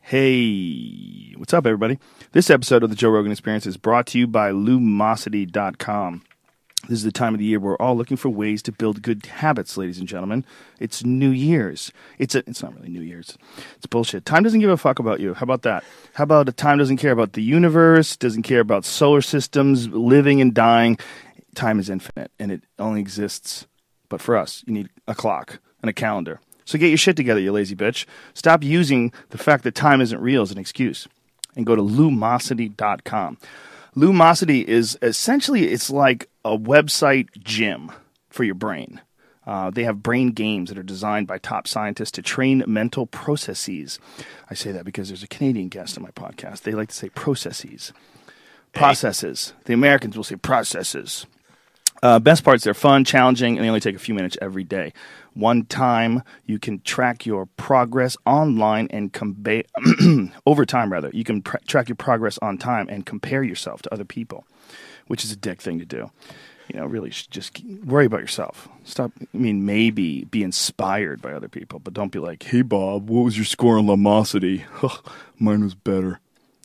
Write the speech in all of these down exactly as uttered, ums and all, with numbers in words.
Hey, what's up, everybody? This episode of the Joe Rogan Experience is brought to you by Lumosity dot com. This is the time of the year we're all looking for ways to build good habits, ladies and gentlemen. It's New Year's. It's a, it's not really New Year's. It's bullshit. Time doesn't give a fuck about you. How about that? How about time doesn't care about the universe, doesn't care about solar systems, living and dying. Time is infinite, and it only exists. But for us, you need a clock and a calendar. So get your shit together, you lazy bitch. Stop using the fact that time isn't real as an excuse. And go to Lumosity dot com. Lumosity is essentially, it's like a website gym for your brain. Uh, they have brain games that are designed by top scientists to train mental processes. I say that because there's a Canadian guest on my podcast. They like to say processes. Processes. The Americans will say processes. Uh, best parts, they're fun, challenging, and they only take a few minutes every day. One time, you can track your progress online and compare over time, rather. You can pr- track your progress on time and compare yourself to other people, which is a dick thing to do. You know, really, just worry about yourself. Stop. I mean, maybe be inspired by other people, but don't be like, "Hey, Bob, what was your score on Lumosity? Mine was better."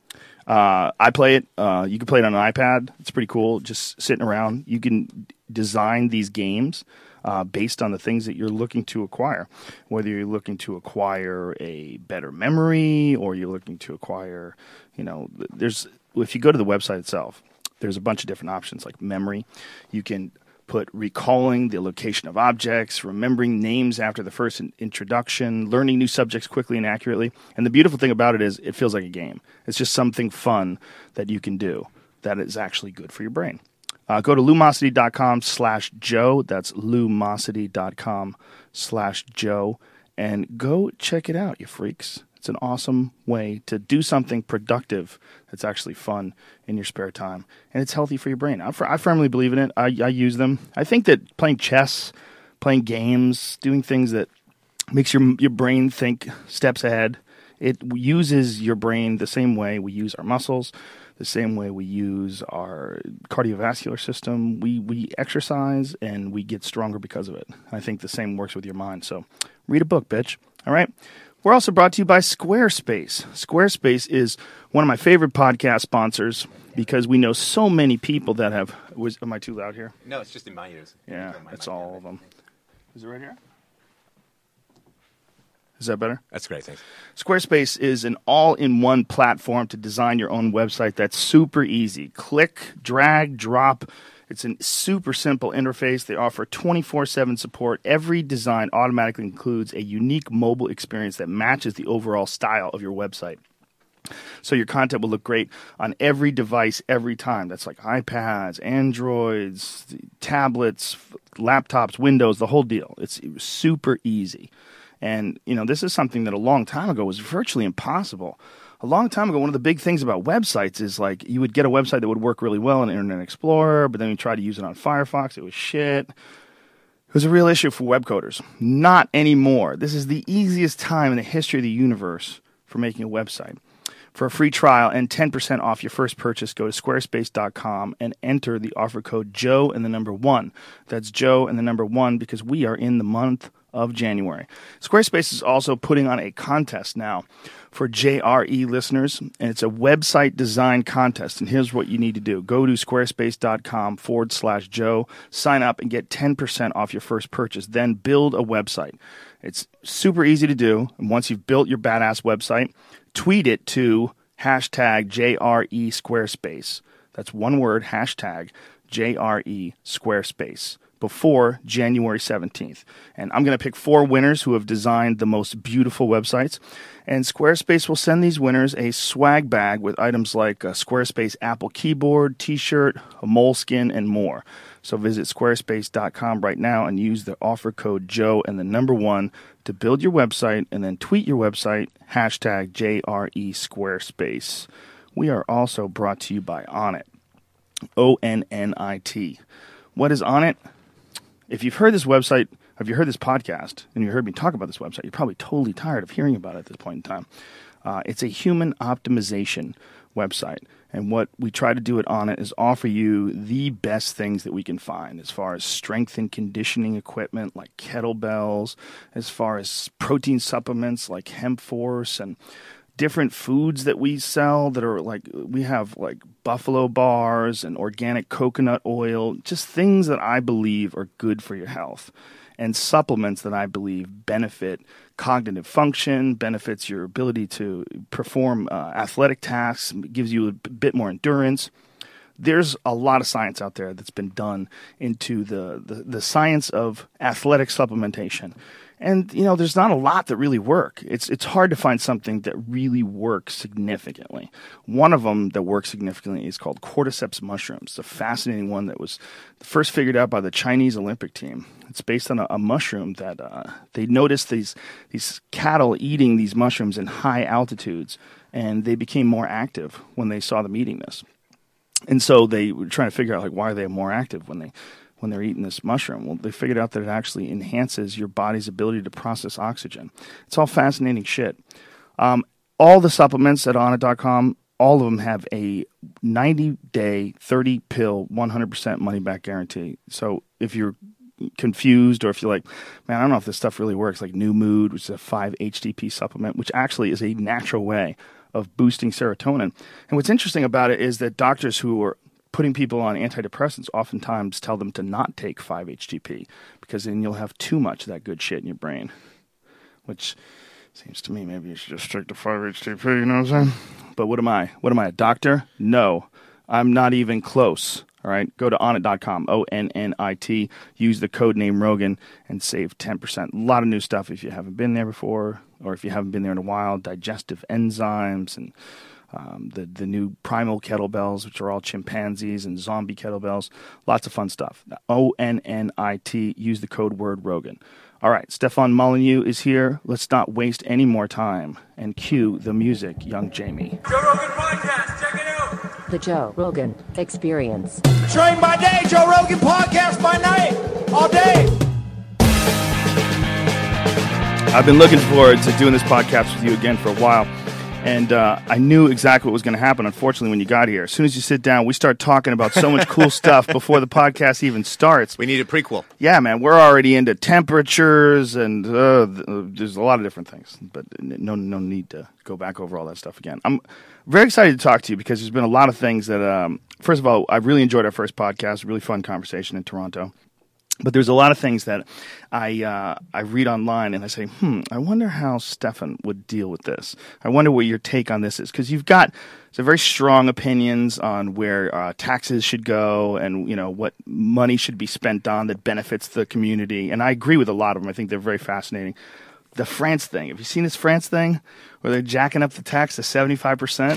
Uh, I play it. Uh, you can play it on an iPad. It's pretty cool. Just sitting around. You can design these games uh, based on the things that you're looking to acquire. Whether you're looking to acquire a better memory or you're looking to acquire, you know, there's if you go to the website itself, there's a bunch of different options like memory. You can put recalling the location of objects, remembering names after the first introduction, learning new subjects quickly and accurately. And the beautiful thing about it is it feels like a game. It's just something fun that you can do that is actually good for your brain. Uh, go to Lumosity dot com slash Joe. That's Lumosity dot com slash Joe. And go check it out, you freaks. It's an awesome way to do something productive that's actually fun in your spare time. And it's healthy for your brain. I, I firmly believe in it. I, I use them. I think that playing chess, playing games, doing things that makes your your brain think steps ahead, it uses your brain the same way we use our muscles, the same way we use our cardiovascular system. We, we exercise and we get stronger because of it. I think the same works with your mind. So read a book, bitch. All right? We're also brought to you by Squarespace. Squarespace is one of my favorite podcast sponsors because we know so many people that have... Was, am I too loud here? No, it's just in my ears. Yeah, that's all of them. Is it right here? Is that better? That's great, thanks. Squarespace is an all-in-one platform to design your own website that's super easy. Click, drag, drop. It's a super simple interface. They offer twenty-four seven support. Every design automatically includes a unique mobile experience that matches the overall style of your website. So your content will look great on every device every time. That's like iPads, Androids, tablets, laptops, Windows, the whole deal. It's super easy. And, you know, this is something that a long time ago was virtually impossible. A long time ago, one of the big things about websites is like you would get a website that would work really well in Internet Explorer, but then you try to use it on Firefox. It was shit. It was a real issue for web coders. Not anymore. This is the easiest time in the history of the universe for making a website. For a free trial and ten percent off your first purchase, go to squarespace dot com and enter the offer code Joe and the number one. That's Joe and the number one because we are in the month of January. Squarespace is also putting on a contest now for J R E listeners, and it's a website design contest. And here's what you need to do. Go to squarespace dot com forward slash Joe, sign up, and get ten percent off your first purchase. Then build a website. It's super easy to do. And once you've built your badass website, tweet it to hashtag J R E Squarespace. That's one word, hashtag J R E Squarespace. Before January seventeenth. And I'm going to pick four winners who have designed the most beautiful websites. And Squarespace will send these winners a swag bag with items like a Squarespace Apple keyboard, t-shirt, a moleskin, and more. So visit squarespace dot com right now and use the offer code Joe and the number one to build your website and then tweet your website, hashtag J R E Squarespace. We are also brought to you by Onnit. O N N I T. What is Onnit? If you've heard this website, if you heard this podcast, and you heard me talk about this website, you're probably totally tired of hearing about it at this point in time. Uh, it's a human optimization website. And what we try to do it on it is offer you the best things that we can find as far as strength and conditioning equipment like kettlebells, as far as protein supplements like Hemp Force, and different foods that we sell that are like, we have like buffalo bars and organic coconut oil, just things that I believe are good for your health, and supplements that I believe benefit cognitive function, benefits your ability to perform uh, athletic tasks, gives you a bit more endurance. There's a lot of science out there that's been done into the, the, the science of athletic supplementation. And, you know, there's not a lot that really work. It's it's hard to find something that really works significantly. One of them that works significantly is called cordyceps mushrooms. It's a fascinating one that was first figured out by the Chinese Olympic team. It's based on a, a mushroom that uh, they noticed these these cattle eating these mushrooms in high altitudes, and they became more active when they saw them eating this. And so they were trying to figure out, like, why are they more active when they when they're eating this mushroom? Well, they figured out that it actually enhances your body's ability to process oxygen. It's all fascinating shit. Um, all the supplements at Onnit dot com, all of them have a ninety-day, thirty-pill, one hundred percent money-back guarantee. So if you're confused, or if you're like, man, I don't know if this stuff really works, like New Mood, which is a five H T P supplement, which actually is a natural way of boosting serotonin. And what's interesting about it is that doctors who are putting people on antidepressants oftentimes tell them to not take five H T P, because then you'll have too much of that good shit in your brain, which seems to me maybe you should just stick to five H T P, you know what I'm saying? But what am I? What am I, a doctor? No, I'm not even close. All right, go to Onnit dot com, O N N I T, use the code name Rogan, and save ten percent. A lot of new stuff if you haven't been there before, or if you haven't been there in a while, digestive enzymes, and um, the, the new primal kettlebells, which are all chimpanzees, and zombie kettlebells. Lots of fun stuff. O N N I T, use the code word Rogan. All right, Stefan Molyneux is here. Let's not waste any more time, and cue the music, young Jamie. Joe Rogan Podcast, check it out. The Joe Rogan Experience. Train by day, Joe Rogan Podcast by night, all day. I've been looking forward to doing this podcast with you again for a while, and uh, I knew exactly what was going to happen, unfortunately, when you got here. As soon as you sit down, we start talking about so much cool stuff before the podcast even starts. We need a prequel. Yeah, man, we're already into temperatures, and uh, there's a lot of different things, but no no need to go back over all that stuff again. I'm very excited to talk to you because there's been a lot of things that, um, first of all, I really enjoyed our first podcast, really fun conversation in Toronto. But there's a lot of things that I uh, I read online and I say, hmm, I wonder how Stefan would deal with this. I wonder what your take on this is, because you've got some very strong opinions on where uh, taxes should go and, you know, what money should be spent on that benefits the community. And I agree with a lot of them. I think they're very fascinating. The France thing. Have you seen this France thing where they're jacking up the tax to seventy-five percent?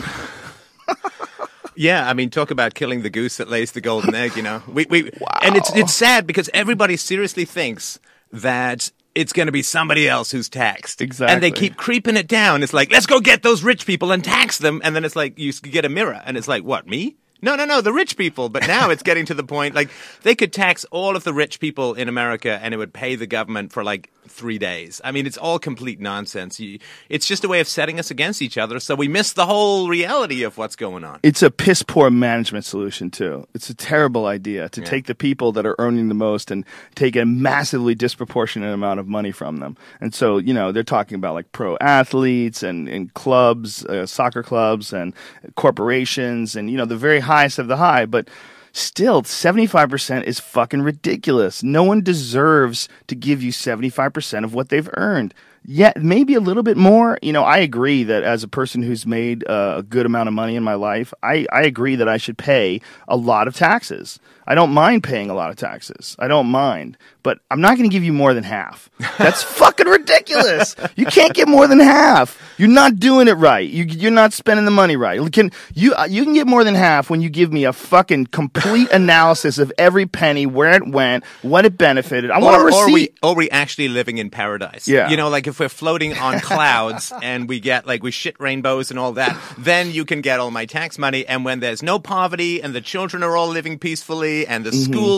Yeah, I mean, talk about killing the goose that lays the golden egg, you know. We we Wow. And it's it's sad because everybody seriously thinks that it's going to be somebody else who's taxed. Exactly. And they keep creeping it down. It's like, let's go get those rich people and tax them. And then it's like, you get a mirror. And it's like, what, me? No, no, no, the rich people. But now it's getting to the point, like, they could tax all of the rich people in America and it would pay the government for, like, three days. I mean, it's all complete nonsense. You, it's just a way of setting us against each other, so we miss the whole reality of what's going on. It's a piss-poor management solution, too. It's a terrible idea to Yeah. take the people that are earning the most and take a massively disproportionate amount of money from them. And so, you know, they're talking about, like, pro athletes and, and clubs, uh, soccer clubs and corporations and, you know, the very highest of the high. But still, seventy-five percent is fucking ridiculous. No one deserves to give you seventy-five percent of what they've earned. Yet, maybe a little bit more. You know, I agree that as a person who's made uh, a good amount of money in my life, I, I agree that I should pay a lot of taxes. I don't mind paying a lot of taxes. I don't mind. But I'm not going to give you more than half. That's fucking ridiculous. You can't get more than half. You're not doing it right. You, you're not spending the money right. You can, you, uh, you can get more than half when you give me a fucking complete analysis of every penny, where it went, what it benefited. I want a Or, receipt. or, we, or we actually living in paradise. Yeah. You know, like if we're floating on clouds and we get like we shit rainbows and all that, then you can get all my tax money. And when there's no poverty and the children are all living peacefully and the Mm-hmm. schools are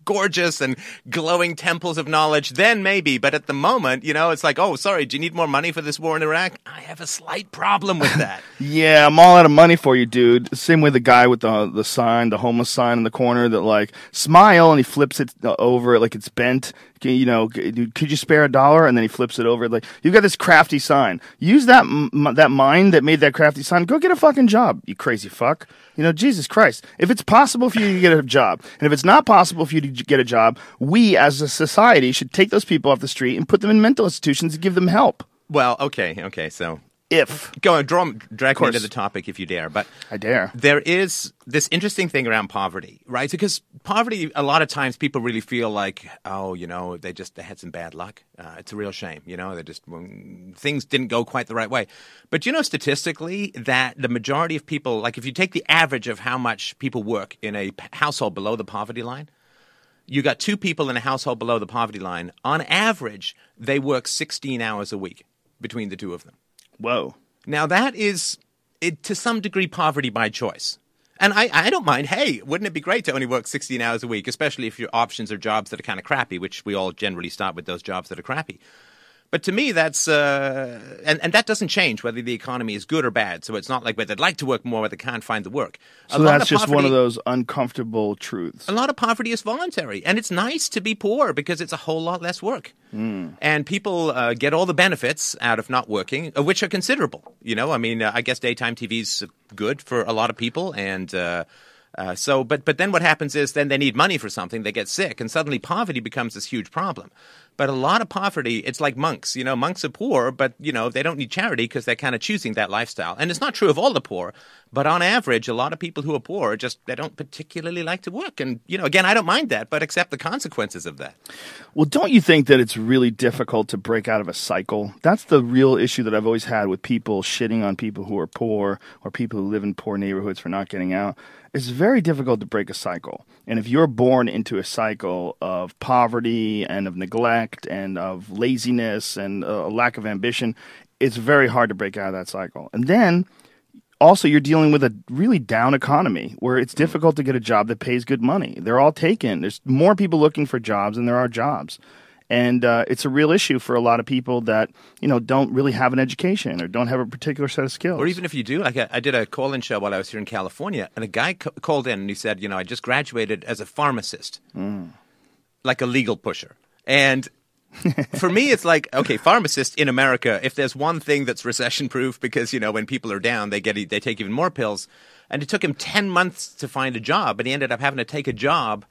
gorgeous and glowing temples of knowledge, then maybe. But at the moment, you know, it's like, oh, sorry, do you need more money for this war in Iraq? I have a slight problem with that. Yeah, I'm all out of money for you, dude. Same way the guy with the the sign, the homeless sign in the corner that like, smile, and he flips it over like it's bent. You know, could you spare a dollar? And then he flips it over. Like, you've got this crafty sign. Use that m- that mind that made that crafty sign. Go get a fucking job, you crazy fuck. You know, Jesus Christ. If it's possible for you to get a job, and if it's not possible for you to get a job, we as a society should take those people off the street and put them in mental institutions and give them help. Well, okay, okay, so... If. Go on, draw, drag me into the topic if you dare. But I dare. There is this interesting thing around poverty, right? Because poverty, a lot of times people really feel like, oh, you know, they just they had some bad luck. Uh, it's a real shame, you know, they just um, things didn't go quite the right way. But you know, statistically, that the majority of people, like if you take the average of how much people work in a household below the poverty line, you got two people in a household below the poverty line. On average, they work sixteen hours a week between the two of them. Whoa. Now, that is, it, to some degree, poverty by choice. And I, I don't mind. Hey, wouldn't it be great to only work sixteen hours a week, especially if your options are jobs that are kind of crappy, which we all generally start with those jobs that are crappy. But to me, that's uh, – and, and that doesn't change whether the economy is good or bad. So it's not like where they'd like to work more, where they can't find the work. So that's just poverty, one of those uncomfortable truths. A lot of poverty is voluntary. And it's nice to be poor because it's a whole lot less work. Mm. And people uh, get all the benefits out of not working, uh, which are considerable. You know, I mean, uh, I guess daytime T V's good for a lot of people. And uh, uh, so – but but then what happens is then they need money for something. They get sick. And suddenly poverty becomes this huge problem. But a lot of poverty, it's like monks. You know, monks are poor, but, you know, they don't need charity because they're kind of choosing that lifestyle. And it's not true of all the poor, but on average, a lot of people who are poor just, they don't particularly like to work. And, you know, again, I don't mind that, but accept the consequences of that. Well, don't you think that it's really difficult to break out of a cycle? That's the real issue that I've always had with people shitting on people who are poor or people who live in poor neighborhoods for not getting out. It's very difficult to break a cycle. And if you're born into a cycle of poverty and of neglect and of laziness and a lack of ambition, it's very hard to break out of that cycle. And then also you're dealing with a really down economy where it's difficult to get a job that pays good money. They're all taken. There's more people looking for jobs than there are jobs. And uh, it's a real issue for a lot of people that, you know, don't really have an education or don't have a particular set of skills. Or even if you do, like I, I did a call-in show while I was here in California, and a guy c- called in and he said, you know, I just graduated as a pharmacist, mm. like a legal pusher. And for me, it's like, okay, pharmacist in America, if there's one thing that's recession-proof because, you know, when people are down, they get they take even more pills. And it took him ten months to find a job, and he ended up having to take a job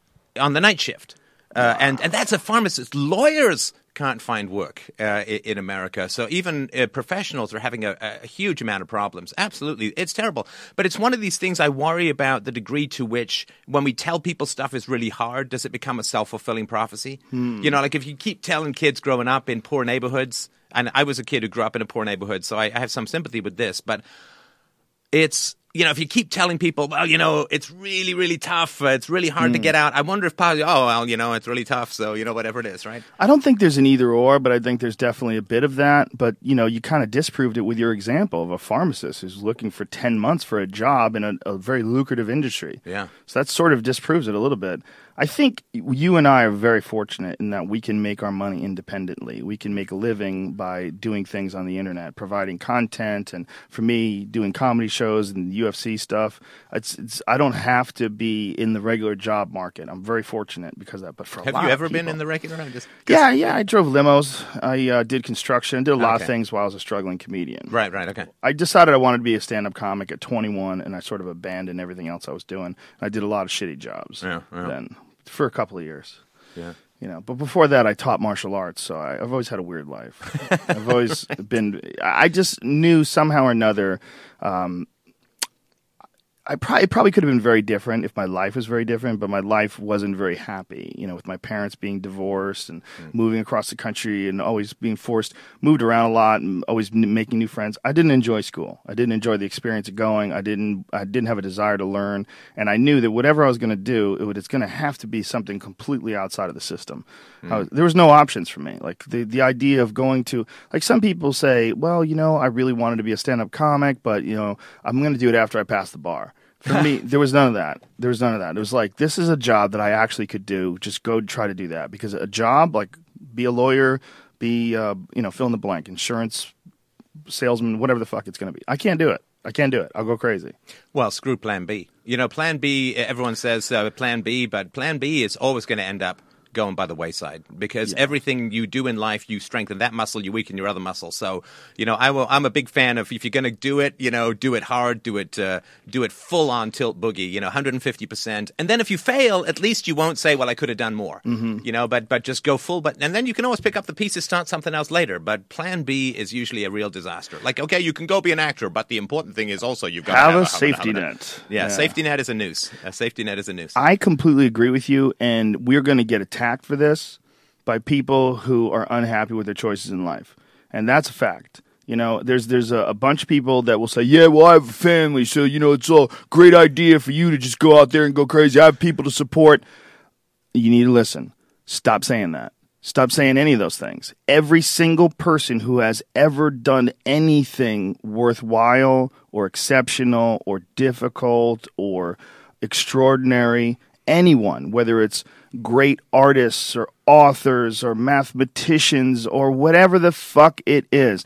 on the night shift. Uh, and, and that's a pharmacist. Lawyers can't find work uh, in, in America. So even uh, professionals are having a, a huge amount of problems. Absolutely. It's terrible. But it's one of these things I worry about the degree to which when we tell people stuff is really hard, does it become a self-fulfilling prophecy? Hmm. You know, like if you keep telling kids growing up in poor neighborhoods, and I was a kid who grew up in a poor neighborhood, so I, I have some sympathy with this, but it's, you know, if you keep telling people, well, you know, it's really, really tough, uh, it's really hard mm. to get out, I wonder if probably, oh, well, you know, it's really tough, so, you know, whatever it is, right? I don't think there's an either or, but I think there's definitely a bit of that. But, you know, you kind of disproved it with your example of a pharmacist who's looking for ten months for a job in a, a very lucrative industry. Yeah. So that sort of disproves it a little bit. I think you and I are very fortunate in that we can make our money independently. We can make a living by doing things on the internet, providing content, and for me, doing comedy shows and U F C stuff. It's, it's I don't have to be in the regular job market. I'm very fortunate because of that. But for a have lot you ever of people, been in the regular? I'm just, just... Yeah, yeah. I drove limos. I uh, did construction. Did a lot okay. of things while I was a struggling comedian. Right, right. Okay. I decided I wanted to be a stand-up comic at twenty-one, and I sort of abandoned everything else I was doing. I did a lot of shitty jobs. Yeah, yeah. Then. For a couple of years. Yeah. You know, but before that, I taught martial arts, so I, I've always had a weird life. I've always been, I just knew somehow or another, um, I probably, it probably could have been very different if my life was very different, but my life wasn't very happy, you know, with my parents being divorced and mm. moving across the country and always being forced, moved around a lot and always n- making new friends. I didn't enjoy school. I didn't enjoy the experience of going. I didn't, I didn't have a desire to learn. And I knew that whatever I was going to do, it would, it's going to have to be something completely outside of the system. Mm. I was, there was no options for me. Like the, the idea of going to, like some people say, well, you know, I really wanted to be a stand-up comic, but, you know, I'm going to do it after I pass the bar. For me, there was none of that. There was none of that. It was like, this is a job that I actually could do. Just go try to do that. Because a job, like, be a lawyer, be, uh, you know, fill in the blank, insurance, salesman, whatever the fuck it's going to be. I can't do it. I can't do it. I'll go crazy. Well, screw Plan B. You know, Plan B, everyone says uh, Plan B, but Plan B is always going to end up going by the wayside because Yeah. everything you do in life, you strengthen that muscle, you weaken your other muscle. So, you know, I will, I'm a big fan of if you're going to do it, you know, do it hard, do it, uh, do it full on tilt boogie, you know, one hundred fifty percent. And then if you fail, at least you won't say, well, I could have done more, mm-hmm. you know, but, but just go full. But, and then you can always pick up the pieces, start something else later. But Plan B is usually a real disaster. Like, okay, you can go be an actor, but the important thing is also you've got Have to have a safety net. Yeah, Yeah. safety net is a noose. A safety net is a noose. I completely agree with you, and we're going to get attacked for this by people who are unhappy with their choices in life. And that's a fact. You know, there's there's a, a bunch of people that will say, yeah, well, I have a family, so, you know, it's a great idea for you to just go out there and go crazy. I have people to support. You need to listen. Stop saying that. Stop saying any of those things. Every single person who has ever done anything worthwhile or exceptional or difficult or extraordinary, anyone, whether it's great artists or authors or mathematicians or whatever the fuck it is,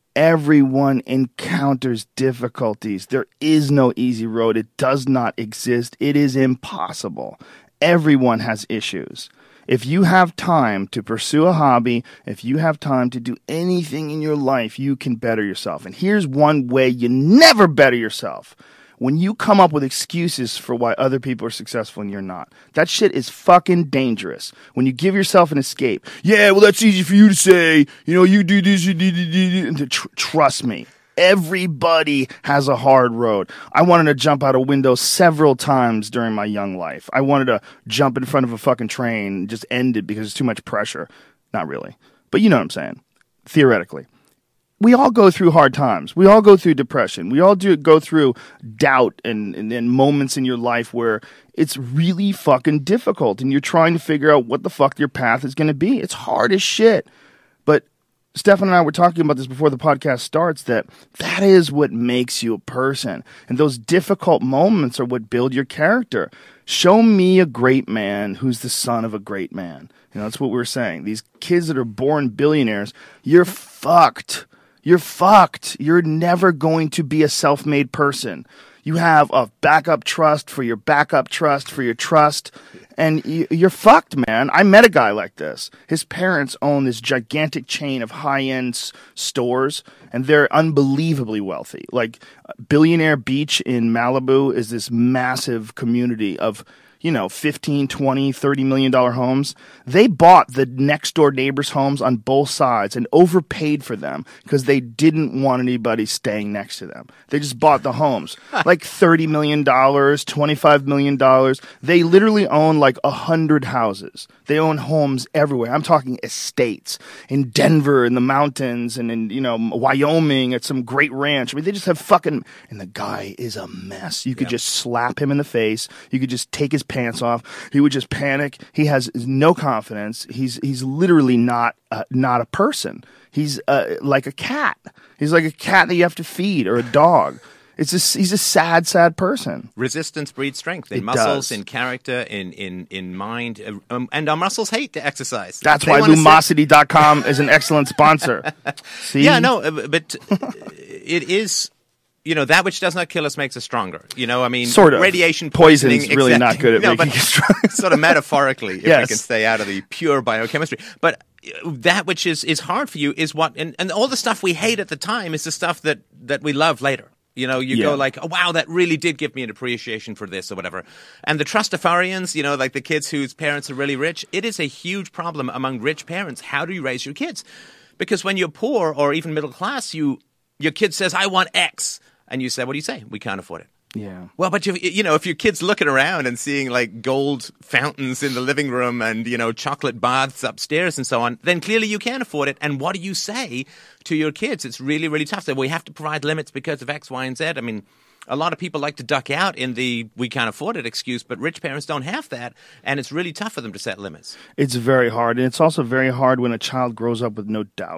everyone encounters difficulties. There is no easy road. It does not exist. It is impossible. Everyone has issues. If you have time to pursue a hobby, if you have time to do anything in your life, you can better yourself. And here's one way you never better yourself. When you come up with excuses for why other people are successful and you're not. That shit is fucking dangerous. When you give yourself an escape. Yeah, well, that's easy for you to say. You know, you do this, you do this. Tr- trust me. Everybody has a hard road. I wanted to jump out a window several times during my young life. I wanted to jump in front of a fucking train and just end it because it's too much pressure. Not really. But you know what I'm saying. Theoretically. We all go through hard times. We all go through depression. We all do go through doubt and, and, and moments in your life where it's really fucking difficult and you're trying to figure out what the fuck your path is going to be. It's hard as shit. But Stefan and I were talking about this before the podcast starts, that that is what makes you a person. And those difficult moments are what build your character. Show me a great man who's the son of a great man. You know, that's what we were saying. These kids that are born billionaires, you're fucked. You're fucked. You're never going to be a self-made person. You have a backup trust for your backup trust for your trust, and you're fucked, man. I met a guy like this. His parents own this gigantic chain of high-end s- stores, and they're unbelievably wealthy. Like, Billionaire Beach in Malibu is this massive community of, you know, fifteen, twenty, thirty million dollar homes. They bought the next door neighbors' homes on both sides and overpaid for them because they didn't want anybody staying next to them. They just bought the homes. Like thirty million dollars, twenty-five million dollars. They literally own like a hundred houses. They own homes everywhere. I'm talking estates in Denver, in the mountains, and in, you know, Wyoming at some great ranch. I mean, they just have fucking, and the guy is a mess. You could Yeah. just slap him in the face. You could just take his pants off. He would just panic. He has no confidence. He's he's literally not uh, not a person. He's uh, like a cat. He's like a cat that you have to feed, or a dog. It's a, he's a sad, sad person. Resistance breeds strength in It muscles, does. in character, in in in mind, uh, um, and our muscles hate to exercise. That's They why wanna sit- Lumosity dot com is an excellent sponsor. See? Yeah, no, uh, but uh, it is. You know, that which does not kill us makes us stronger. You know, I mean, Sort of. radiation Poison's poisoning, really exactly. not good at no, making but you strong. sort of metaphorically, if we Yes. can stay out of the pure biochemistry. But uh, that which is, is hard for you is what, and, and all the stuff we hate at the time is the stuff that, that we love later. You know, you Yeah. go like, oh, wow, that really did give me an appreciation for this or whatever. And the Trustafarians, you know, like the kids whose parents are really rich, it is a huge problem among rich parents. How do you raise your kids? Because when you're poor or even middle class, you your kid says, I want X. And you say, what do you say? We can't afford it. Yeah. Well, but you, you know, if your kid's looking around and seeing like gold fountains in the living room and, you know, chocolate baths upstairs and so on, then clearly you can afford it. And what do you say to your kids? It's really, really tough. So we have to provide limits because of X, Y, and Z. I mean, a lot of people like to duck out in the we can't afford it excuse, but rich parents don't have that. And it's really tough for them to set limits. It's very hard. And it's also very hard when a child grows up with no doubt.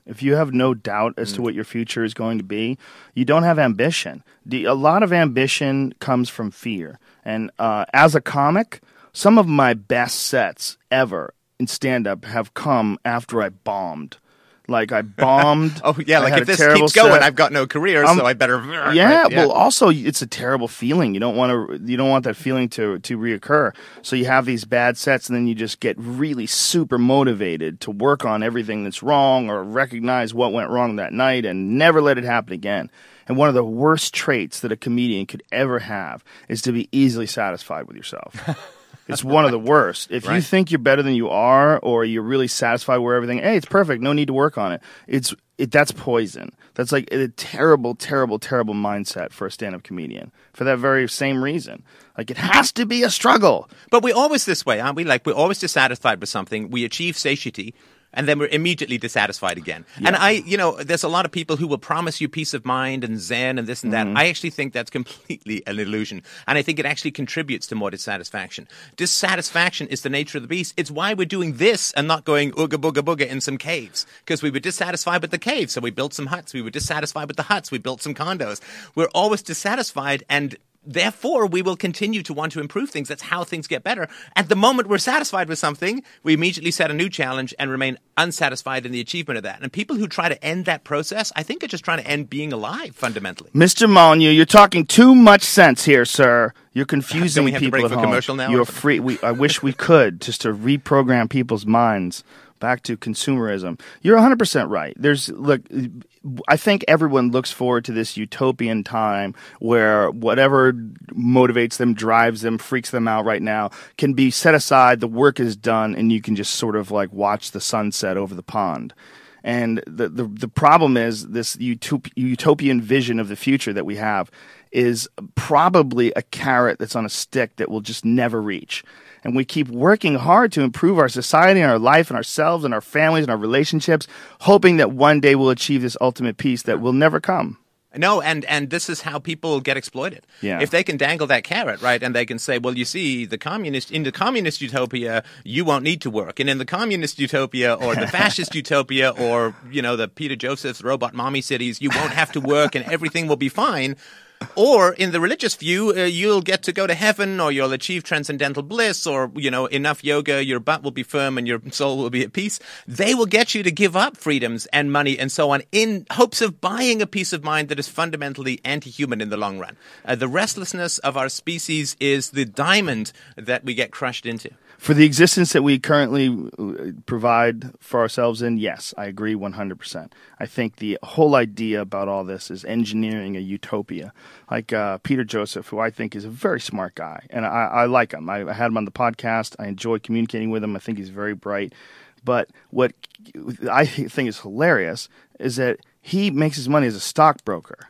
if you have no doubt as to what your future is going to be, you don't have ambition. The, a lot of ambition comes from fear. And uh, as a comic, some of my best sets ever in stand-up have come after I bombed. Like, I bombed. oh, yeah, I like had if a this terrible keeps going, set. I've got no career, Um, so I better... Yeah, right, well, also, it's a terrible feeling. You don't want to. You don't want that feeling to to reoccur. So you have these bad sets, and then you just get really super motivated to work on everything that's wrong or recognize what went wrong that night and never let it happen again. And one of the worst traits that a comedian could ever have is to be easily satisfied with yourself. It's one of the worst. If Right. you think you're better than you are, or you're really satisfied with everything, hey, it's perfect. No need to work on it. It's it. That's poison. That's like a terrible, terrible, terrible mindset for a stand-up comedian. For that very same reason, like it has to be a struggle. But we're always this way, aren't we? Like, we're always dissatisfied with something. We achieve satiety, and then we're immediately dissatisfied again. Yeah. And I, you know, there's a lot of people who will promise you peace of mind and zen and this and that. Mm-hmm. I actually think that's completely an illusion. And I think it actually contributes to more dissatisfaction. Dissatisfaction is the nature of the beast. It's why we're doing this and not going ooga booga booga in some caves. Because we were dissatisfied with the caves, so we built some huts. We were dissatisfied with the huts, we built some condos. We're always dissatisfied, and therefore, we will continue to want to improve things. That's how things get better. At the moment we're satisfied with something, we immediately set a new challenge and remain unsatisfied in the achievement of that. And people who try to end that process, I think, are just trying to end being alive, fundamentally. Mister Molyneux, you're talking too much sense here, sir. You're confusing Don't we have to people break at for home. commercial now? You're free. We, I wish we could just to reprogram people's minds back to consumerism. You're one hundred percent right. There's look. I think everyone looks forward to this utopian time where whatever motivates them, drives them, freaks them out right now can be set aside. The work is done, and you can just sort of like watch the sunset over the pond. And the the, the problem is this utop- utopian vision of the future that we have is probably a carrot that's on a stick that will just never reach. And we keep working hard to improve our society and our life and ourselves and our families and our relationships, hoping that one day we'll achieve this ultimate peace that will never come. No, and, and this is how people get exploited. Yeah. If they can dangle that carrot, right, and they can say, well, you see, the communist in the communist utopia, you won't need to work, and in the communist utopia or the fascist utopia or you know the Peter Joseph's robot mommy cities, you won't have to work and everything will be fine. Or in the religious view, uh, you'll get to go to heaven, or you'll achieve transcendental bliss, or, you know, enough yoga, your butt will be firm and your soul will be at peace. They will get you to give up freedoms and money and so on in hopes of buying a peace of mind that is fundamentally anti-human in the long run. Uh, the restlessness of our species is the diamond that we get crushed into. For the existence that we currently provide for ourselves in, yes, I agree one hundred percent. I think the whole idea about all this is engineering a utopia. Like uh, Peter Joseph, who I think is a very smart guy, and I, I like him. I, I had him on the podcast. I enjoy communicating with him. I think he's very bright. But what I think is hilarious is that he makes his money as a stockbroker.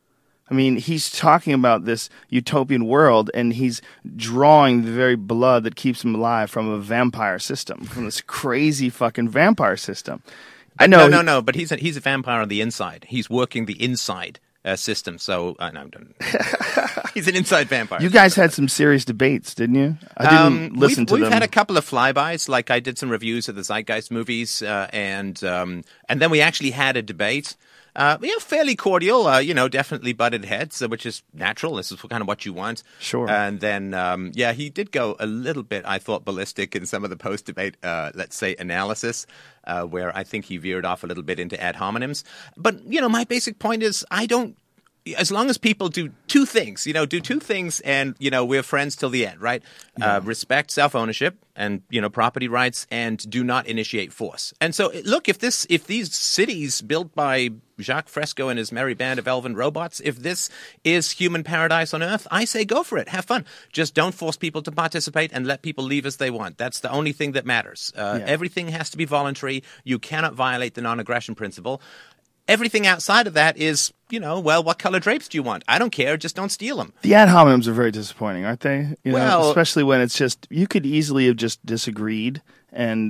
I mean, he's talking about this utopian world, and he's drawing the very blood that keeps him alive from a vampire system, from this crazy fucking vampire system. I know. No, no, he- no, but he's a, he's a vampire on the inside. He's working the inside uh, system. So, uh, no, don't. He's an inside vampire. You guys had some serious debates, didn't you? I didn't Um, listen we've, to we've them. had a couple of flybys. Like I did some reviews of the Zeitgeist movies, uh, and um, and then we actually had a debate. Uh, you know, fairly cordial. Uh, you know, definitely butted heads, uh, which is natural. This is kind of what you want. Sure. And then, um, yeah, he did go a little bit, I thought, ballistic in some of the post-debate, uh, let's say, analysis, uh, where I think he veered off a little bit into ad hominems. But you know, my basic point is, I don't. As long as people do two things, you know, do two things and, you know, we're friends till the end, right? Yeah. Uh, respect self-ownership and, you know, property rights and do not initiate force. And so, look, if this, if these cities built by Jacques Fresco and his merry band of elven robots, if this is human paradise on Earth, I say go for it. Have fun. Just don't force people to participate and let people leave as they want. That's the only thing that matters. Uh, Yeah. Everything has to be voluntary. You cannot violate the non-aggression principle. Everything outside of that is, you know, well, what color drapes do you want? I don't care. Just don't steal them. The ad hominems are very disappointing, aren't they? You know, Well- especially when it's just, you could easily have just disagreed and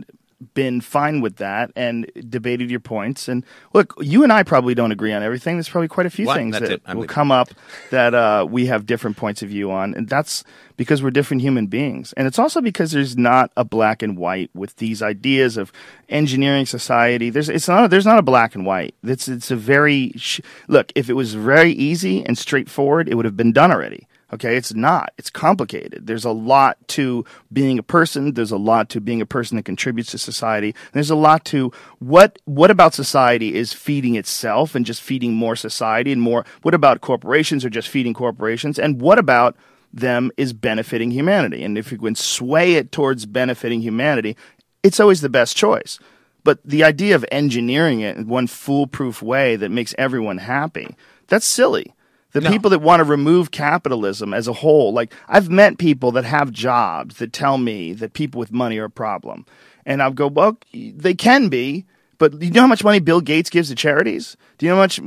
been fine with that and debated your points. And look, you and I probably don't agree on everything. There's probably quite a few What? things That's that it. I'm will leaving. come up that uh, we have different points of view on. And that's because we're different human beings. And it's also because there's not a black and white with these ideas of engineering society. There's it's not there's not a black and white. It's it's a very sh- look, if it was very easy and straightforward, it would have been done already. Okay, it's not. It's complicated. There's a lot to being a person. There's a lot to being a person that contributes to society. There's a lot to what what about society is feeding itself and just feeding more society and more. What about corporations are just feeding corporations? And what about them is benefiting humanity? And if you can sway it towards benefiting humanity, it's always the best choice. But the idea of engineering it in one foolproof way that makes everyone happy, that's silly. The No. people that want to remove capitalism as a whole, like I've met people that have jobs that tell me that people with money are a problem. And I'll go, well, they can be, but you know how much money Bill Gates gives to charities? Do you know how much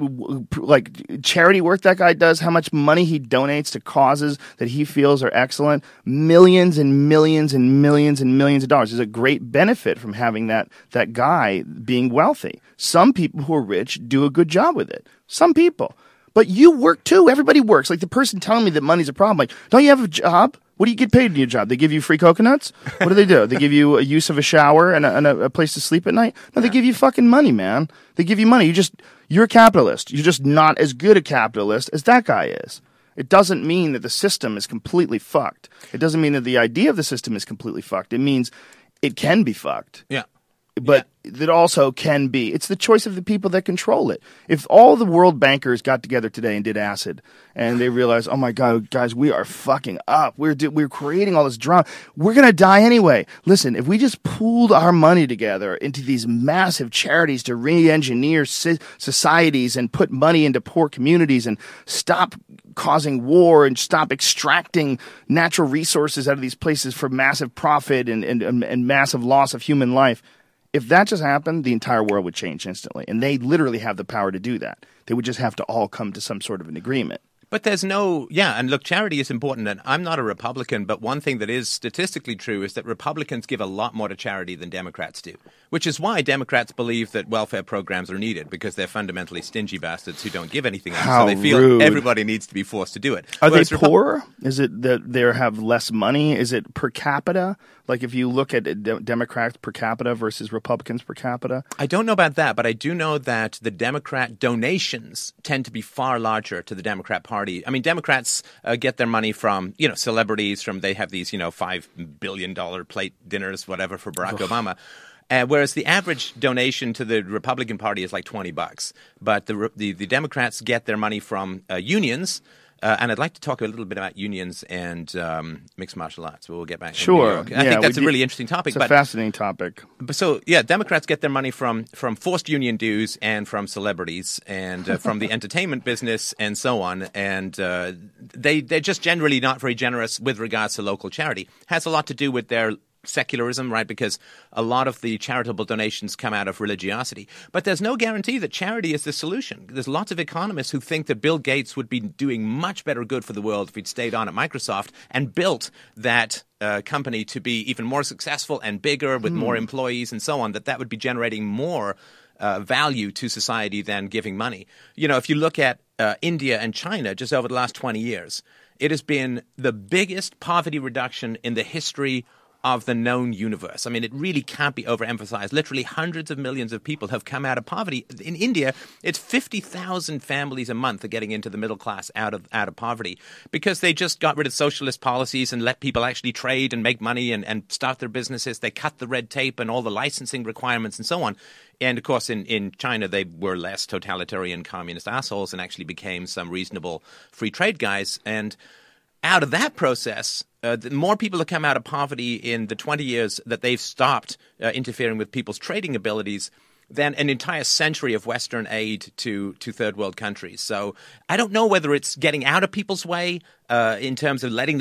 like charity work that guy does? How much money he donates to causes that he feels are excellent? Millions and millions and millions and millions of dollars. There's a great benefit from having that that guy being wealthy. Some people who are rich do a good job with it. Some people. But you work too. Everybody works. Like the person telling me that money's a problem. Like, don't you have a job? What do you get paid in your job? They give you free coconuts? What do they do? They give you a use of a shower and a, and a, a place to sleep at night? No, they give you fucking money, man. They give you money. You just, you're a capitalist. You're just not as good a capitalist as that guy is. It doesn't mean that the system is completely fucked. It doesn't mean that the idea of the system is completely fucked. It means it can be fucked. Yeah. But that also can be. It's the choice of the people that control it. If all the world bankers got together today and did acid, and they realized, oh my God, guys, we are fucking up. We're do- we're creating all this drama. We're gonna die anyway. Listen, if we just pooled our money together into these massive charities to re-engineer si- societies and put money into poor communities and stop causing war and stop extracting natural resources out of these places for massive profit and and, and, and massive loss of human life. If that just happened, the entire world would change instantly. And they literally have the power to do that. They would just have to all come to some sort of an agreement. But there's no, yeah, and look, charity is important, and I'm not a Republican, but one thing that is statistically true is that Republicans give a lot more to charity than Democrats do, which is why Democrats believe that welfare programs are needed, because they're fundamentally stingy bastards who don't give anything else, How so they feel rude. everybody needs to be forced to do it. Are Whereas they Repu- poorer? Is it that they have less money? Is it per capita? Like if you look at de- Democrats per capita versus Republicans per capita? I don't know about that, but I do know that the Democrat donations tend to be far larger to the Democrat Party. I mean, Democrats uh, get their money from, you know, celebrities, from they have these, you know, five billion dollars plate dinners, whatever, for Barack Obama. Uh, whereas the average donation to the Republican Party is like twenty bucks. But the, the, the Democrats get their money from uh, unions. Uh, and I'd like to talk a little bit about unions and um, mixed martial arts, but we'll get back to New Sure. York. I Yeah, think that's we a do- really interesting topic. It's a but fascinating topic. But so, yeah, Democrats get their money from, from forced union dues and from celebrities and uh, from the entertainment business and so on. And uh, they, they're just generally not very generous with regards to local charity. Has a lot to do with their secularism, right? Because a lot of the charitable donations come out of religiosity. But there's no guarantee that charity is the solution. There's lots of economists who think that Bill Gates would be doing much better good for the world if he'd stayed on at Microsoft and built that uh, company to be even more successful and bigger with more employees and so on, that that would be generating more uh, value to society than giving money. You know, if you look at uh, India and China just over the last twenty years, it has been the biggest poverty reduction in the history of the known universe. I mean, it really can't be overemphasized. Literally hundreds of millions of people have come out of poverty. In India, it's fifty thousand families a month are getting into the middle class out of out of poverty because they just got rid of socialist policies and let people actually trade and make money and, and start their businesses. They cut the red tape and all the licensing requirements and so on. And, of course, in, in China, they were less totalitarian communist assholes and actually became some reasonable free trade guys. And out of that process, uh, the more people have come out of poverty in the twenty years that they've stopped uh, interfering with people's trading abilities than an entire century of Western aid to, to third world countries. So I don't know whether it's getting out of people's way uh, in terms of letting them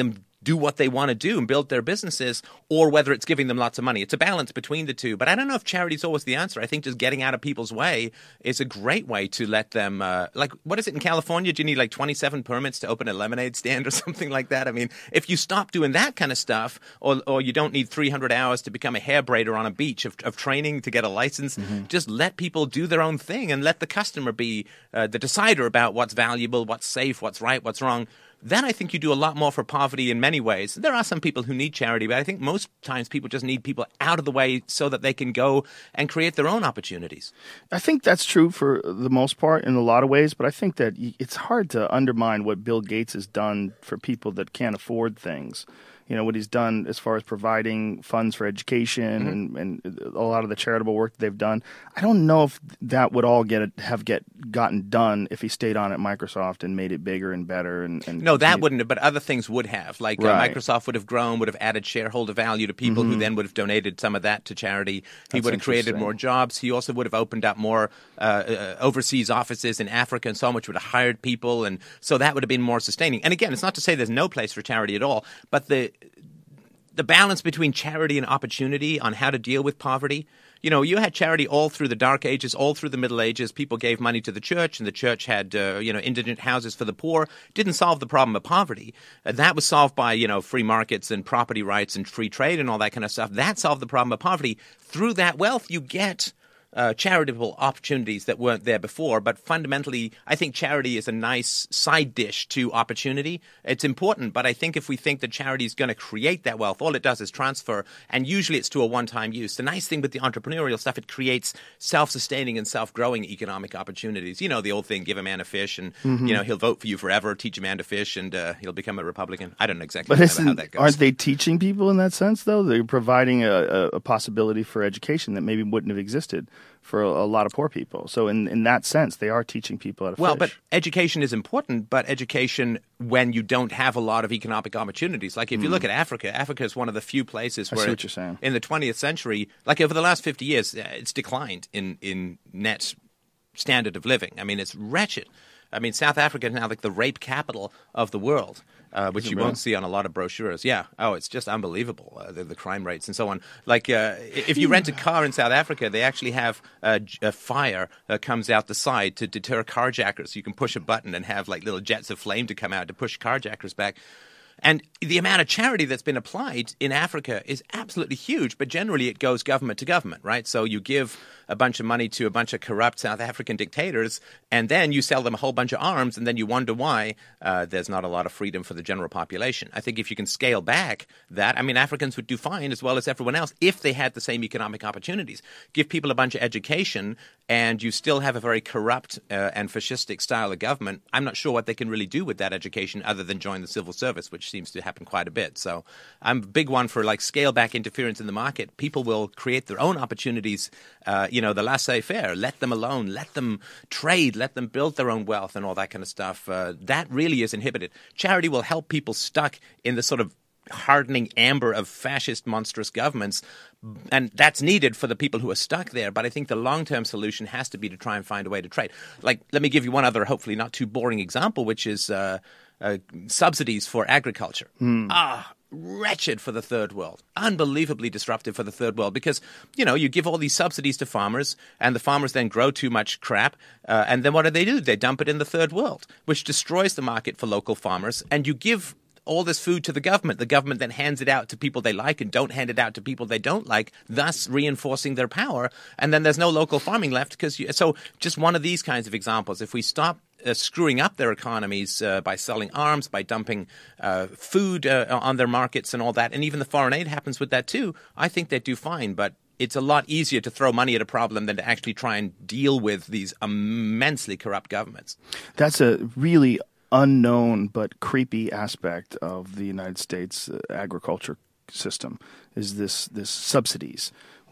do what they want to do and build their businesses, or whether it's giving them lots of money. It's a balance between the two. But I don't know if charity is always the answer. I think just getting out of people's way is a great way to let them, uh, like, what is it in California? Do you need like twenty-seven permits to open a lemonade stand or something like that? I mean, if you stop doing that kind of stuff, or or you don't need three hundred hours to become a hair braider on a beach of, of training to get a license, mm-hmm. just let people do their own thing and let the customer be uh, the decider about what's valuable, what's safe, what's right, what's wrong. Then I think you do a lot more for poverty in many ways. There are some people who need charity, but I think most times people just need people out of the way so that they can go and create their own opportunities. I think that's true for the most part in a lot of ways, but I think that it's hard to undermine what Bill Gates has done for people that can't afford things. You know, what he's done as far as providing funds for education mm-hmm. and, and a lot of the charitable work that they've done. I don't know if that would all get have get gotten done if he stayed on at Microsoft and made it bigger and better. And, and no, that wouldn't have, but other things would have. Like right. uh, Microsoft would have grown, would have added shareholder value to people mm-hmm. who then would have donated some of that to charity. He That's would have created more jobs. He also would have opened up more uh, uh, overseas offices in Africa and so on, which would have hired people. And so that would have been more sustaining. And again, it's not to say there's no place for charity at all, but the the balance between charity and opportunity on how to deal with poverty. You know, you had charity all through the Dark Ages, all through the Middle Ages. People gave money to the church, and the church had, uh, you know, indigent houses for the poor. Didn't solve the problem of poverty. Uh, that was solved by, you know, free markets and property rights and free trade and all that kind of stuff. That solved the problem of poverty. Through that wealth, you get Uh, charitable opportunities that weren't there before. But fundamentally, I think charity is a nice side dish to opportunity. It's important, but I think if we think that charity is going to create that wealth, all it does is transfer, and usually it's to a one-time use. The nice thing with the entrepreneurial stuff, it creates self-sustaining and self-growing economic opportunities. You know, the old thing, give a man a fish, and, mm-hmm. you know, he'll vote for you forever, teach a man to fish, and uh, he'll become a Republican. I don't know exactly but how that goes. Aren't they teaching people in that sense, though? They're providing a, a possibility for education that maybe wouldn't have existed for a, a lot of poor people. So in, in that sense, they are teaching people how to well, fish. Well, but education is important, but education when you don't have a lot of economic opportunities. Like if you mm. look at Africa, Africa is one of the few places I where see what you're saying. In the twentieth century, like over the last fifty years, it's declined in, in net standard of living. I mean, it's wretched. I mean, South Africa is now like the rape capital of the world. Uh, which you really? won't see on a lot of brochures. Yeah. Oh, it's just unbelievable, uh, the, the crime rates and so on. Like, uh, if you rent a car in South Africa, they actually have uh, a fire that comes out the side to deter carjackers. You can push a button and have, like, little jets of flame to come out to push carjackers back. And the amount of charity that's been applied in Africa is absolutely huge, but generally it goes government to government, right? So you give a bunch of money to a bunch of corrupt South African dictators, and then you sell them a whole bunch of arms, and then you wonder why uh, there's not a lot of freedom for the general population. I think if you can scale back that, I mean, Africans would do fine as well as everyone else if they had the same economic opportunities. Give people a bunch of education, and you still have a very corrupt uh, and fascistic style of government. I'm not sure what they can really do with that education other than join the civil service, which seems to happen quite a bit. So I'm a big one for, like, scale back interference in the market. People will create their own opportunities. Uh, you know, the laissez-faire, let them alone, let them trade, let them build their own wealth and all that kind of stuff. Uh, that really is inhibited. Charity will help people stuck in the sort of hardening amber of fascist, monstrous governments, and that's needed for the people who are stuck there. But I think the long-term solution has to be to try and find a way to trade. Like, let me give you one other, hopefully not too boring example, which is uh, uh, subsidies for agriculture. Mm. Ah, wretched for the third world, unbelievably disruptive for the third world, because, you know, you give all these subsidies to farmers, and the farmers then grow too much crap, uh, and then what do they do? They dump it in the third world, which destroys the market for local farmers, and you give all this food to the government. The government then hands it out to people they like and don't hand it out to people they don't like, thus reinforcing their power, and then there's no local farming left. Because you, so just one of these kinds of examples, if we stop Uh, screwing up their economies uh, by selling arms, by dumping uh, food uh, on their markets and all that, and even the foreign aid happens with that too, I think they do fine. But it's a lot easier to throw money at a problem than to actually try and deal with these immensely corrupt governments. That's a really unknown but creepy aspect of the United States uh, agriculture system, is this this subsidies.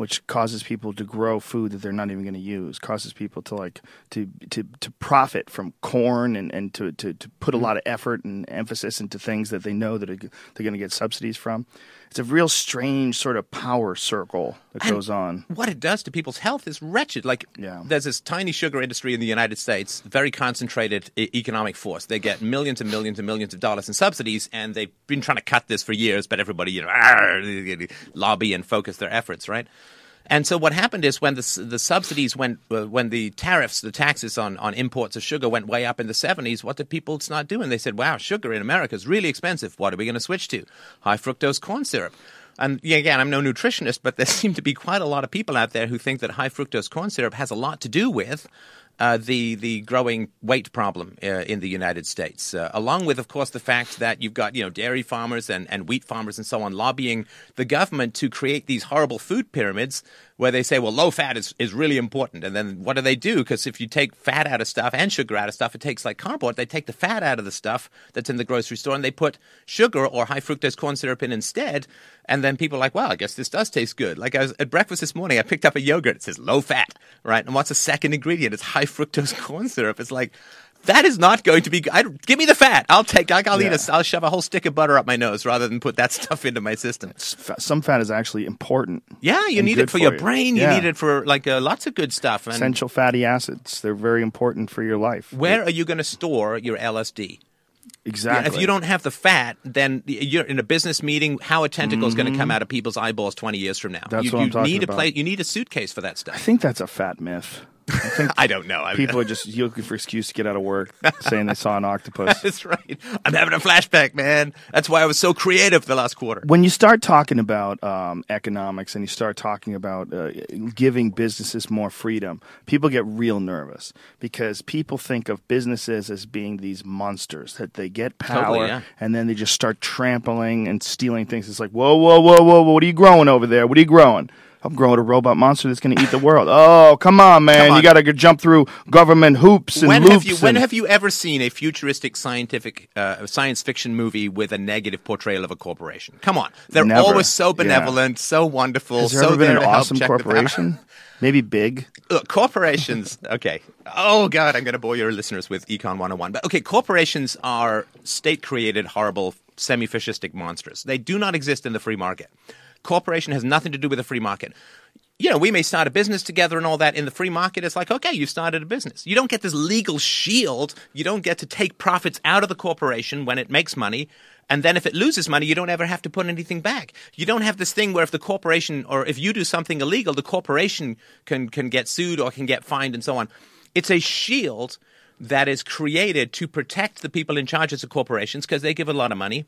which causes people to grow food that they're not even going to use, causes people to like to to, to profit from corn and, and to, to, to put a lot of effort and emphasis into things that they know that are, they're going to get subsidies from. It's a real strange sort of power circle that And goes on. What it does to people's health is wretched. Like, Yeah. there's this tiny sugar industry in the United States, very concentrated e- economic force. They get millions and millions and millions of dollars in subsidies, and they've been trying to cut this for years, but everybody, you know, argh, lobby and focus their efforts, right? And so what happened is when the s- the subsidies went, uh, when the tariffs, the taxes on, on imports of sugar went way up in the seventies, what did people start doing? They said, wow, sugar in America is really expensive. What are we going to switch to? High fructose corn syrup. And yeah, again, I'm no nutritionist, but there seem to be quite a lot of people out there who think that high fructose corn syrup has a lot to do with uh, the the growing weight problem uh, in the United States, uh, along with, of course, the fact that you've got you know dairy farmers and, and wheat farmers and so on lobbying the government to create these horrible food pyramids where they say, well, low fat is, is really important. And then what do they do? Because if you take fat out of stuff and sugar out of stuff, it takes like cardboard. They take the fat out of the stuff that's in the grocery store and they put sugar or high fructose corn syrup in instead. And then people are like, well, I guess this does taste good. Like I was at breakfast this morning, I picked up a yogurt. It says low fat, right? And what's the second ingredient? It's high fructose corn syrup. It's like, that is not going to be good. I, give me the fat. I'll take, like, I'll Yeah. eat a, I'll shove a whole stick of butter up my nose rather than put that stuff into my system. S- fa- Some fat is actually important. Yeah, you and need good it for, your you. brain. Yeah. You need it for, like, uh, lots of good stuff. And Essential fatty acids. They're very important for your life. where are you going to store your L S D? Exactly. If you don't have the fat, then you're in a business meeting. How a tentacle is going to come out of people's eyeballs twenty years from now? Mm-hmm. That's you, what I'm you talking need a about. plate. You need a suitcase for that I stuff. think that's a fat myth. I think I don't know. I people are just looking for excuse to get out of work, saying they saw an octopus. That's right. I'm having a flashback, man. That's why I was so creative the last quarter. When you start talking about um, economics and you start talking about uh, giving businesses more freedom, people get real nervous because people think of businesses as being these monsters that they get power Totally, yeah. and then they just start trampling and stealing things. It's like, whoa, whoa, whoa, whoa, whoa, what are you growing over there? What are you growing? I'm growing a robot monster that's going to eat the world. Oh, come on, man! Come on. You got to jump through government hoops and When loops. have you when and- have you ever seen a futuristic scientific uh, science fiction movie with a negative portrayal of a corporation? Come on, they're Never. always so Yeah. benevolent, so wonderful, Has there so ever been there an to help awesome check the corporation? Maybe big. Look, corporations, okay. Oh, God, I'm going to bore your listeners with Econ one oh one. But, okay, corporations are state-created, horrible, semi-fascistic monsters. They do not exist in the free market. Corporation has nothing to do with the free market. You know, we may start a business together and all that. In the free market, it's like, okay, you started a business. You don't get this legal shield. You don't get to take profits out of the corporation when it makes money. And then if it loses money, you don't ever have to put anything back. You don't have this thing where if the corporation or if you do something illegal, the corporation can, can get sued or can get fined and so on. It's a shield that is created to protect the people in charge of the corporations because they give a lot of money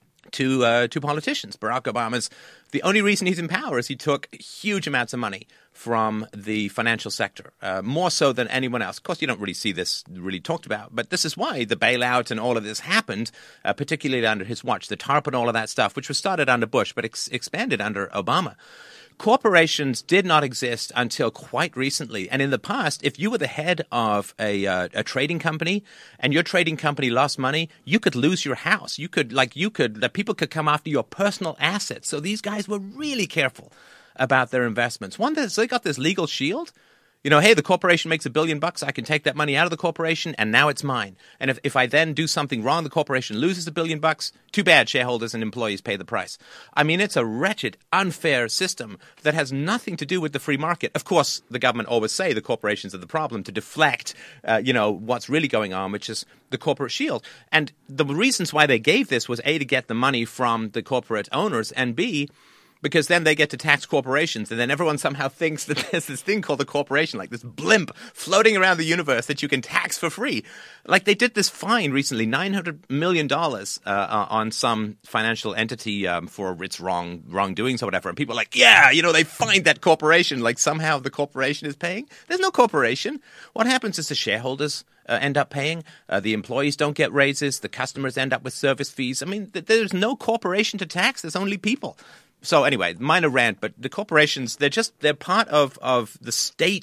to uh, to politicians. Barack Obama's the only reason he's in power is he took huge amounts of money from the financial sector, uh, more so than anyone else. Of course, you don't really see this really talked about, but this is why the bailout and all of this happened, uh, particularly under his watch, the TARP and all of that stuff, which was started under Bush but ex- expanded under Obama. Corporations did not exist until quite recently. And in the past, if you were the head of a, uh, a trading company and your trading company lost money, you could lose your house. You could, like, you could, the people could come after your personal assets. So these guys were really careful about their investments. One, so they got this legal shield. You know, hey, the corporation makes a billion bucks. I can take that money out of the corporation, and now it's mine. And if, if I then do something wrong, the corporation loses a billion bucks. Too bad, shareholders and employees pay the price. I mean, it's a wretched, unfair system that has nothing to do with the free market. Of course, the government always say the corporations are the problem to deflect, uh, you know, what's really going on, which is the corporate shield. And the reasons why they gave this was, A, to get the money from the corporate owners, and B, because then they get to tax corporations, and then everyone somehow thinks that there's this thing called a corporation, like this blimp floating around the universe that you can tax for free. Like they did this fine recently, nine hundred million dollars uh, uh, on some financial entity um, for its wrong wrongdoings or whatever. And people are like, yeah, you know, they fined that corporation. Like somehow the corporation is paying. There's no corporation. What happens is the shareholders Uh, end up paying. Uh, the employees don't get raises. The customers end up with service fees. I mean, th- there's no corporation to tax. There's only people. So anyway, minor rant, but the corporations, they're just, they're part of, of the state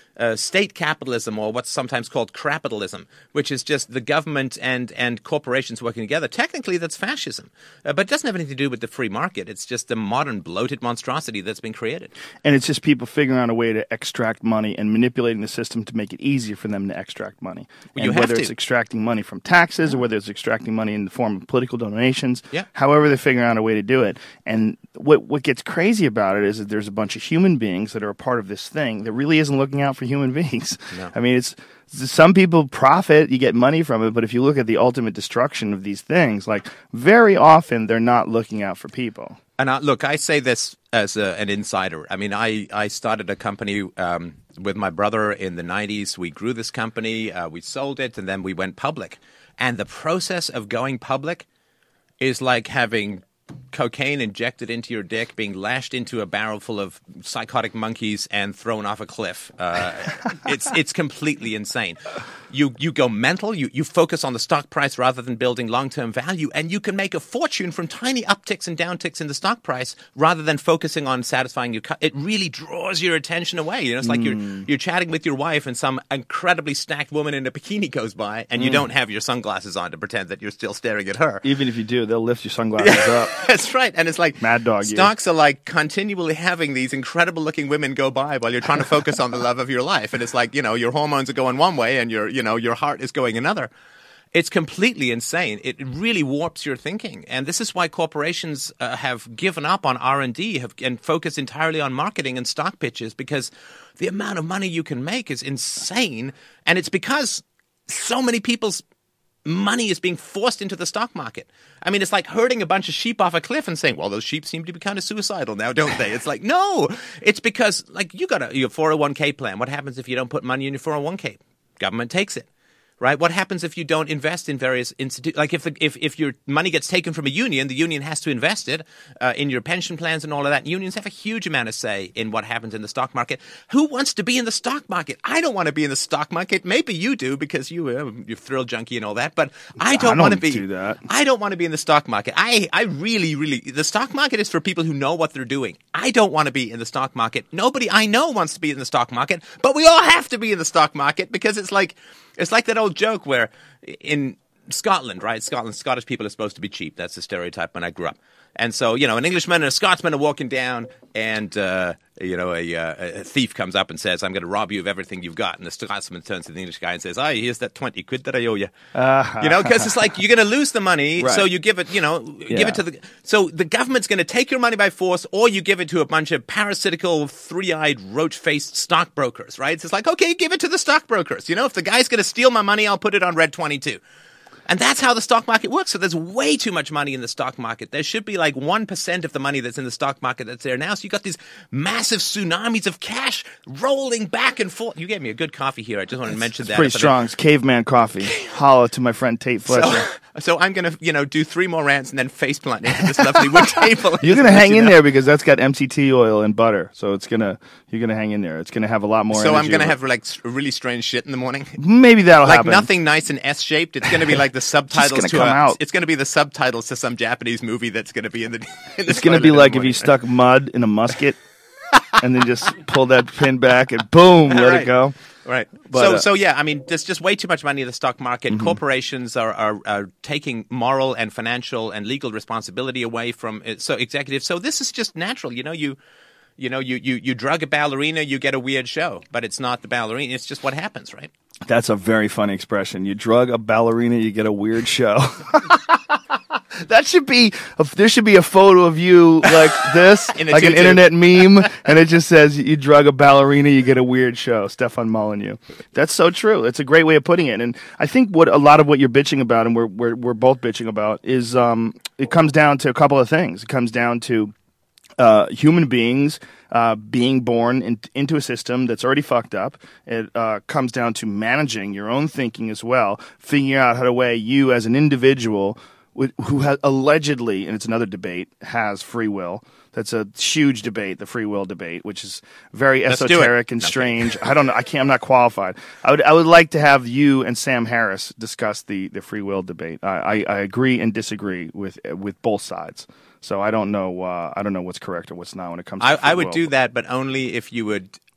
uh, state capitalism, or what's sometimes called crapitalism, which is just the government and, and corporations working together. Technically, that's fascism. Uh, but it doesn't have anything to do with the free market. It's just the modern bloated monstrosity that's been created. And it's just people figuring out a way to extract money and manipulating the system to make it easier for them to extract money. Well, and you have whether to. it's extracting money from taxes or whether it's extracting money in the form of political donations, Yeah. however they're figuring out a way to do it. And what what gets crazy about it is that there's a bunch of human beings that are a part of this thing that really isn't looking out for human beings. No. I mean, it's some people profit, you get money from it, but if you look at the ultimate destruction of these things, like very often they're not looking out for people. And I, look, I say this as a, an insider. I mean, I, I started a company um, with my brother in the nineties. We grew this company, uh, we sold it, and then we went public. And the process of going public is like having cocaine injected into your dick, being lashed into a barrel full of psychotic monkeys, and thrown off a cliff. Uh, it's it's completely insane. You you go mental. You you focus on the stock price rather than building long-term value, and you can make a fortune from tiny upticks and downticks in the stock price rather than focusing on satisfying your. Cu- it really draws your attention away. You know, it's like Mm. you're you're chatting with your wife, and some incredibly stacked woman in a bikini goes by, and you Mm. don't have your sunglasses on to pretend that you're still staring at her. Even if you do, they'll lift your sunglasses up. That's right. And it's like Mad dog you. stocks are like continually having these incredible looking women go by while you're trying to focus on the love of your life. And it's like, you know, your hormones are going one way and your, you know, your heart is going another. It's completely insane. It really warps your thinking. And this is why corporations uh, have given up on R and D have, and focus entirely on marketing and stock pitches, because the amount of money you can make is insane. And it's because so many people's money is being forced into the stock market. I mean, it's like herding a bunch of sheep off a cliff and saying, well, those sheep seem to be kind of suicidal now, don't they? It's like, no, it's because like you got a, your four oh one k plan. What happens if you don't put money in your four oh one k? Government takes it. Right? What happens if you don't invest in various institutes? Like if, the, if if your money gets taken from a union, the union has to invest it uh, in your pension plans and all of that. Unions have a huge amount of say in what happens in the stock market. Who wants to be in the stock market? I don't want to be in the stock market. Maybe you do because you uh, you're thrill junkie and all that. But I don't, don't want to be. do that. I don't want to be in the stock market. I I really really the stock market is for people who know what they're doing. I don't want to be in the stock market. Nobody I know wants to be in the stock market, but we all have to be in the stock market because it's like. It's like that old joke where in Scotland, right? Scotland, Scottish people are supposed to be cheap. That's the stereotype when I grew up. And so, you know, an Englishman and a Scotsman are walking down and, uh, you know, a, uh, a thief comes up and says, I'm going to rob you of everything you've got. And the Scotsman turns to the English guy and says, aye, here's that twenty quid that I owe you. Uh, You know, because it's like you're going to lose the money, Right. so you give it, you know, Yeah. give it to the. So the government's going to take your money by force, or you give it to a bunch of parasitical, three-eyed, roach-faced stockbrokers, right? It's just like, okay, give it to the stockbrokers. You know, if the guy's going to steal my money, I'll put it on Red twenty-two. And that's how the stock market works. So there's way too much money in the stock market. There should be like one percent of the money that's in the stock market that's there now. So you got these massive tsunamis of cash rolling back and forth. You gave me a good coffee here. I just wanted to mention that. Pretty But strong. It's caveman coffee. Holla to my friend Tate Fletcher. So, so I'm going to, you know, do three more rants and then faceplant into this lovely wood table. You're gonna Just hang let you in know. there because that's got M C T oil and butter, so it's gonna you're gonna hang in there. It's gonna have a lot more. So I'm energy going to over- have like s- really strange shit in the morning. maybe that'll Like happen. nothing nice and S shaped. It's going to be like the subtitles gonna to come a, out. It's going to be the subtitles to some Japanese movie that's going to be in the. In the It's gonna toilet be in the like if morning, you stuck mud in a musket and then just pull that pin back and boom, let Right. it go. Right. But, so, uh, so yeah, I mean, there's just way too much money in the stock market. Mm-hmm. Corporations are, are, are taking moral and financial and legal responsibility away from uh, so executives. So this is just natural. You know, you, you know, you, you, you drug a ballerina, you get a weird show, but it's not the ballerina. It's just what happens, right? That's a very funny expression. You drug a ballerina, you get a weird show. That should be. A, there should be a photo of you like this, In a like an tutu. internet meme, and it just says, "You drug a ballerina, you get a weird show." Stefan Molyneux. That's so true. It's a great way of putting it. And I think what a lot of what you're bitching about, and we're we're, we're both bitching about, is um, it comes down to a couple of things. It comes down to uh, human beings uh, being born in, into a system that's already fucked up. It uh, comes down to managing your own thinking as well, figuring out how to weigh you as an individual wh- who has allegedly, and it's another debate, has free will. That's a huge debate, the free will debate, which is very Let's do it. esoteric and Okay. strange. I don't know. I can't. I'm not qualified. I would. I would like to have you and Sam Harris discuss the, the free will debate. I, I, I agree and disagree with with both sides. So I don't know. Uh, I don't know what's correct or what's not when it comes to I, free I would will. do that, but only if you would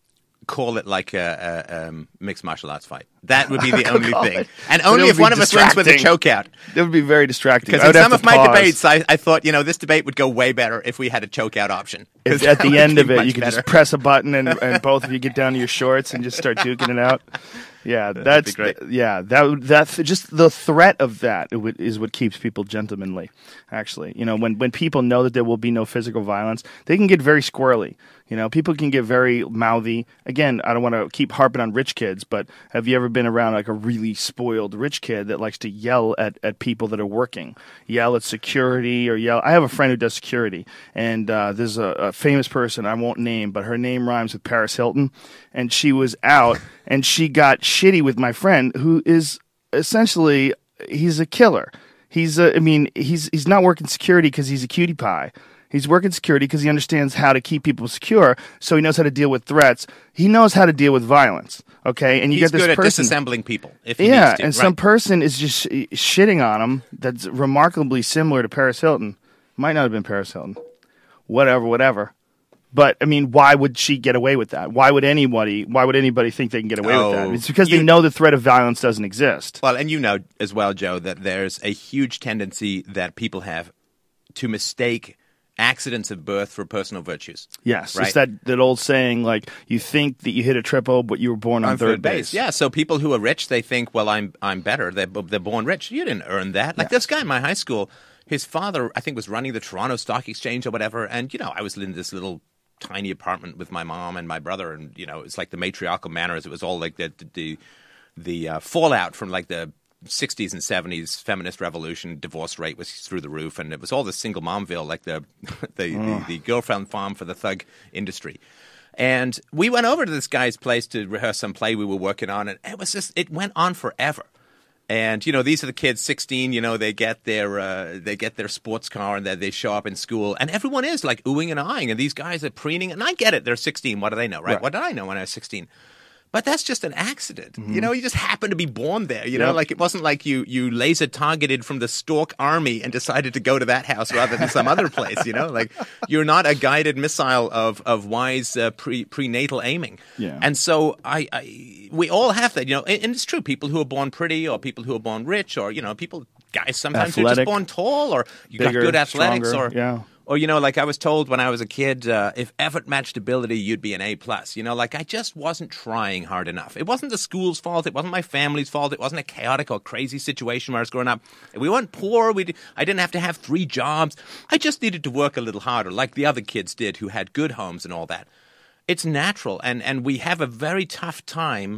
call it like a, a um, mixed martial arts fight. That would be the only Call thing. it. And But only it would if be one of us wins with a distracting. chokeout. It would be very distracting. Because I would in have some to of my pause. debates, I, I thought, you know, this debate would go way better if we had a chokeout option. 'Cause If at that the would end be of it, much you could better. just press a button and, and both of you get down to your shorts and just start duking it out. Yeah, that's be great. yeah. That would- that just the threat of that is what keeps people gentlemanly. Actually, you know, when when people know that there will be no physical violence, they can get very squirrely. You know, people can get very mouthy. Again, I don't want to keep harping on rich kids, but have you ever been around like a really spoiled rich kid that likes to yell at, at people that are working, yell at security or yell? I have a friend who does security, and uh, there's a, a famous person I won't name, but her name rhymes with Paris Hilton, and she was out and she got shitty with my friend who is essentially he's a killer. He's a, I mean, he's he's not working security because he's a cutie pie. He's working security because he understands how to keep people secure, so he knows how to deal with threats. He knows how to deal with violence. Okay, and you He's get this good person, at disassembling people. If he yeah, needs to. and Right. some person is just sh- shitting on him. That's remarkably similar to Paris Hilton. Might not have been Paris Hilton. Whatever, whatever. But I mean, why would she get away with that? Why would anybody? Why would anybody think they can get away with Oh, that? It's because you- they know the threat of violence doesn't exist. Well, and you know as well, Joe, that there's a huge tendency that people have to mistake accidents of birth for personal virtues. Yes, right? it's that, that old saying, like, you think that you hit a triple, but you were born on, on third base. Yeah, so people who are rich, they think, well, I'm I'm better. They're, they're born rich. You didn't earn that. Like this guy in my high school, his father, I think, was running the Toronto Stock Exchange or whatever. And, you know, I was in this little tiny apartment with my mom and my brother. And, you know, it's like the matriarchal manners. It was all like the, the, the uh, fallout from like the sixties and seventies feminist revolution. Divorce rate was through the roof, and it was all the single momville, like the the, the the girlfriend farm for the thug industry. And we went over to this guy's place to rehearse some play we were working on, and it was just it went on forever. And you know, these are the kids, sixteen. You know, they get their uh, they get their sports car, and they they show up in school, and everyone is like oohing and eyeing, and these guys are preening. And I get it; they're sixteen. What do they know, right? Right. What did I know when I was sixteen? But that's just an accident. You know, you just happen to be born there. You know, Yep. like it wasn't like you you laser targeted from the Stork Army and decided to go to that house rather than some other place. You know, like you're not a guided missile of of wise uh, pre prenatal aiming. Yeah. And so I, I we all have that. You know, and, and it's true. People who are born pretty, or people who are born rich, or you know, people guys sometimes who are just Athletic. born tall, or you Bigger, got good athletics, stronger, or yeah. Or, you know, like I was told when I was a kid, uh, if effort matched ability, you'd be an A plus. You know, like I just wasn't trying hard enough. It wasn't the school's fault. It wasn't my family's fault. It wasn't a chaotic or crazy situation where I was growing up. We weren't poor. We d- I didn't have to have three jobs. I just needed to work a little harder, like the other kids did who had good homes and all that. It's natural, and, and we have a very tough time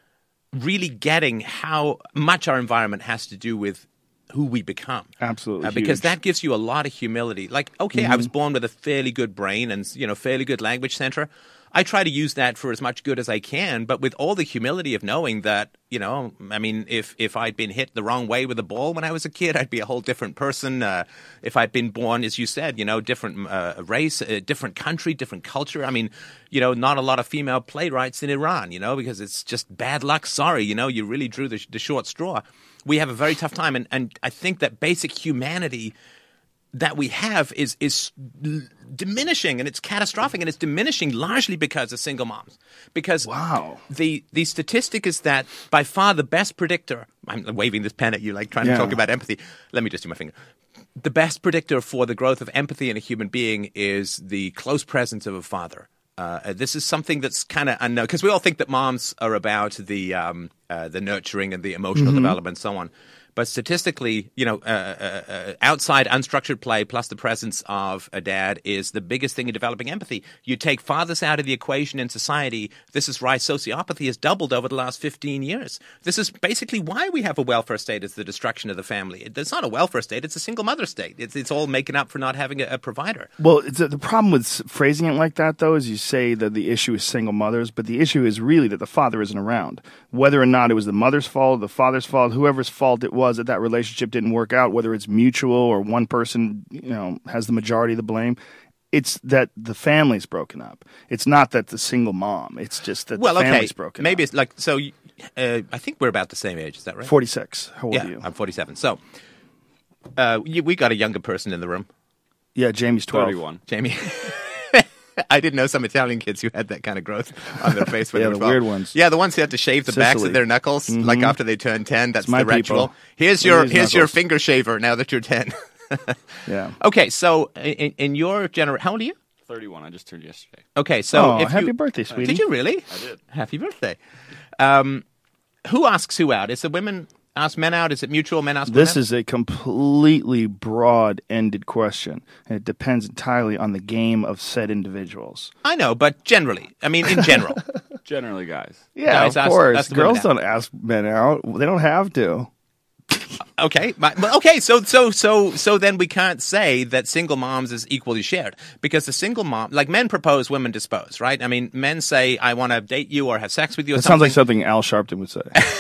really getting how much our environment has to do with who we become. Absolutely Uh, because huge. that gives you a lot of humility. Like, okay, Mm-hmm. I was born with a fairly good brain and, you know, fairly good language center. I try to use that for as much good as I can, but with all the humility of knowing that, you know, I mean, if, if I'd been hit the wrong way with a ball when I was a kid, I'd be a whole different person. Uh, if I'd been born, as you said, you know, different uh, race, uh, different country, different culture. I mean, you know, not a lot of female playwrights in Iran, you know, because it's just bad luck. Sorry, you know, you really drew the, the short straw. We have a very tough time, and, and I think that basic humanity that we have is is diminishing, and it's catastrophic, and it's diminishing largely because of single moms. Because Wow. the the statistic is that by far the best predictor. I'm waving this pen at you, like trying Yeah. to talk about empathy. Let me just do my finger. The best predictor for the growth of empathy in a human being is the close presence of a father. Uh, this is something that's kind of unknown because we all think that moms are about the um, uh, the nurturing and the emotional Mm-hmm. development and so on. But statistically, you know, uh, uh, uh, outside unstructured play plus the presence of a dad is the biggest thing in developing empathy. You take fathers out of the equation in society. This is why sociopathy has doubled over the last fifteen years. This is basically why we have a welfare state. It's the destruction of the family. It's not a welfare state. It's a single mother state. It's, it's all making up for not having a, a provider. Well, it's, the problem with s- phrasing it like that, though, is you say that the issue is single mothers, but the issue is really that the father isn't around. Whether or not it was the mother's fault, the father's fault, whoever's fault it was that that relationship didn't work out, whether it's mutual or one person, you know, has the majority of the blame, it's that the family's broken up. It's not that the single mom. It's just that Well, the okay, family's broken maybe up. it's like so. Uh, I think we're about the same age. Is that right? forty-six. How old Yeah, are you? I'm forty-seven. So uh, you, we got a younger person in the room, Yeah, Jamie's twelve. thirty-one. Jamie. I didn't know some Italian kids who had that kind of growth on their face when Yeah, they were the twelve. weird ones. Yeah, the ones who had to shave the backs Sicily. of their knuckles, Mhm. like after they turned ten. That's my the ritual. people. Here's Look at your these here's your knuckles. finger shaver now that you're ten. Yeah. Okay, so in, in your generation, how old are you? thirty-one. I just turned yesterday. Okay, so Oh, if happy you, birthday, sweetie. Did you really? I did. Happy birthday. Um, who asks who out? Is the women ask men out? Is it mutual? Men ask This women? is a completely broad-ended question, and it depends entirely on the game of said individuals. I know, but generally, I mean, in general. Generally, guys. Yeah, Guys of ask- course. ask the women Girls out. don't ask men out. They don't have to. Okay, my, well, okay, so so so so then we can't say that single moms is equally shared because the single mom, like men propose, women dispose, right? I mean, men say, "I want to date you or have sex with you." Or It sounds like something. something Al Sharpton would say.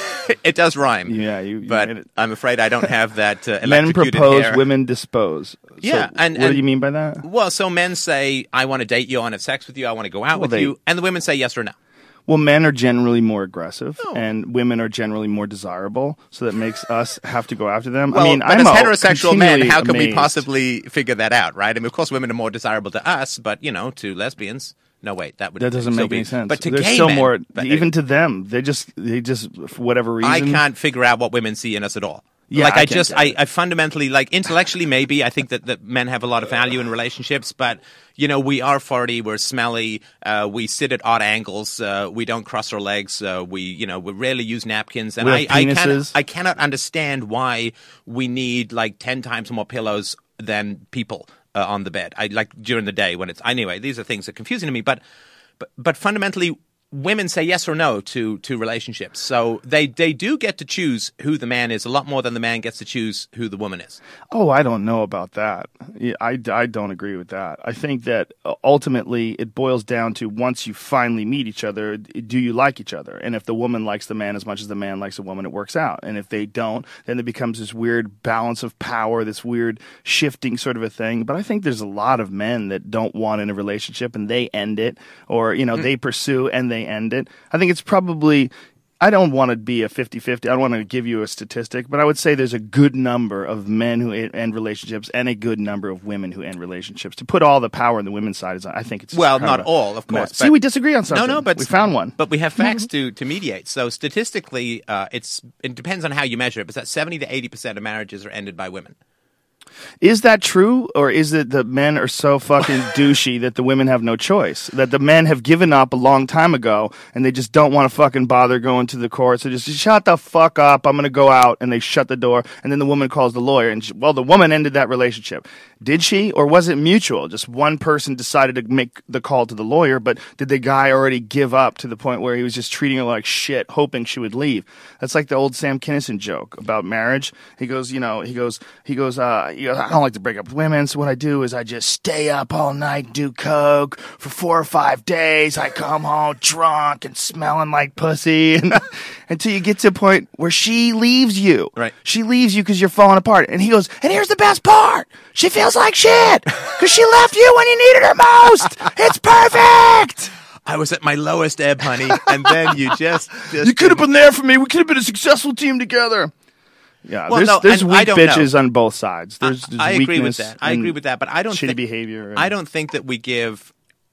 It does rhyme. Yeah, you- you but made it. I'm afraid I don't have that uh, Men electrocuted propose, hair. women dispose. Yeah, So and- what do and- you mean by that? Well, so men say, "I want to date you, I want to have sex with you, I want to go out Well, with they- you," and the women say yes or no. Well, men are generally more aggressive, Oh. and women are generally more desirable, so that makes us have to go after them. Well, I mean, but I'm as a- heterosexual men, continually how can we amazed. possibly figure that out, right? I mean, of course, women are more desirable to us, but you know, to lesbians, no, wait, that would That doesn't still make be, any sense. But to There's gay still men, more, but- even to them, they just, they just, for whatever reason. I can't figure out what women see in us at all. Yeah, like I I, can't just, get I, it. I fundamentally, like intellectually, maybe I think that, that men have a lot of value in relationships, but you know, we are farty, we're smelly, uh, we sit at odd angles, uh, we don't cross our legs, uh, we, you know, we rarely use napkins, and We I, have I, cannot, penises. I cannot understand why we need like ten times more pillows than people uh, on the bed. I like during the day when it's anyway. These are things that are confusing to me, but but but fundamentally, women say yes or no to to relationships. So they they do get to choose who the man is a lot more than the man gets to choose who the woman is. Oh, I don't know about that. Yeah, I, I don't agree with that. I think that uh, ultimately it boils down to once you finally meet each other, do you like each other? And if the woman likes the man as much as the man likes the woman, it works out. And if they don't, then it becomes this weird balance of power, this weird shifting sort of a thing. But I think there's a lot of men that don't want in a relationship and they end it, or, you know, they pursue and they end it. I think it's probably, I don't want to be a fifty-fifty. I don't want to give you a statistic, but I would say there's a good number of men who end relationships and a good number of women who end relationships. To put all the power on the women's side is, I think it's Well, kind not of a all, of course. mess. See, but- we disagree on something. No, no, but we found one. But we have facts to to mediate. So statistically, uh, it's it depends on how you measure it. But that seventy to eighty percent of marriages are ended by women. Is that true, or is it that men are so fucking douchey that the women have no choice? That the men have given up a long time ago, and they just don't want to fucking bother going to the courts. They just shut the fuck up. I'm gonna go out, and they shut the door. And then the woman calls the lawyer, and she, well, the woman ended that relationship. Did she, or was it mutual? Just one person decided to make the call to the lawyer, but did the guy already give up to the point where he was just treating her like shit, hoping she would leave? That's like the old Sam Kinison joke about marriage. He goes, you know, he goes, he goes, uh, he goes, I don't like to break up with women, so what I do is I just stay up all night, do coke for four or five days. I come home drunk and smelling like pussy, and, until you get to a point where she leaves you. Right. She leaves you because you're falling apart. And he goes, and here's the best part. She feels like shit because she left you when you needed her most. It's perfect. I was at my lowest ebb, honey, and then you just, just You could have been there for me. We could have been a successful team together. Yeah, Well, there's, no, there's and I weak don't bitches know. on both sides. There's, there's I agree with weakness that. I and agree with that, but I don't shitty think, behavior. and- I don't think that we give.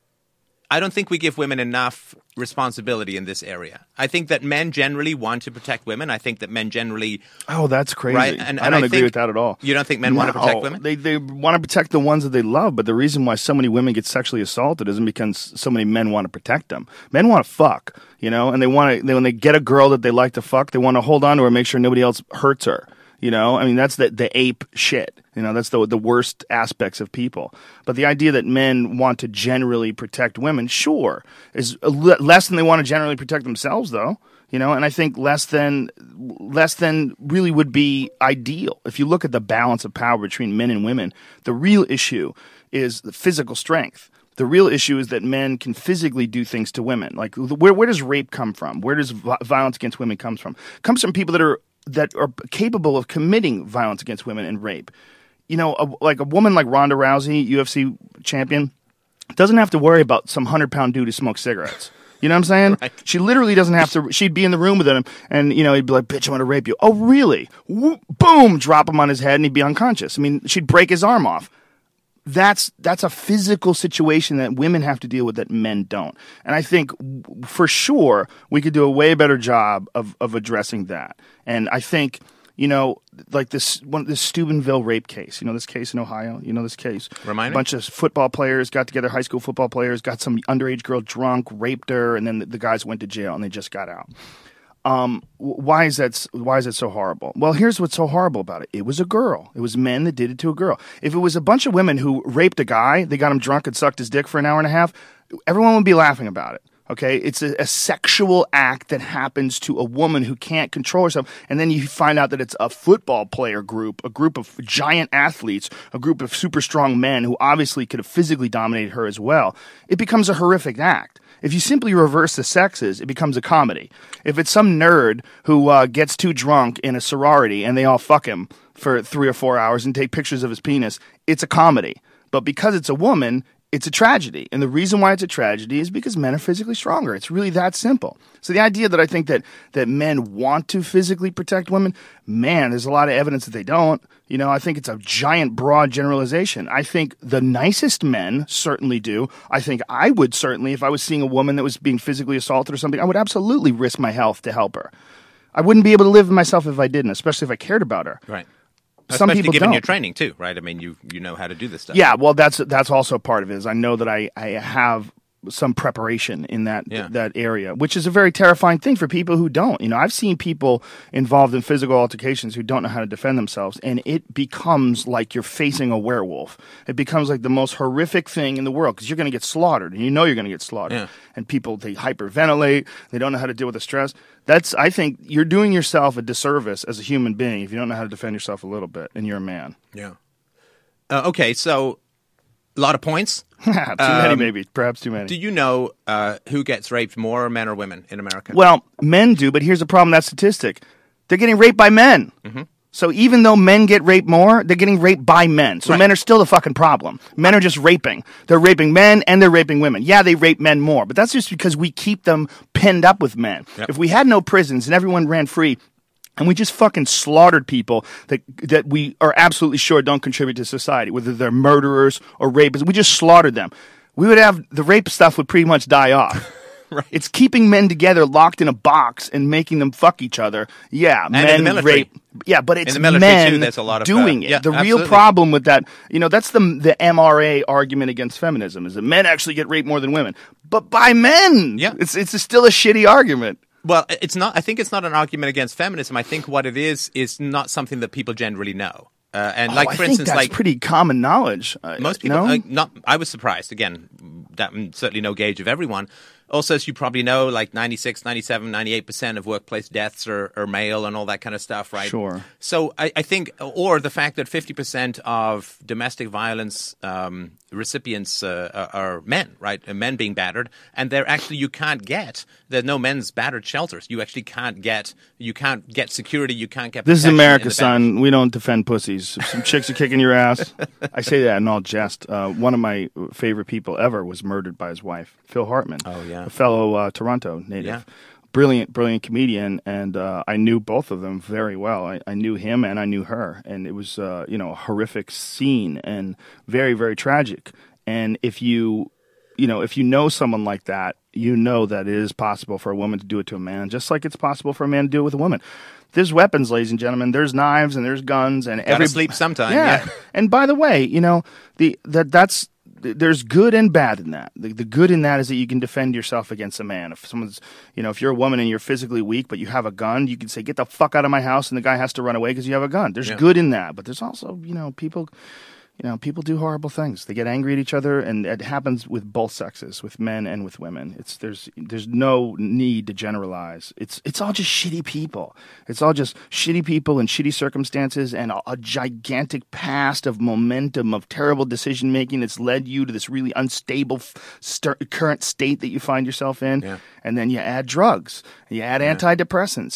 I don't think we give women enough responsibility in this area. I think that men generally want to protect women. I think that men generally. Oh, that's crazy. Right, and- I and don't I agree think- with that at all. You don't think men want to protect No, women? They they want to protect the ones that they love, but the reason why so many women get sexually assaulted isn't because so many men want to protect them. Men want to fuck, you know, and they want to. They, when they get a girl that they like to fuck, they want to hold on to her, and make sure nobody else hurts her. You know, I mean, that's the the ape shit. You know, that's the the worst aspects of people. But the idea that men want to generally protect women, sure, is a le- less than they want to generally protect themselves, though. You know, and I think less than less than really would be ideal. If you look at the balance of power between men and women, the real issue is the physical strength. The real issue is that men can physically do things to women. Like, where where does rape come from? Where does vi- violence against women comes from? It comes from people that are that are capable of committing violence against women and rape. You know, a, like a woman like Ronda Rousey, U F C champion, doesn't have to worry about some hundred-pound dude who smokes cigarettes. You know what I'm saying? Right. She literally doesn't have to. She'd be in the room with him, and you know he'd be like, "Bitch, I'm gonna rape you." Oh, really? Whoop, boom! Drop him on his head, and he'd be unconscious. I mean, she'd break his arm off. that's that's a physical situation that women have to deal with that men don't. And I think for sure we could do a way better job of, of addressing that. And I think, you know, like this one, this Steubenville rape case. You know this case in Ohio. You know this case. Remind a bunch of football players got together, high school football players, got some underage girl drunk, raped her, and then the, the guys went to jail and they just got out. Um, why is that? Why is it so horrible? Well, here's what's so horrible about it. It was a girl. It was men that did it to a girl. If it was a bunch of women who raped a guy, they got him drunk and sucked his dick for an hour and a half, everyone would be laughing about it. Okay, it's a, a sexual act that happens to a woman who can't control herself, and then you find out that it's a football player group, a group of giant athletes, a group of super strong men who obviously could have physically dominated her as well. It becomes a horrific act. If you simply reverse the sexes, it becomes a comedy. If it's some nerd who uh, gets too drunk in a sorority and they all fuck him for three or four hours and take pictures of his penis, it's a comedy. But because it's a woman, it's a tragedy. And the reason why it's a tragedy is because men are physically stronger. It's really that simple. So the idea that I think that, that men want to physically protect women, man, there's a lot of evidence that they don't. You know, I think it's a giant, broad generalization. I think the nicest men certainly do. I think I would certainly, if I was seeing a woman that was being physically assaulted or something, I would absolutely risk my health to help her. I wouldn't be able to live with myself if I didn't, especially if I cared about her. Right. Some Especially people given don't. your training too, right? I mean, you you know how to do this stuff. Yeah, well, that's that's also part of it. Is I know that I, I have some preparation in that Yeah. that area, which is a very terrifying thing for people who don't. You know, I've seen people involved in physical altercations who don't know how to defend themselves, and it becomes like you're facing a werewolf. It becomes like the most horrific thing in the world because you're going to get slaughtered, and you know you're going to get slaughtered. Yeah. And people, they hyperventilate, they don't know how to deal with the stress. That's, I think, you're doing yourself a disservice as a human being if you don't know how to defend yourself a little bit, and you're a man. Yeah. Uh, okay, so a lot of points. too many, Um, maybe, perhaps too many. Do you know uh, who gets raped more, men or women, in America? Well, men do, but here's the problem with that statistic. They're getting raped by men. Mm-hmm. So even though men get raped more, they're getting raped by men. So Right. men are still the fucking problem. Men are just raping. They're raping men and they're raping women. Yeah, they rape men more, but that's just because we keep them pinned up with men. Yep. If we had no prisons and everyone ran free, and we just fucking slaughtered people that that we are absolutely sure don't contribute to society, whether they're murderers or rapists, we just slaughtered them. We would have, the rape stuff would pretty much die off. Right. It's keeping men together, locked in a box, and making them fuck each other. Yeah, in men the military. rape. Yeah, but it's In the military, men too, there's a lot of, doing uh, it. yeah, the real absolutely. problem with that, you know, that's the the M R A argument against feminism, is that men actually get raped more than women, but by men. Yeah. it's it's still a shitty argument. Well, it's not. I think it's not an argument against feminism. I think what it is is not something that people generally know. Uh, and like, oh, I for think instance, that's like pretty common knowledge. Uh, most people, no? uh, not. I was surprised. Again, that mm, certainly no gauge of everyone. Also, as you probably know, like ninety-six, ninety-seven, ninety-eight percent of workplace deaths are, are male and all that kind of stuff, right? Sure. So I, I think, or the fact that fifty percent of domestic violence um, recipients uh, are, are men, right? And men being battered. And they're actually, you can't get, there's no men's battered shelters. You actually can't get, you can't get security, you can't get This is protection in America, the son. We don't defend pussies. If some chicks are kicking your ass, I say that in all jest. Uh, one of my favorite people ever was murdered by his wife, Phil Hartman. Oh, yeah. A fellow uh, Toronto native. Yeah. Brilliant, brilliant comedian, and uh, I knew both of them very well. I, I knew him and I knew her, and it was uh, you know a horrific scene and very, very tragic. And if you, you know, if you know someone like that, you know that it is possible for a woman to do it to a man, just like it's possible for a man to do it with a woman. There's weapons, ladies and gentlemen. There's knives and there's guns and Gotta every sleep sometime, Yeah. yeah. And by the way, you know the that that's. There's good and bad in that. The, the good in that is that you can defend yourself against a man. If someone's, you know, if you're a woman and you're physically weak, but you have a gun, you can say, get the fuck out of my house, and the guy has to run away because you have a gun. There's Yeah. good in that. But there's also, you know, people, you know, people do horrible things. They get angry at each other, and it happens with both sexes, with men and with women. It's there's there's no need to generalize. It's it's all just shitty people. It's all just shitty people and shitty circumstances and a, a gigantic past of momentum of terrible decision making that's led you to this really unstable f- st- current state that you find yourself in. Yeah. And then you add drugs, and you add antidepressants.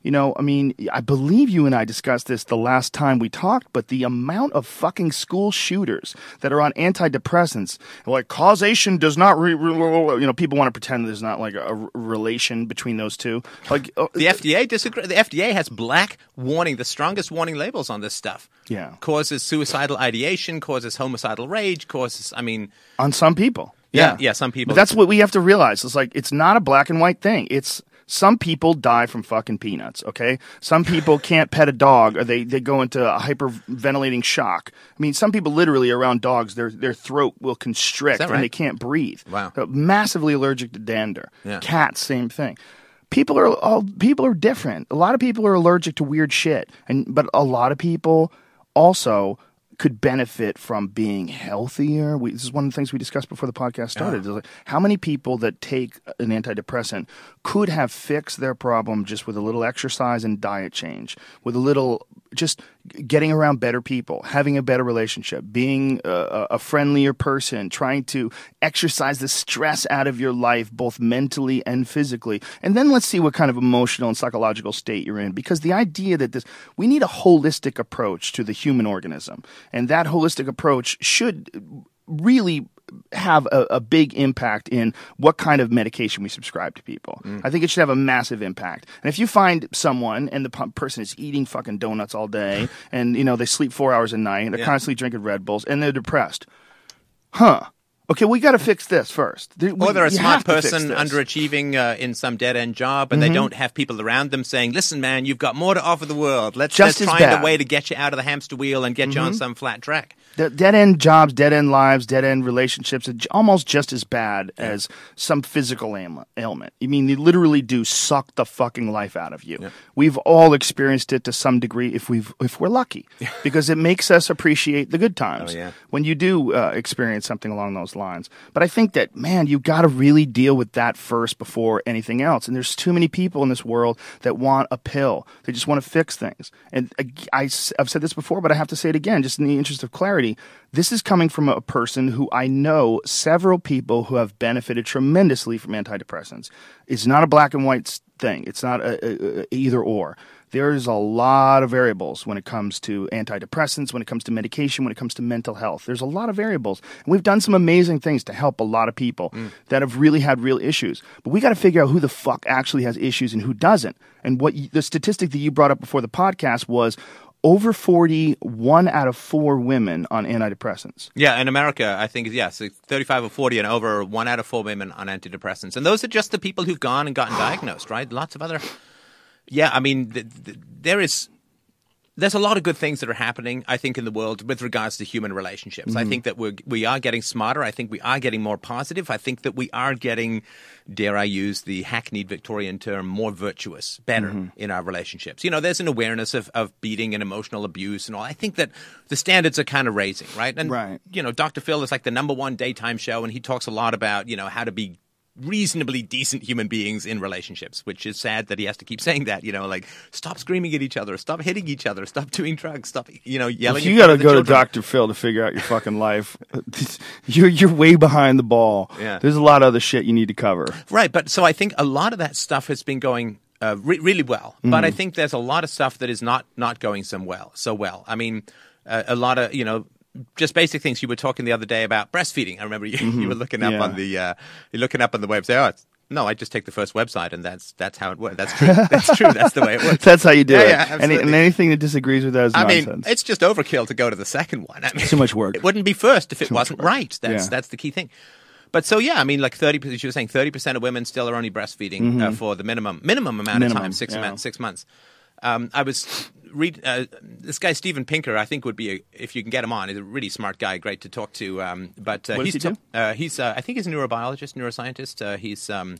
You know, I mean, I believe you and I discussed this the last time we talked, but the amount of fucking school shooters that are on antidepressants, like causation does not, re- re- you know, people want to pretend there's not like a, a relation between those two. Like uh, The F D A disagree. The F D A has black warning, the strongest warning labels on this stuff. Yeah. Causes suicidal ideation, causes homicidal rage, causes, I mean. on some people. Yeah, yeah, some people. But that's what we have to realize. It's like, it's not a black and white thing. It's, some people die from fucking peanuts, okay? Some people can't pet a dog or they, they go into a hyperventilating shock. I mean, some people literally around dogs, their their throat will constrict right? and they can't breathe. Wow. They're massively allergic to dander. Yeah. Cats, same thing. People are all people are different. A lot of people are allergic to weird shit. And but a lot of people also could benefit from being healthier. We, this is one of the things we discussed before the podcast started. Yeah. Like how many people that take an antidepressant could have fixed their problem just with a little exercise and diet change, with a little just getting around better people, having a better relationship, being a, a friendlier person, trying to exercise the stress out of your life, both mentally and physically. And then let's see what kind of emotional and psychological state you're in. Because the idea that this, we need a holistic approach to the human organism. And that holistic approach should really have a, a big impact in what kind of medication we subscribe to people. Mm. I think it should have a massive impact. And if you find someone and the p- person is eating fucking donuts all day and, you know, they sleep four hours a night and they're yeah. constantly drinking Red Bulls and they're depressed, huh? Okay, we got to fix this first. There, we, or they're a you smart have to fix person this. underachieving uh, in some dead-end job, and mm-hmm. they don't have people around them saying, listen, man, you've got more to offer the world. Let's, Just let's as find bad. a way to get you out of the hamster wheel and get mm-hmm. you on some flat track. The dead-end jobs, dead-end lives, dead-end relationships are j- almost just as bad yeah. as some physical ail- ailment. I mean, they literally do suck the fucking life out of you. Yeah. We've all experienced it to some degree if we've if we're lucky, because it makes us appreciate the good times oh, yeah. when you do uh, experience something along those lines. But I think that, man, you got to really deal with that first before anything else. And there's too many people in this world that want a pill. They just want to fix things. And I, I, I've said this before, but I have to say it again, just in the interest of clarity. This is coming from a person who I know several people who have benefited tremendously from antidepressants. It's not a black and white thing. It's not a, a, a either or. There's a lot of variables when it comes to antidepressants, when it comes to medication, when it comes to mental health. There's a lot of variables. And we've done some amazing things to help a lot of people mm. that have really had real issues. But we got to figure out who the fuck actually has issues and who doesn't. And what you, the statistic that you brought up before the podcast was over forty, one out of four women on antidepressants. Yeah, in America, I think, yes, yeah, so thirty-five or forty and over, one out of four women on antidepressants. And those are just the people who've gone and gotten diagnosed, right? Lots of other... Yeah, I mean, th- th- there is... There's a lot of good things that are happening, I think, in the world with regards to human relationships. Mm-hmm. I think that we're, we are getting smarter. I think we are getting more positive. I think that we are getting, dare I use the hackneyed Victorian term, more virtuous, better mm-hmm. in our relationships. You know, there's an awareness of, of beating and emotional abuse and all. I think that the standards are kind of raising, right? And, right. you know, Doctor Phil is like the number one daytime show, and he talks a lot about, you know, how to be reasonably decent human beings in relationships, which is sad that he has to keep saying that, you know, like, stop screaming at each other, stop hitting each other, stop doing drugs, stop, you know, yelling if at you got to go children. to Doctor Phil to figure out your fucking life, you're you're way behind the ball. Yeah. There's a lot of other shit you need to cover. Right, but so I think a lot of that stuff has been going uh, re- really well, Mm-hmm. but I think there's a lot of stuff that is not not going so well. So well, I mean, uh, a lot of, you know, just basic things. You were talking the other day about breastfeeding. I remember you, Mm-hmm. you were looking up Yeah. on the uh, you're looking up on the website. Oh, it's, no, I just take the first website, and that's that's how it works. That's true. That's true. That's the way it works. That's how you do Yeah, it. yeah, and, absolutely. and anything that disagrees with that is I nonsense. mean, it's just overkill to go to the second one. I mean, Too much work. It wouldn't be first if it Too much wasn't work. right. That's Yeah. that's the key thing. But so yeah, I mean, like thirty. You were saying thirty percent of women still are only breastfeeding uh, for the minimum minimum amount Minimum, of time, six yeah. months. Six months. Um, I was read uh, this guy Steven Pinker. I think would be a, if you can get him on. He's a really smart guy, great to talk to. Um, but uh, What does he's he do? uh, he's uh, I think he's a neurobiologist, neuroscientist. Uh, he's um,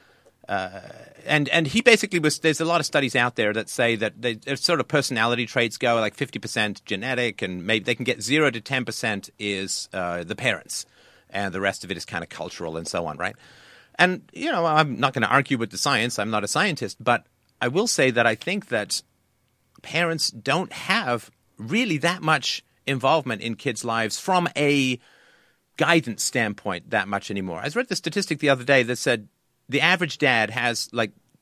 Uh, and and he basically was. There's a lot of studies out there that say that they, there's sort of personality traits go like fifty percent genetic, and maybe they can get zero to ten percent is uh, the parents, and the rest of it is kind of cultural and so on, right? And you know, I'm not going to argue with the science. I'm not a scientist, but I will say that I think that parents don't have really that much involvement in kids' lives from a guidance standpoint that much anymore. I read the statistic the other day that said the average dad has like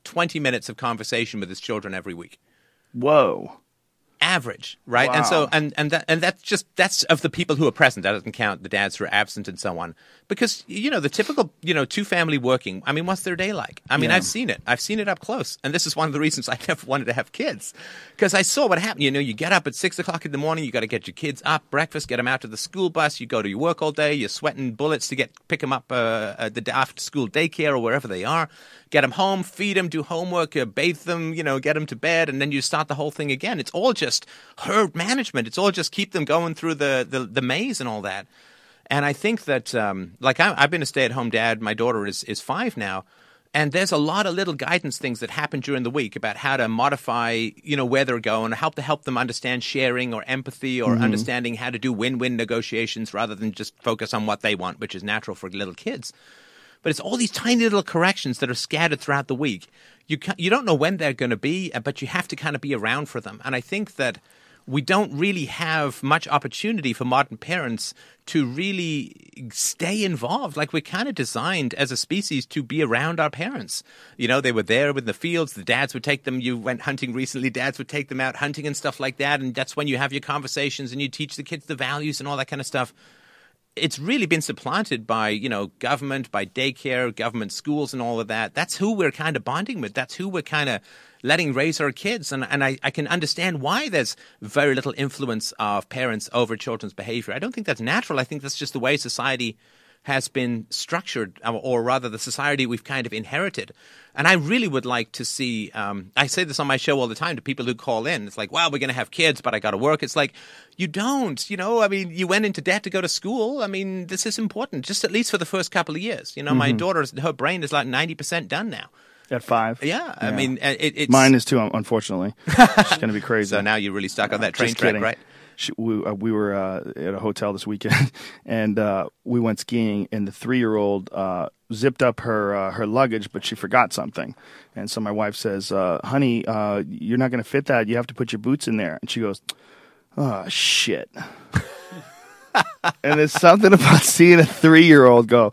twenty minutes of conversation with his children every week. Whoa. Average, right? Wow. And so, and and that and that's just that's of the people who are present. That doesn't count the dads who are absent and so on. Because you know the typical you know two family working. I mean, what's their day like? I mean, Yeah. I've seen it. I've seen it up close. And this is one of the reasons I never wanted to have kids, because I saw what happened. You know, you get up at six o'clock in the morning. You got to get your kids up, breakfast, get them out to the school bus. You go to your work all day. You're sweating bullets to get pick them up uh, at the after school daycare or wherever they are. Get them home, feed them, do homework, uh, bathe them, you know, get them to bed, and then you start the whole thing again. It's all just herd management. It's all just keep them going through the, the, the maze and all that. And I think that, um, like, I, I've been a stay-at-home dad. My daughter is, is five now. And there's a lot of little guidance things that happen during the week about how to modify, you know, where they're going, help to help them understand sharing or empathy or Mm-hmm. understanding how to do win-win negotiations rather than just focus on what they want, which is natural for little kids. But it's all these tiny little corrections that are scattered throughout the week. You ca- you don't know when they're going to be, but you have to kind of be around for them. And I think that we don't really have much opportunity for modern parents to really stay involved. Like, we're kind of designed as a species to be around our parents. You know, they were there in the fields. The dads would take them. You went hunting recently. Dads would take them out hunting and stuff like that. And that's when you have your conversations and you teach the kids the values and all that kind of stuff. It's really been supplanted by, you know, government, by daycare, government schools and all of that. That's who we're kind of bonding with. That's who we're kind of letting raise our kids. And, and I, I can understand why there's very little influence of parents over children's behavior. I don't think that's natural. I think that's just the way society has been structured, or rather the society we've kind of inherited. And I really would like to see, um, I say this on my show all the time to people who call in. It's like, well, we're going to have kids, but I got to work. It's like, you don't, you know, I mean, you went into debt to go to school. I mean, this is important, just at least for the first couple of years. You know, Mm-hmm. my daughter's, her brain is like ninety percent done now. At five? Yeah, I mean, uh, it, it's... Mine is too, unfortunately. It's going to be crazy. So now you're really stuck on that train Just track, kidding. right? She, we, uh, we were uh, at a hotel this weekend, and uh, we went skiing, and the three-year-old uh, zipped up her uh, her luggage, but she forgot something. And so my wife says, uh, honey, uh, you're not going to fit that. You have to put your boots in there. And she goes, oh, shit. And there's something about seeing a three-year-old go,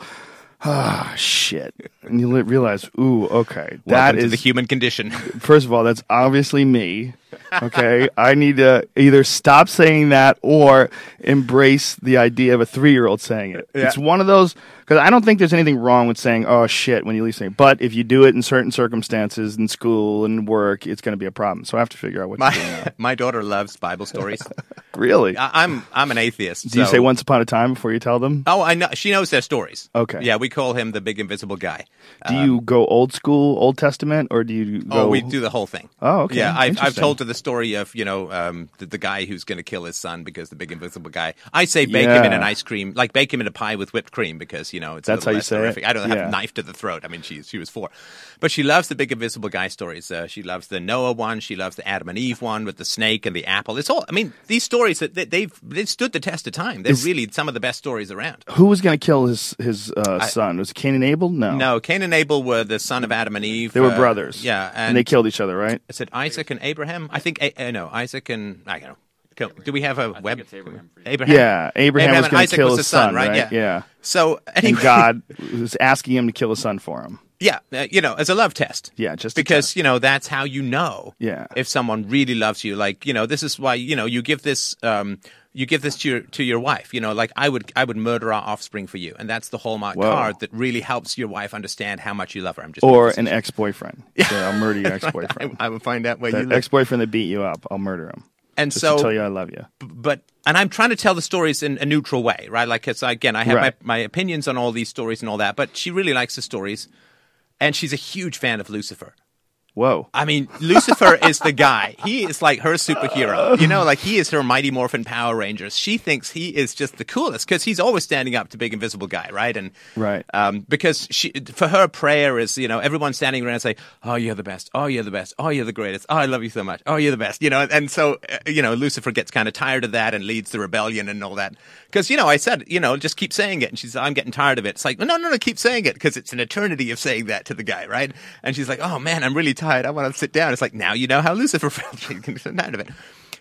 ah, shit. And you li- realize, ooh, okay. That Welcome to is the human condition. First of all, that's obviously me. Okay, I need to either stop saying that or embrace the idea of a three-year-old saying it. It's one of those, because I don't think there's anything wrong with saying "oh shit" when you leave something. But if you do it in certain circumstances, in school and work, it's going to be a problem. So I have to figure out what to do now. My, my daughter loves Bible stories. Really? I, I'm I'm an atheist. Do you so- say "once upon a time" before you tell them? Oh, I know. She knows their stories. Okay. Yeah, we call him the big invisible guy. Do you go old school, Old Testament, or do you go? Oh, we do the whole thing. Oh, okay. Yeah, I've, I've Interesting. told her the story of, you know, um, the, the guy who's going to kill his son because the big invisible guy. I say bake him in Yeah. an ice cream, like bake him in a pie with whipped cream because, you know, it's a That's little how you less say it? horrific. I don't have Yeah. a knife to the throat. I mean, she, she was four. But she loves the big invisible guy stories. Uh, she loves the Noah one. She loves the Adam and Eve one with the snake and the apple. It's all, I mean, these stories, that they, they've, they've stood the test of time. They're Is- really some of the best stories around. Who was going to kill his his uh, son? Was it Cain and Abel? No. No, Cain and Abel were the son of Adam and Eve. They were uh, brothers. Yeah. and, And, they killed each other, right? Is it Isaac and Abraham? I think, uh, no, Isaac and, I don't know. Kill- Do we have a I web? think it's Abraham. for you. Abraham. Yeah, Abraham, was and going to Isaac kill was his the son, son, right? right? Yeah. So anyway, And God was asking him to kill his son for him. yeah, uh, you know, as a love test. Yeah, just a because test. you know that's how you know. Yeah. If someone really loves you, like you know, this is why you know you give this. Um, you give this to your to your wife. You know, like I would I would murder our offspring for you, and that's the Hallmark Whoa. card that really helps your wife understand how much you love her. I'm just Or being an facetious. ex-boyfriend. So I'll murder your ex-boyfriend. I, I would find out where you That live. ex-boyfriend that beat you up, I'll murder him. and Just so to tell you I love you. but and I'm trying to tell the stories in a neutral way, right? Like, it's again, I have Right. my, my opinions on all these stories and all that, but she really likes the stories, and she's a huge fan of Lucifer. Whoa. I mean, Lucifer is the guy. He is like her superhero. You know, like he is her Mighty Morphin Power Rangers. She thinks he is just the coolest because he's always standing up to big invisible guy, right? And Right. um, because she, for her, prayer is, you know, everyone standing around and say, "Oh, you're the best. Oh, you're the best. Oh, you're the greatest. Oh, I love you so much. Oh, you're the best." You know, and so uh, you know, Lucifer gets kind of tired of that and leads the rebellion and all that. Because you know, I said, you know, just keep saying it, and she's, "I'm getting tired of it." It's like, no, no, no, keep saying it because it's an eternity of saying that to the guy, right? And she's like, "Oh man, I'm really tired. I want to sit down." It's like, now you know how Lucifer felt. She's tired of it.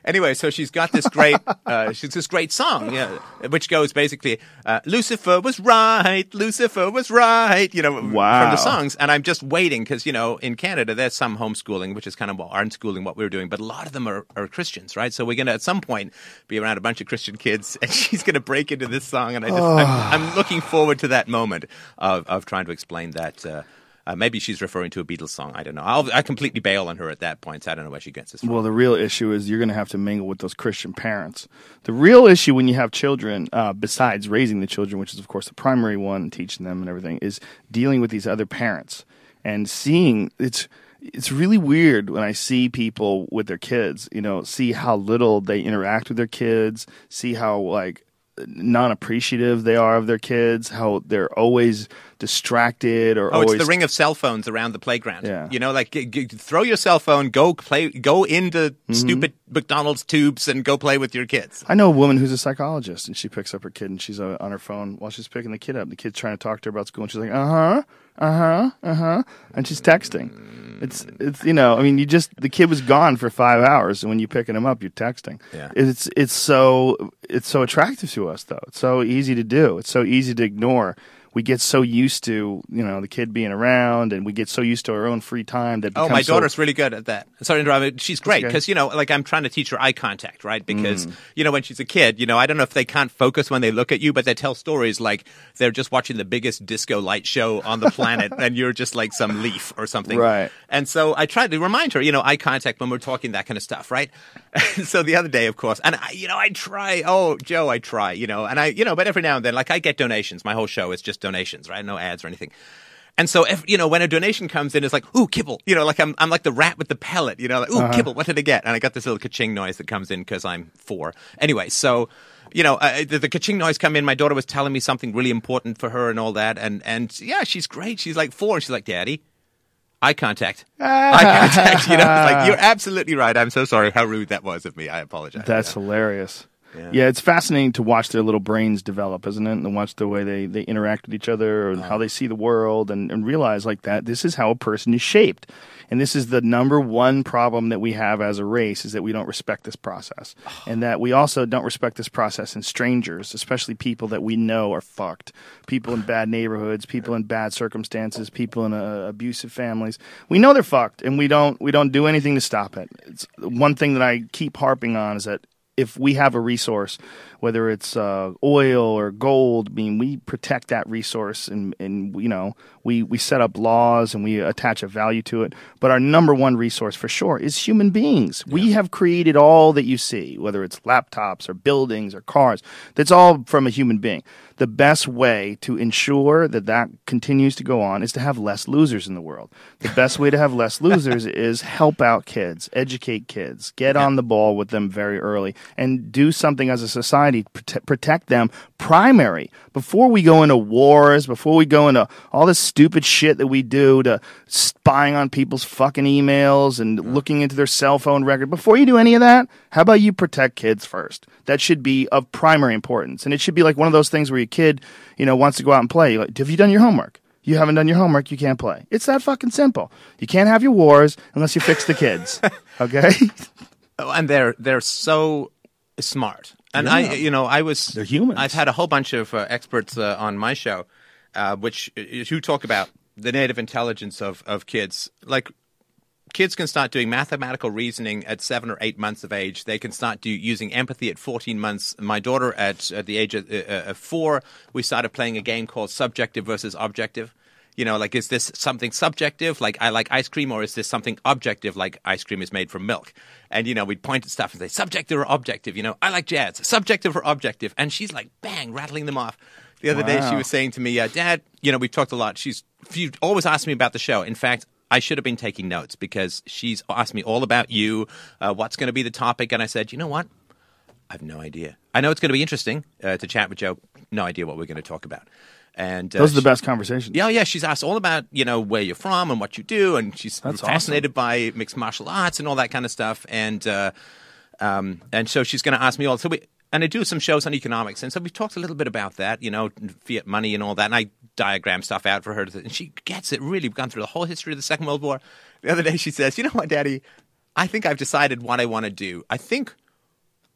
Anyway, so she's got this great, uh, she's this great song, yeah, which goes basically, uh, Lucifer was right, Lucifer was right, you know, Wow. from the songs. And I'm just waiting because, you know, in Canada, there's some homeschooling, which is kind of what, unschooling what we're doing, but a lot of them are, are Christians, right? So we're going to, at some point, be around a bunch of Christian kids, and she's going to break into this song. And I just, I'm, I'm looking forward to that moment of, of trying to explain that. Uh, Uh, maybe she's referring to a Beatles song. I don't know. I'll, I completely bail on her at that point. So I don't know where she gets this from. Well, the real issue is you're going to have to mingle with those Christian parents. The real issue when you have children, uh, besides raising the children, which is, of course, the primary one, and teaching them and everything, is dealing with these other parents and seeing it's it's really weird when I see people with their kids, you know, see how little they interact with their kids, see how, like, non-appreciative they are of their kids, how they're always distracted or oh, always... it's the ring of cell phones around the playground. Yeah. You know, like g- g- throw your cell phone, go play, go into Mm-hmm. stupid McDonald's tubes and go play with your kids. I know a woman who's a psychologist, and she picks up her kid, and she's uh, on her phone while she's picking the kid up. The kid's trying to talk to her about school, and she's like, uh-huh, uh-huh, uh-huh, and she's texting. It's, it's you know, I mean, you just, the kid was gone for five hours, and when you're picking him up, you're texting. Yeah. It's, it's so, it's so attractive to us, though. It's so easy to do. It's so easy to ignore. We get so used to, you know, the kid being around, and we get so used to our own free time that Oh, becomes my so- daughter's really good at that. Sorry to interrupt. She's great okay. because, you know, like I'm trying to teach her eye contact, right? Because, Mm. you know, when she's a kid, you know, I don't know if they can't focus when they look at you, but they tell stories like they're just watching the biggest disco light show on the planet and you're just like some leaf or something. Right. And so I tried to remind her, you know, eye contact when we're talking, that kind of stuff, right? So the other day, of course, and I, you know, I try, oh, Joe, I try, you know, and I, you know, but every now and then, like I get donations. My whole show is just donations, right? No ads or anything. And so, if, you know, when a donation comes in, it's like, ooh, kibble. You know, like I'm I'm like the rat with the pellet, you know, like, ooh, Uh-huh. kibble, what did I get? And I got this little ka-ching noise that comes in because I'm four. Anyway, so, you know, uh, the, the ka-ching noise come in. My daughter was telling me something really important for her and all that. And, and yeah, she's great. She's like four. And she's like, Daddy, eye contact. eye contact. You know, it's like, you're absolutely right. I'm so sorry how rude that was of me. I apologize. That's Yeah. hilarious. Yeah. Yeah. It's fascinating to watch their little brains develop, isn't it? And watch the way they, they interact with each other and how they see the world and, and realize like that this is how a person is shaped. And this is the number one problem that we have as a race is that we don't respect this process. And that we also don't respect this process in strangers, especially people that we know are fucked. People in bad neighborhoods, people in bad circumstances, people in uh, abusive families. We know they're fucked and we don't we don't do anything to stop it. It's one thing that I keep harping on is that if we have a resource, whether it's uh, oil or gold, I mean, we protect that resource and, and you know, we, we set up laws and we attach a value to it. But our number one resource for sure is human beings. Yeah. We have created all that you see, whether it's laptops or buildings or cars. That's all from a human being. The best way to ensure that that continues to go on is to have less losers in the world. The best way to have less losers is help out kids, educate kids, get on the ball with them very early, and do something as a society to protect them primary before we go into wars, before we go into all this stupid shit that we do to spying on people's fucking emails and looking into their cell phone record. Before you do any of that, how about you protect kids first? That should be of primary importance. And it should be like one of those things where your kid, you know, wants to go out and play. Like, have you done your homework? You haven't done your homework, you can't play. It's that fucking simple. You can't have your wars unless you fix the kids. Okay? Oh, and they're they're so smart. And Yeah. I, you know, I was. They're humans. I've had a whole bunch of uh, experts uh, on my show, uh, which who talk about the native intelligence of of kids. Like, kids can start doing mathematical reasoning at seven or eight months of age. They can start do, using empathy at fourteen months. My daughter, at at the age of uh, uh, four, we started playing a game called Subjective versus Objective. You know, like, is this something subjective, like I like ice cream, or is this something objective, like ice cream is made from milk? And, you know, we'd point at stuff and say, subjective or objective? You know, I like jazz. Subjective or objective? And she's like, bang, rattling them off. The other day she Wow. was saying to me, uh, Dad, you know, we've talked a lot. She's she always asked me about the show. In fact, I should have been taking notes because she's asked me all about you, uh, what's going to be the topic. And I said, you know what? I have no idea. I know it's going to be interesting uh, to chat with Joe. No idea what we're going to talk about. And uh, Those are the she- best conversations. Yeah, yeah. She's asked all about, you know, where you're from and what you do, and she's That's fascinated by mixed martial arts and all that kind of stuff. And uh, um, and so she's going to ask me all. So we and I do some shows on economics, and so we talked a little bit about that, you know, fiat money and all that. And I diagram stuff out for her, to, and she gets it. Really, we've gone through the whole history of the Second World War. The other day, she says, "You know what, Daddy? I think I've decided what I want to do. I think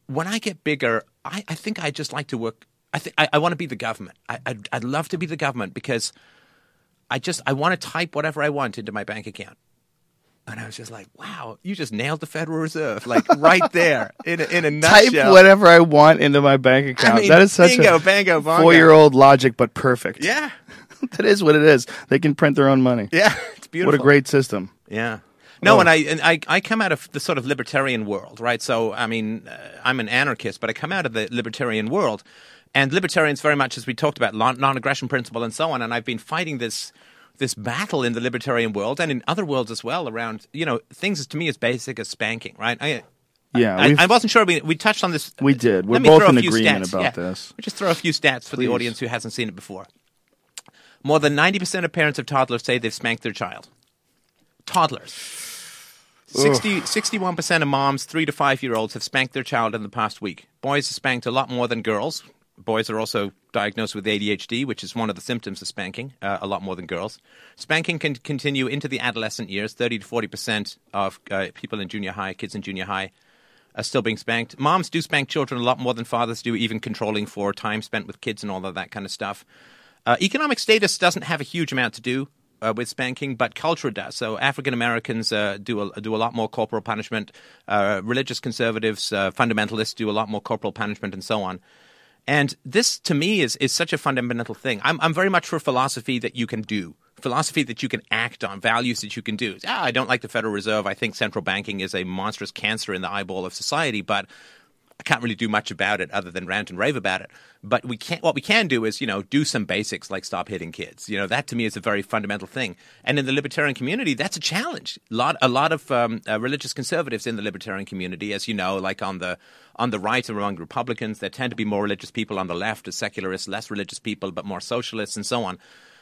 when I get bigger, I, I think I just like to work. I think I, I want to be the government. I, I'd, I'd love to be the government because I just I want to type whatever I want into my bank account. And I was just like, wow, you just nailed the Federal Reserve, like right there in a, in a nutshell. Type whatever I want into my bank account. I mean, that is such bingo, a bango, bongo. four-year-old logic, but perfect. Yeah. That is what it is. They can print their own money. Yeah, it's beautiful. What a great system. Yeah. No, Oh. and I and I, I come out of the sort of libertarian world, right? So, I mean, uh, I'm an anarchist, but I come out of the libertarian world. And libertarians very much, as we talked about, non- non-aggression principle and so on. And I've been fighting this this battle in the libertarian world and in other worlds as well around, you know, things to me as basic as spanking, right? I, Yeah, I, we've- I wasn't sure we, we touched on this. We did. We're Let me both throw a in few agreement stats. about Yeah. this. We'll just throw a few stats for Please. the audience who hasn't seen it before. More than ninety percent of parents of toddlers say they've spanked their child. Toddlers. sixty, sixty-one percent of moms, three to five-year-olds, have spanked their child in the past week. Boys have spanked a lot more than girls. Boys are also diagnosed with A D H D, which is one of the symptoms of spanking, uh, a lot more than girls. Spanking can continue into the adolescent years. thirty to forty percent of uh, people in junior high, kids in junior high, are still being spanked. Moms do spank children a lot more than fathers do, even controlling for time spent with kids and all of that kind of stuff. Uh, economic status doesn't have a huge amount to do uh, with spanking, but culture does. So African Americans uh, do a, do a lot more corporal punishment. Uh, religious conservatives, uh, fundamentalists do a lot more corporal punishment, and so on. And this, to me, is is such a fundamental thing. I'm I'm very much for philosophy that you can do, philosophy that you can act on, values that you can do. Ah, I don't like the Federal Reserve. I think central banking is a monstrous cancer in the eyeball of society, but I can't really do much about it other than rant and rave about it. But we can't. What we can do is, you know, do some basics like stop hitting kids. You know, that to me is a very fundamental thing. And in the libertarian community, that's a challenge. A lot, a lot of um, uh, religious conservatives in the libertarian community, as you know, like on the on the right or among Republicans, there tend to be more religious people. On the left, as secularists, less religious people, but more socialists and so on.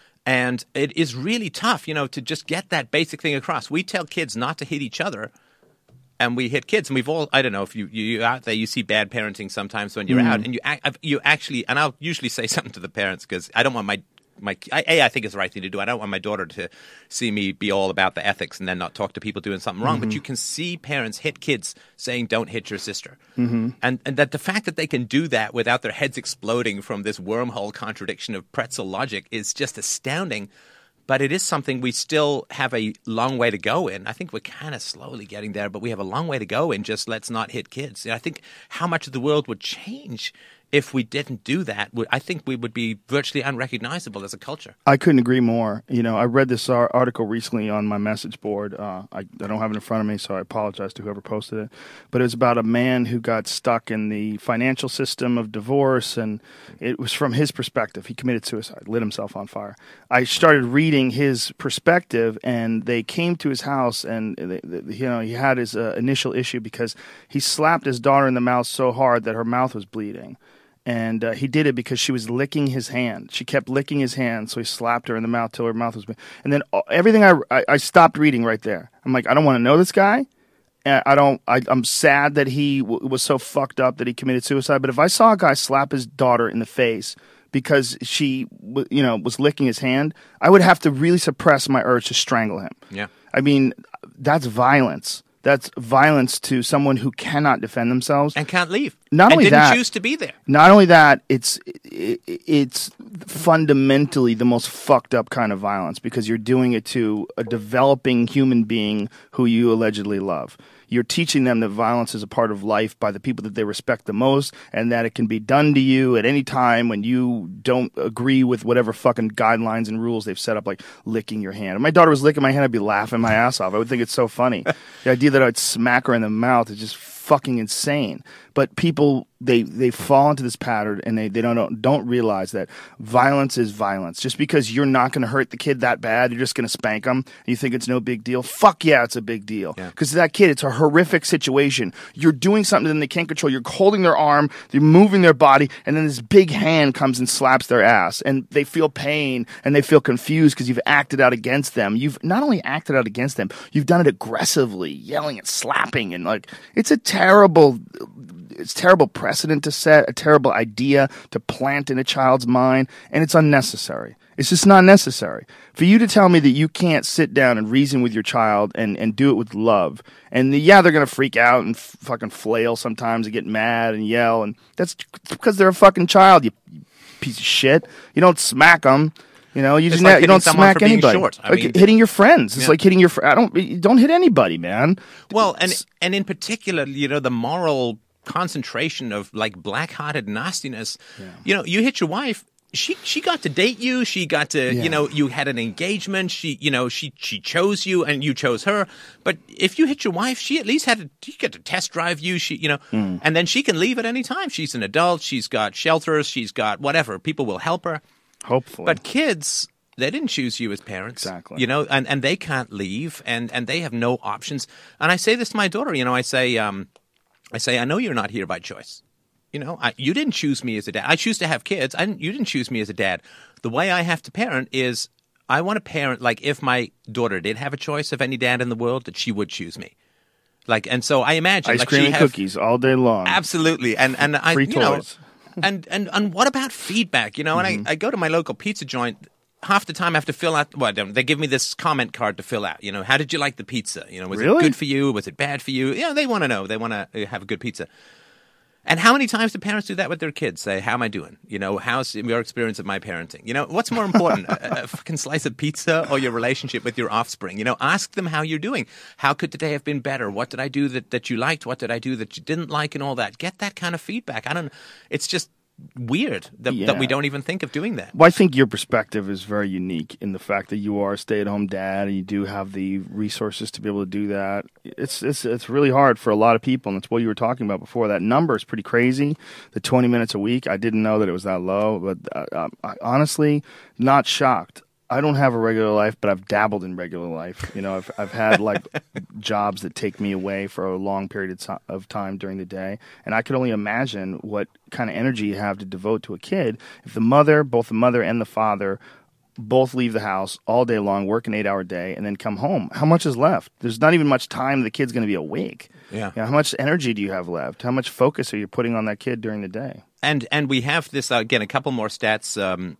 And it is really tough, you know, to just get that basic thing across. We tell kids not to hit each other. And we hit kids, and we've all, I don't know, if you, you, you're out there, you see bad parenting sometimes when you're Mm. out, and you ac- you actually, and I'll usually say something to the parents, because I don't want my, my I, A, I think it's the right thing to do. I don't want my daughter to see me be all about the ethics and then not talk to people doing something wrong. Mm-hmm. But you can see parents hit kids saying, don't hit your sister. Mm-hmm. And, and that the fact that they can do that without their heads exploding from this wormhole contradiction of pretzel logic is just astounding. But it is something we still have a long way to go in. I think we're kind of slowly getting there, but we have a long way to go in just let's not hit kids. And I think how much of the world would change if we didn't do that. Would, I think we would be virtually unrecognizable as a culture. I couldn't agree more. You know, I read this ar- article recently on my message board. Uh, I, I don't have it in front of me, so I apologize to whoever posted it. But it was about a man who got stuck in the financial system of divorce, and it was from his perspective. He committed suicide, lit himself on fire. I started reading his perspective, and they came to his house, and they, they, you know, he had his uh, initial issue because he slapped his daughter in the mouth so hard that her mouth was bleeding. And uh, he did it because she was licking his hand. She kept licking his hand, so he slapped her in the mouth till her mouth was. And then uh, everything I, I I stopped reading right there. I'm like, I don't want to know this guy. And I don't. I, I'm sad that he w- was so fucked up that he committed suicide. But if I saw a guy slap his daughter in the face because she, w- you know, was licking his hand, I would have to really suppress my urge to strangle him. Yeah. I mean, that's violence. That's violence to someone who cannot defend themselves. And can't leave. Not and only didn't that- choose to be there. Not only that, it's it, it's fundamentally the most fucked up kind of violence because you're doing it to a developing human being who you allegedly love. You're teaching them that violence is a part of life by the people that they respect the most, and that it can be done to you at any time when you don't agree with whatever fucking guidelines and rules they've set up, like licking your hand. If my daughter was licking my hand, I'd be laughing my ass off. I would think it's so funny. The idea that I'd smack her in the mouth is just fucking insane. But people, they they fall into this pattern, and they, they don't don't realize that violence is violence. Just because you're not going to hurt the kid that bad, you're just going to spank them, and you think it's no big deal. Fuck yeah, it's a big deal. Because to that kid, it's a horrific situation. You're doing something that they can't control. You're holding their arm, you're moving their body, and then this big hand comes and slaps their ass, and they feel pain, and they feel confused because you've acted out against them. You've not only acted out against them, you've done it aggressively, yelling and slapping, and like it's a terrible... It's terrible precedent to set, a terrible idea to plant in a child's mind, and it's unnecessary. It's just not necessary. For you to tell me that you can't sit down and reason with your child and, and do it with love, and the, yeah, they're going to freak out and f- fucking flail sometimes and get mad and yell, and that's because they're a fucking child, you piece of shit. You don't smack them. You know, you It's just like not, you hitting don't someone smack for being anybody. short. I Like mean, hitting your friends. It's yeah. like hitting your fr- I don't you don't hit anybody, man. Well, and and in particular, you know, the moral concentration of like black-hearted nastiness. Yeah. You know, you hit your wife. She she got to date you. She got to Yeah. you know you had an engagement. She you know she she chose you and you chose her. But if you hit your wife, she at least had to you get to test drive you. She you know, Mm. and then she can leave at any time. She's an adult. She's got shelters. She's got whatever. People will help her. Hopefully. But kids, they didn't choose you as parents. Exactly. You know, and, and they can't leave and, and they have no options. And I say this to my daughter, you know, I say, um, I say, I know you're not here by choice. You know, I, you didn't choose me as a dad. I choose to have kids. I didn't, you didn't choose me as a dad. The way I have to parent is I want to parent like if my daughter did have a choice of any dad in the world, that she would choose me. Like, and so I imagine Ice like cream she and have, cookies all day long. Absolutely. And and I Free you know, toys. and, and and what about feedback? You know, and Mm-hmm. I, I go to my local pizza joint. Half the time I have to fill out, well, they give me this comment card to fill out. You know, how did you like the pizza? You know, was Really? it good for you? Was it bad for you? You know, they want to know. They want to have a good pizza. And how many times do parents do that with their kids? Say, how am I doing? You know, how's your experience of my parenting? You know, what's more important, a, a fucking slice of pizza or your relationship with your offspring? You know, ask them how you're doing. How could today have been better? What did I do that, that you liked? What did I do that you didn't like and all that? Get that kind of feedback. I don't, it's just weird that, Yeah. that we don't even think of doing that. Well, I think your perspective is very unique in the fact that you are a stay-at-home dad and you do have the resources to be able to do that. It's it's it's really hard for a lot of people, and it's what you were talking about before. That number is pretty crazy. The twenty minutes a week, I didn't know that it was that low, but uh, I, honestly, not shocked. I don't have a regular life, but I've dabbled in regular life. You know, I've I've had like jobs that take me away for a long period of, to- of time during the day, and I could only imagine what kind of energy you have to devote to a kid if the mother, both the mother and the father, both leave the house all day long, work an eight-hour day, and then come home. How much is left? There's not even much time the kid's going to be awake. Yeah. You know, how much energy do you have left? How much focus are you putting on that kid during the day? And and we have this, uh, again, a couple more stats. Um,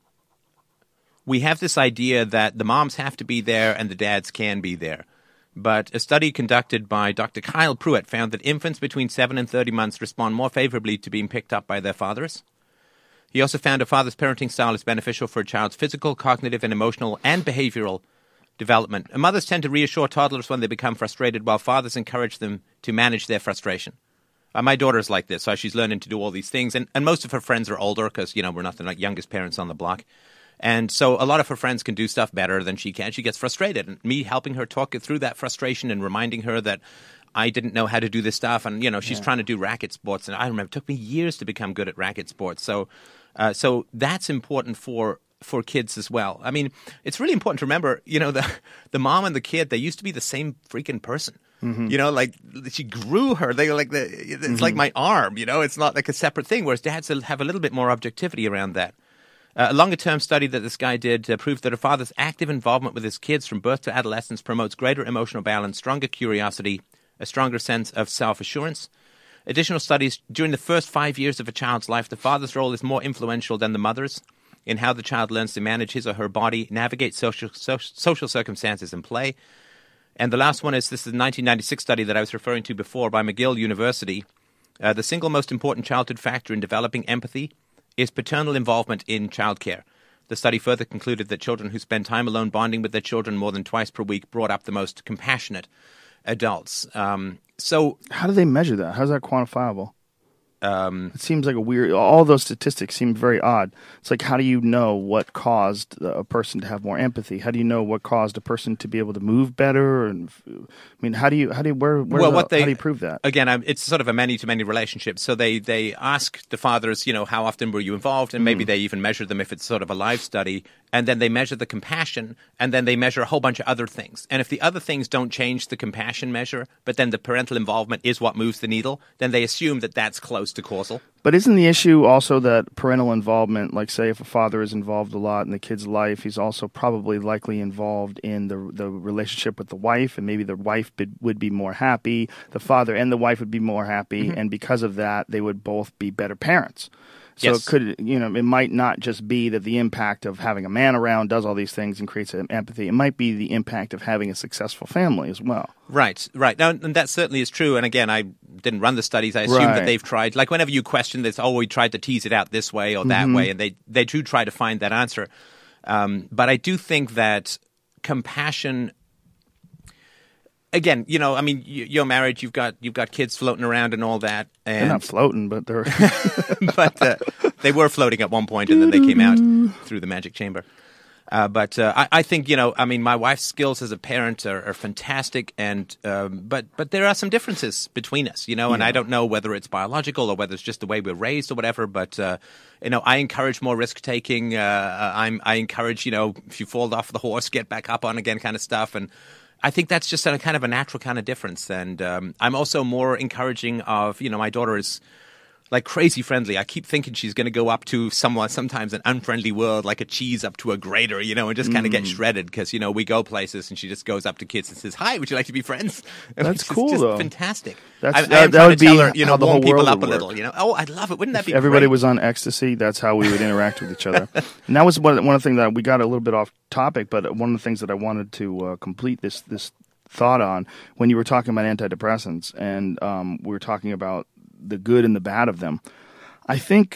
we have this idea that the moms have to be there and the dads can be there. But a study conducted by Doctor Kyle Pruitt found that infants between seven and thirty months respond more favorably to being picked up by their fathers. He also found a father's parenting style is beneficial for a child's physical, cognitive, and emotional and behavioral development. And mothers tend to reassure toddlers when they become frustrated, while fathers encourage them to manage their frustration. Uh, my daughter's like this, so she's learning to do all these things. And, and most of her friends are older because, you know, we're not the like, youngest parents on the block. And so a lot of her friends can do stuff better than she can. She gets frustrated. And me helping her talk through that frustration and reminding her that I didn't know how to do this stuff. And, you know, she's yeah. trying to do racket sports. And I remember it took me years to become good at racket sports. So uh, so that's important for for kids as well. I mean, it's really important to remember, you know, the the mom and the kid, they used to be the same freaking person. Mm-hmm. You know, like she grew her. They like the it's mm-hmm. like my arm, you know, it's not like a separate thing, whereas dads have a little bit more objectivity around that. Uh, a longer-term study that this guy did uh, proved that a father's active involvement with his kids from birth to adolescence promotes greater emotional balance, stronger curiosity, a stronger sense of self-assurance. Additional studies, during the first five years of a child's life, the father's role is more influential than the mother's in how the child learns to manage his or her body, navigate social, so, social circumstances, and play. And the last one is, this is a nineteen ninety-six study that I was referring to before by McGill University. Uh, the single most important childhood factor in developing empathy is paternal involvement in childcare. The study further concluded that children who spend time alone bonding with their children more than twice per week brought up the most compassionate adults. Um, so, how do they measure that? How's that quantifiable? Um, it seems like a weird. All those statistics seem very odd. It's like, how do you know what caused a person to have more empathy? How do you know what caused a person to be able to move better? And I mean, how do you how do you where, where well, the, what they, how do you prove that? Again, it's sort of a many to many relationship. So they they ask the fathers, you know, how often were you involved, and maybe mm. they even measure them if it's sort of a live study, and then they measure the compassion, and then they measure a whole bunch of other things. And if the other things don't change the compassion measure, but then the parental involvement is what moves the needle, then they assume that that's close to causal. But isn't the issue also that parental involvement, like say if a father is involved a lot in the kid's life, he's also probably likely involved in the the relationship with the wife, and maybe the wife be, would be more happy, the father and the wife would be more happy, mm-hmm. and because of that, they would both be better parents. So yes. it could, you know, it might not just be that the impact of having a man around does all these things and creates empathy. It might be the impact of having a successful family as well. Right, right. Now, and that certainly is true. And again, I didn't run the studies. I assume Right. that they've tried. Like whenever you question this, oh, we tried to tease it out this way or that Mm-hmm. way, and they they do try to find that answer. Um, but I do think that compassion. Again, you know, I mean, you- you're married. You've got you've got kids floating around and all that. They're And not floating, but they're but uh, they were floating at one point, and then they came out through the magic chamber. Uh, but uh, I, I think, you know, I mean, my wife's skills as a parent are, are fantastic, and um, but but there are some differences between us, you know, and I don't know whether it's biological or whether it's just the way we're raised or whatever. But uh, you know, I encourage more risk taking. Uh, I'm I encourage, you know, if you fall off the horse, get back up on again, kind of stuff, and. I think that's just a kind of a natural kind of difference. And um, I'm also more encouraging of, you know, my daughter is like crazy friendly. I keep thinking she's going to go up to someone, sometimes an unfriendly world, like a cheese up to a grater, you know, and just kind of get shredded because, you know, we go places and she just goes up to kids and says, hi, would you like to be friends? That's Which is cool, just though. fantastic. That's- I, I am that- that trying would to tell be her, you know, how the warm whole people world up a would little, work. you know. Oh, I'd love it. Wouldn't that be everybody great? was on ecstasy. That's how we would interact with each other. And that was one, one of the things that we got a little bit off topic, but one of the things that I wanted to uh, complete this this thought on when you were talking about antidepressants and um, we were talking about the good and the bad of them. I think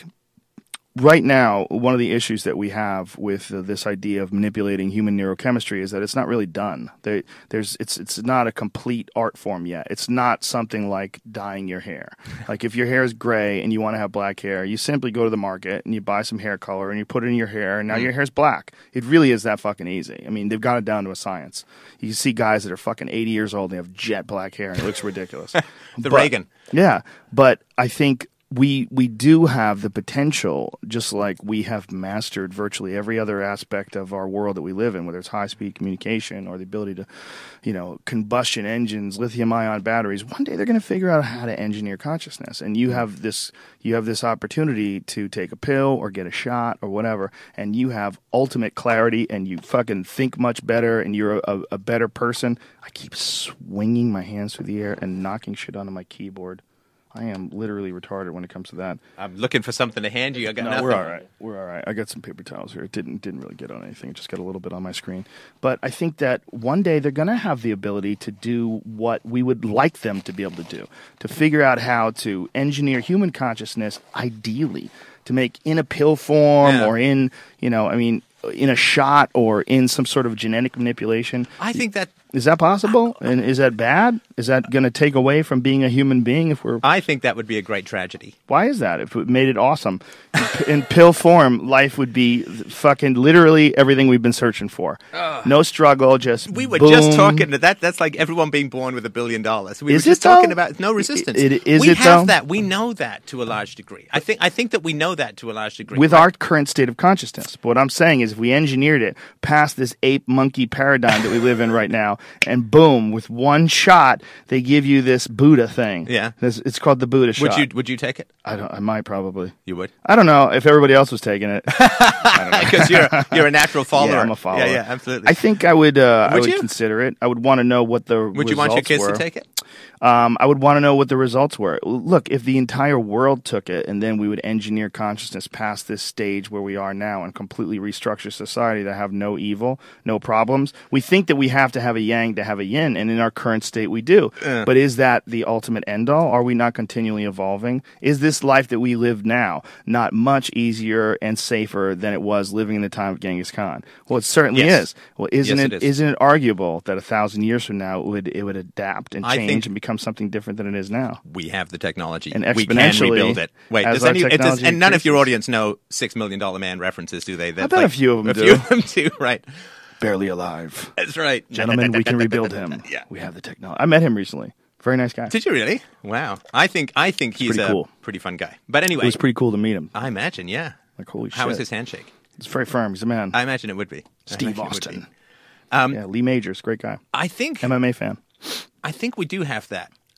right now, one of the issues that we have with uh, this idea of manipulating human neurochemistry is that it's not really done. There, there's, it's, it's not a complete art form yet. It's not something like dyeing your hair. Like if your hair is gray and you want to have black hair, you simply go to the market and you buy some hair color and you put it in your hair, and now your hair's black. It really is that fucking easy. I mean, they've got it down to a science. You see guys that are fucking eighty years old and they have jet black hair and it looks ridiculous. The But- Reagan. Yeah, but I think we we do have the potential, just like we have mastered virtually every other aspect of our world that we live in, whether it's high-speed communication or the ability to, you know, combustion engines, lithium-ion batteries. One day they're going to figure out how to engineer consciousness, and you have this you have this opportunity to take a pill or get a shot or whatever, and you have ultimate clarity, and you fucking think much better, and you're a, a better person. I keep swinging my hands through the air and knocking shit onto my keyboard. I am literally retarded when it comes to that. I'm looking for something to hand you. I got No, nothing. we're all right. We're all right. I got some paper towels here. It didn't didn't really get on anything. It just got a little bit on my screen. But I think that one day they're going to have the ability to do what we would like them to be able to do, to figure out how to engineer human consciousness, ideally, to make in a pill form Yeah. or in, you know, I mean, in a shot or in some sort of genetic manipulation. I think that Is that possible? And is that bad? Is that going to take away from being a human being if we're... I think that would be a great tragedy. Why is that? If it made it awesome. In pill form, life would be fucking literally everything we've been searching for. No struggle, just We were boom. just talking to that. That's like everyone being born with a billion dollars. We Is were just it, though? talking about no resistance. It- it- is we it, have though? that. We know that to a large degree. I think. I think that we know that to a large degree. With our current state of consciousness. But what I'm saying is if we engineered it past this ape-monkey paradigm that we live in right now, and boom, with one shot, they give you this Buddha thing. Yeah. This, it's called the Buddha would shot. you would you take it? I don't. I might probably. You would, I don't know if everybody else was taking it. because you're you're a natural follower. Yeah, I'm a follower. Yeah, yeah, absolutely. I think I would. Uh, I Would would you? consider it. I would want to know what the would you want your kids were. to take it? Um, I would want to know what the results were. Look, if the entire world took it, and then we would engineer consciousness past this stage where we are now, and completely restructure society to have no evil, no problems. We think that we have to have a yang to have a yin, and in our current state, we do. Uh. But is that the ultimate end all? Are we not continually evolving? Is this life that we live now not much easier and safer than it was living in the time of Genghis Khan? Well, it certainly Yes. is. Well, isn't Yes, it? it is. Isn't it arguable that a thousand years from now it would it would adapt and I change think- and become something different than it is now? We have the technology. And we can exponentially, rebuild it. Wait, as does our any, it does, technology and none of your increases. audience know Six Million Dollar Man references, do they? That's bet a like- few of them a do. few of them do, right? Barely alive. That's right. Gentlemen, we can rebuild him. Yeah. We have the technology. I met him recently. Very nice guy. Did you really? Wow. I think I think he's pretty a cool. pretty fun guy. But It anyway, was pretty cool to meet him. I imagine, yeah. Like, holy shit. How was his handshake? It's very firm. He's a man. I imagine it would be. I Steve imagine it would Austin. be. Um, Yeah, Lee Majors, great guy. I think M M A fan. I think we do have that.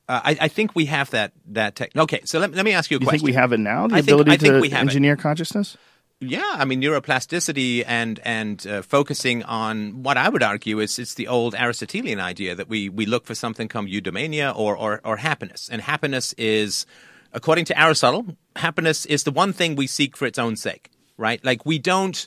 Uh, I, I think we have that that tech. Okay, so let, let me ask you a You question. think we have it now? The I think- ability I think to we have it. engineer consciousness? Yeah, I mean neuroplasticity and and uh, focusing on what I would argue is it's the old Aristotelian idea that we we look for something called eudaimonia or, or or happiness, and happiness is, according to Aristotle, happiness is the one thing we seek for its own sake, right? Like we don't.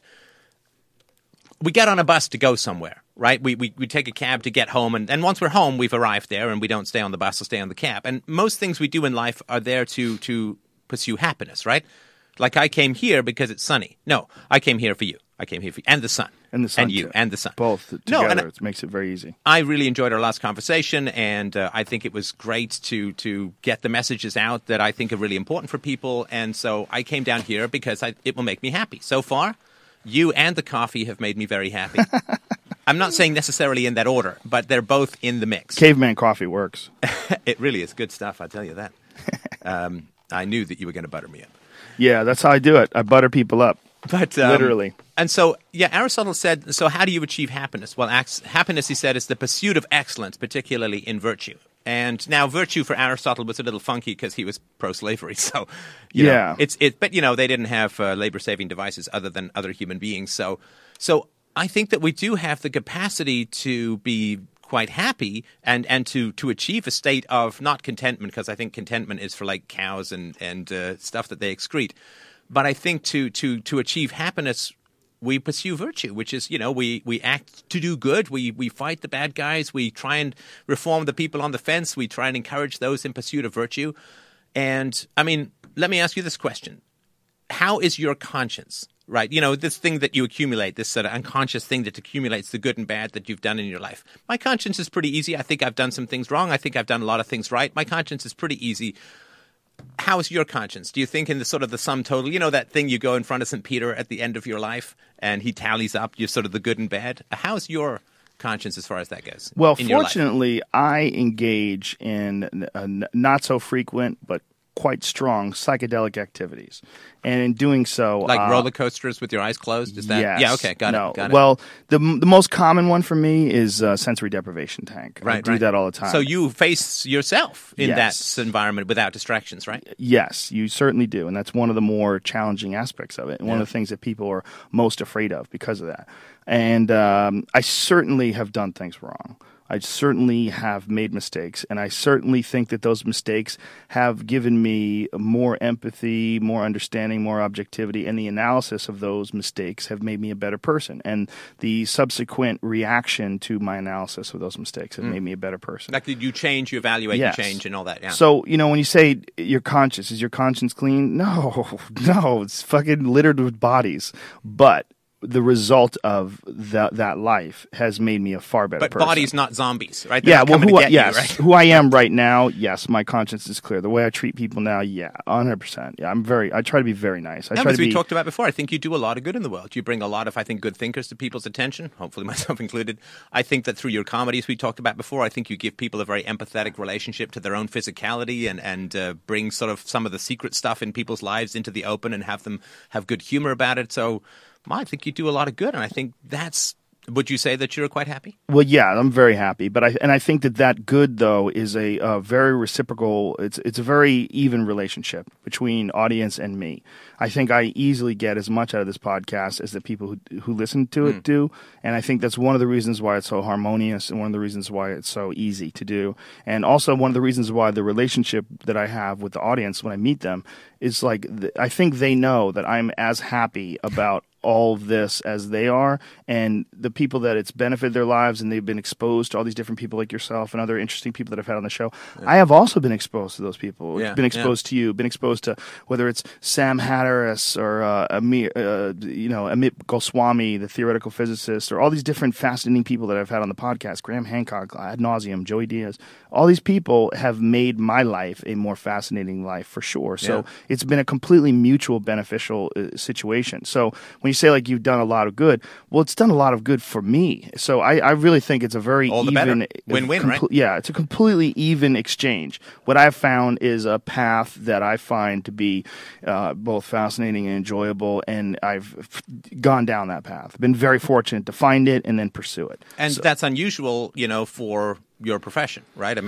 We get on a bus to go somewhere, right? We, we we take a cab to get home, and, and once we're home, we've arrived there, and we don't stay on the bus or stay on the cab. And most things we do in life are there to to pursue happiness, right? Like I came here because it's sunny. No, I came here for you. I came here for you. And the sun. And the sun, And you. too. And the sun. Both No, together. and I- it makes it very easy. I really enjoyed our last conversation, and uh, I think it was great to to get the messages out that I think are really important for people. And so I came down here because I, it will make me happy. So far, you and the coffee have made me very happy. I'm not saying necessarily in that order, but they're both in the mix. Caveman coffee works. It really is good stuff, I'll tell you that. Um, I knew that you were going to butter me up. Yeah, that's how I do it. I butter people up. But um, Literally. And so, yeah, Aristotle said, so how do you achieve happiness? Well, ac- happiness, he said, is the pursuit of excellence, particularly in virtue. And now virtue for Aristotle was a little funky because he was pro-slavery. So, you know, Yeah. it's it. But, you know, they didn't have uh, labor-saving devices other than other human beings. So, so I think that we do have the capacity to be quite happy and, and to, to achieve a state of not contentment, because I think contentment is for like cows and, and uh, stuff that they excrete. But I think to, to, to achieve happiness, we pursue virtue, which is, you know, we, we act to do good. We, we fight the bad guys. We try and reform the people on the fence. We try and encourage those in pursuit of virtue. And, I mean, let me ask you this question. How is your conscience, right? You know, this thing that you accumulate, this sort of unconscious thing that accumulates the good and bad that you've done in your life. My conscience is pretty easy. I think I've done some things wrong. I think I've done a lot of things right. My conscience is pretty easy. How's your conscience? Do you think in the sort of the sum total, you know, that thing you go in front of Saint Peter at the end of your life and he tallies up your sort of the good and bad? How's your conscience as far as that goes? Well, in your life? fortunately, I engage in uh, n- not so frequent but quite strong psychedelic activities. And in doing so... Like uh, roller coasters with your eyes closed? Is that? Yes. Yeah, okay, got no. it. Got it. Well, the the most common one for me is uh, sensory deprivation tank. I right, do right. that all the time. So you face yourself in Yes. that environment without distractions, right? Yes, you certainly do. And that's one of the more challenging aspects of it. And one Yeah. of the things that people are most afraid of because of that. And um, I certainly have done things wrong. I certainly have made mistakes, and I certainly think that those mistakes have given me more empathy, more understanding, more objectivity, and the analysis of those mistakes have made me a better person. And the subsequent reaction to my analysis of those mistakes have made me a better person. Like did you change, you evaluate, Yes. you change, and all that. Yeah. So, you know, when you say your conscience, is your conscience clean? No, no, it's fucking littered with bodies. But the result of that that life has made me a far better but person. bodies, not zombies, right? They're Yeah, not well, coming who to I, get yes, you, right? who I am right now, yes, my conscience is clear. The way I treat people now, yeah, one hundred percent. Yeah, I'm very, I try to be very nice. I Yeah, try as to we be, talked about before, I think you do a lot of good in the world. You bring a lot of, I think, good thinkers to people's attention, hopefully myself included. I think that through your comedies we talked about before, I think you give people a very empathetic relationship to their own physicality and, and uh, bring sort of some of the secret stuff in people's lives into the open and have them have good humor about it. So well, I think you do a lot of good, and I think that's... Would you say that you're quite happy? Well, yeah, I'm very happy, but I and I think that that good though is a uh, very reciprocal. It's it's a very even relationship between audience and me. I think I easily get as much out of this podcast as the people who who listen to it Mm. do, and I think that's one of the reasons why it's so harmonious, and one of the reasons why it's so easy to do, and also one of the reasons why the relationship that I have with the audience when I meet them is like th- I think they know that I'm as happy about all of this as they are, and the people that it's benefited their lives and they've been exposed to all these different people like yourself and other interesting people that I've had on the show. I have also been exposed to those people. Yeah, Been exposed to you, been exposed to whether it's Sam Hatteras or uh, Amir, uh, you know, Amit Goswami, the theoretical physicist, or all these different fascinating people that I've had on the podcast, Graham Hancock, ad nauseum, Joey Diaz. All these people have made my life a more fascinating life for sure. So Yeah. it's been a completely mutual beneficial uh, situation. So when you say like you've done a lot of good, well, it's done a lot of good for me. So I, I really think it's a very All the even, better. Win-win, right? Yeah, it's a completely even exchange. What I've found is a path that I find to be uh, both fascinating and enjoyable, and I've f- gone down that path. Been very fortunate to find it and then pursue it. And So- that's unusual, you know, for your profession, right? I mean,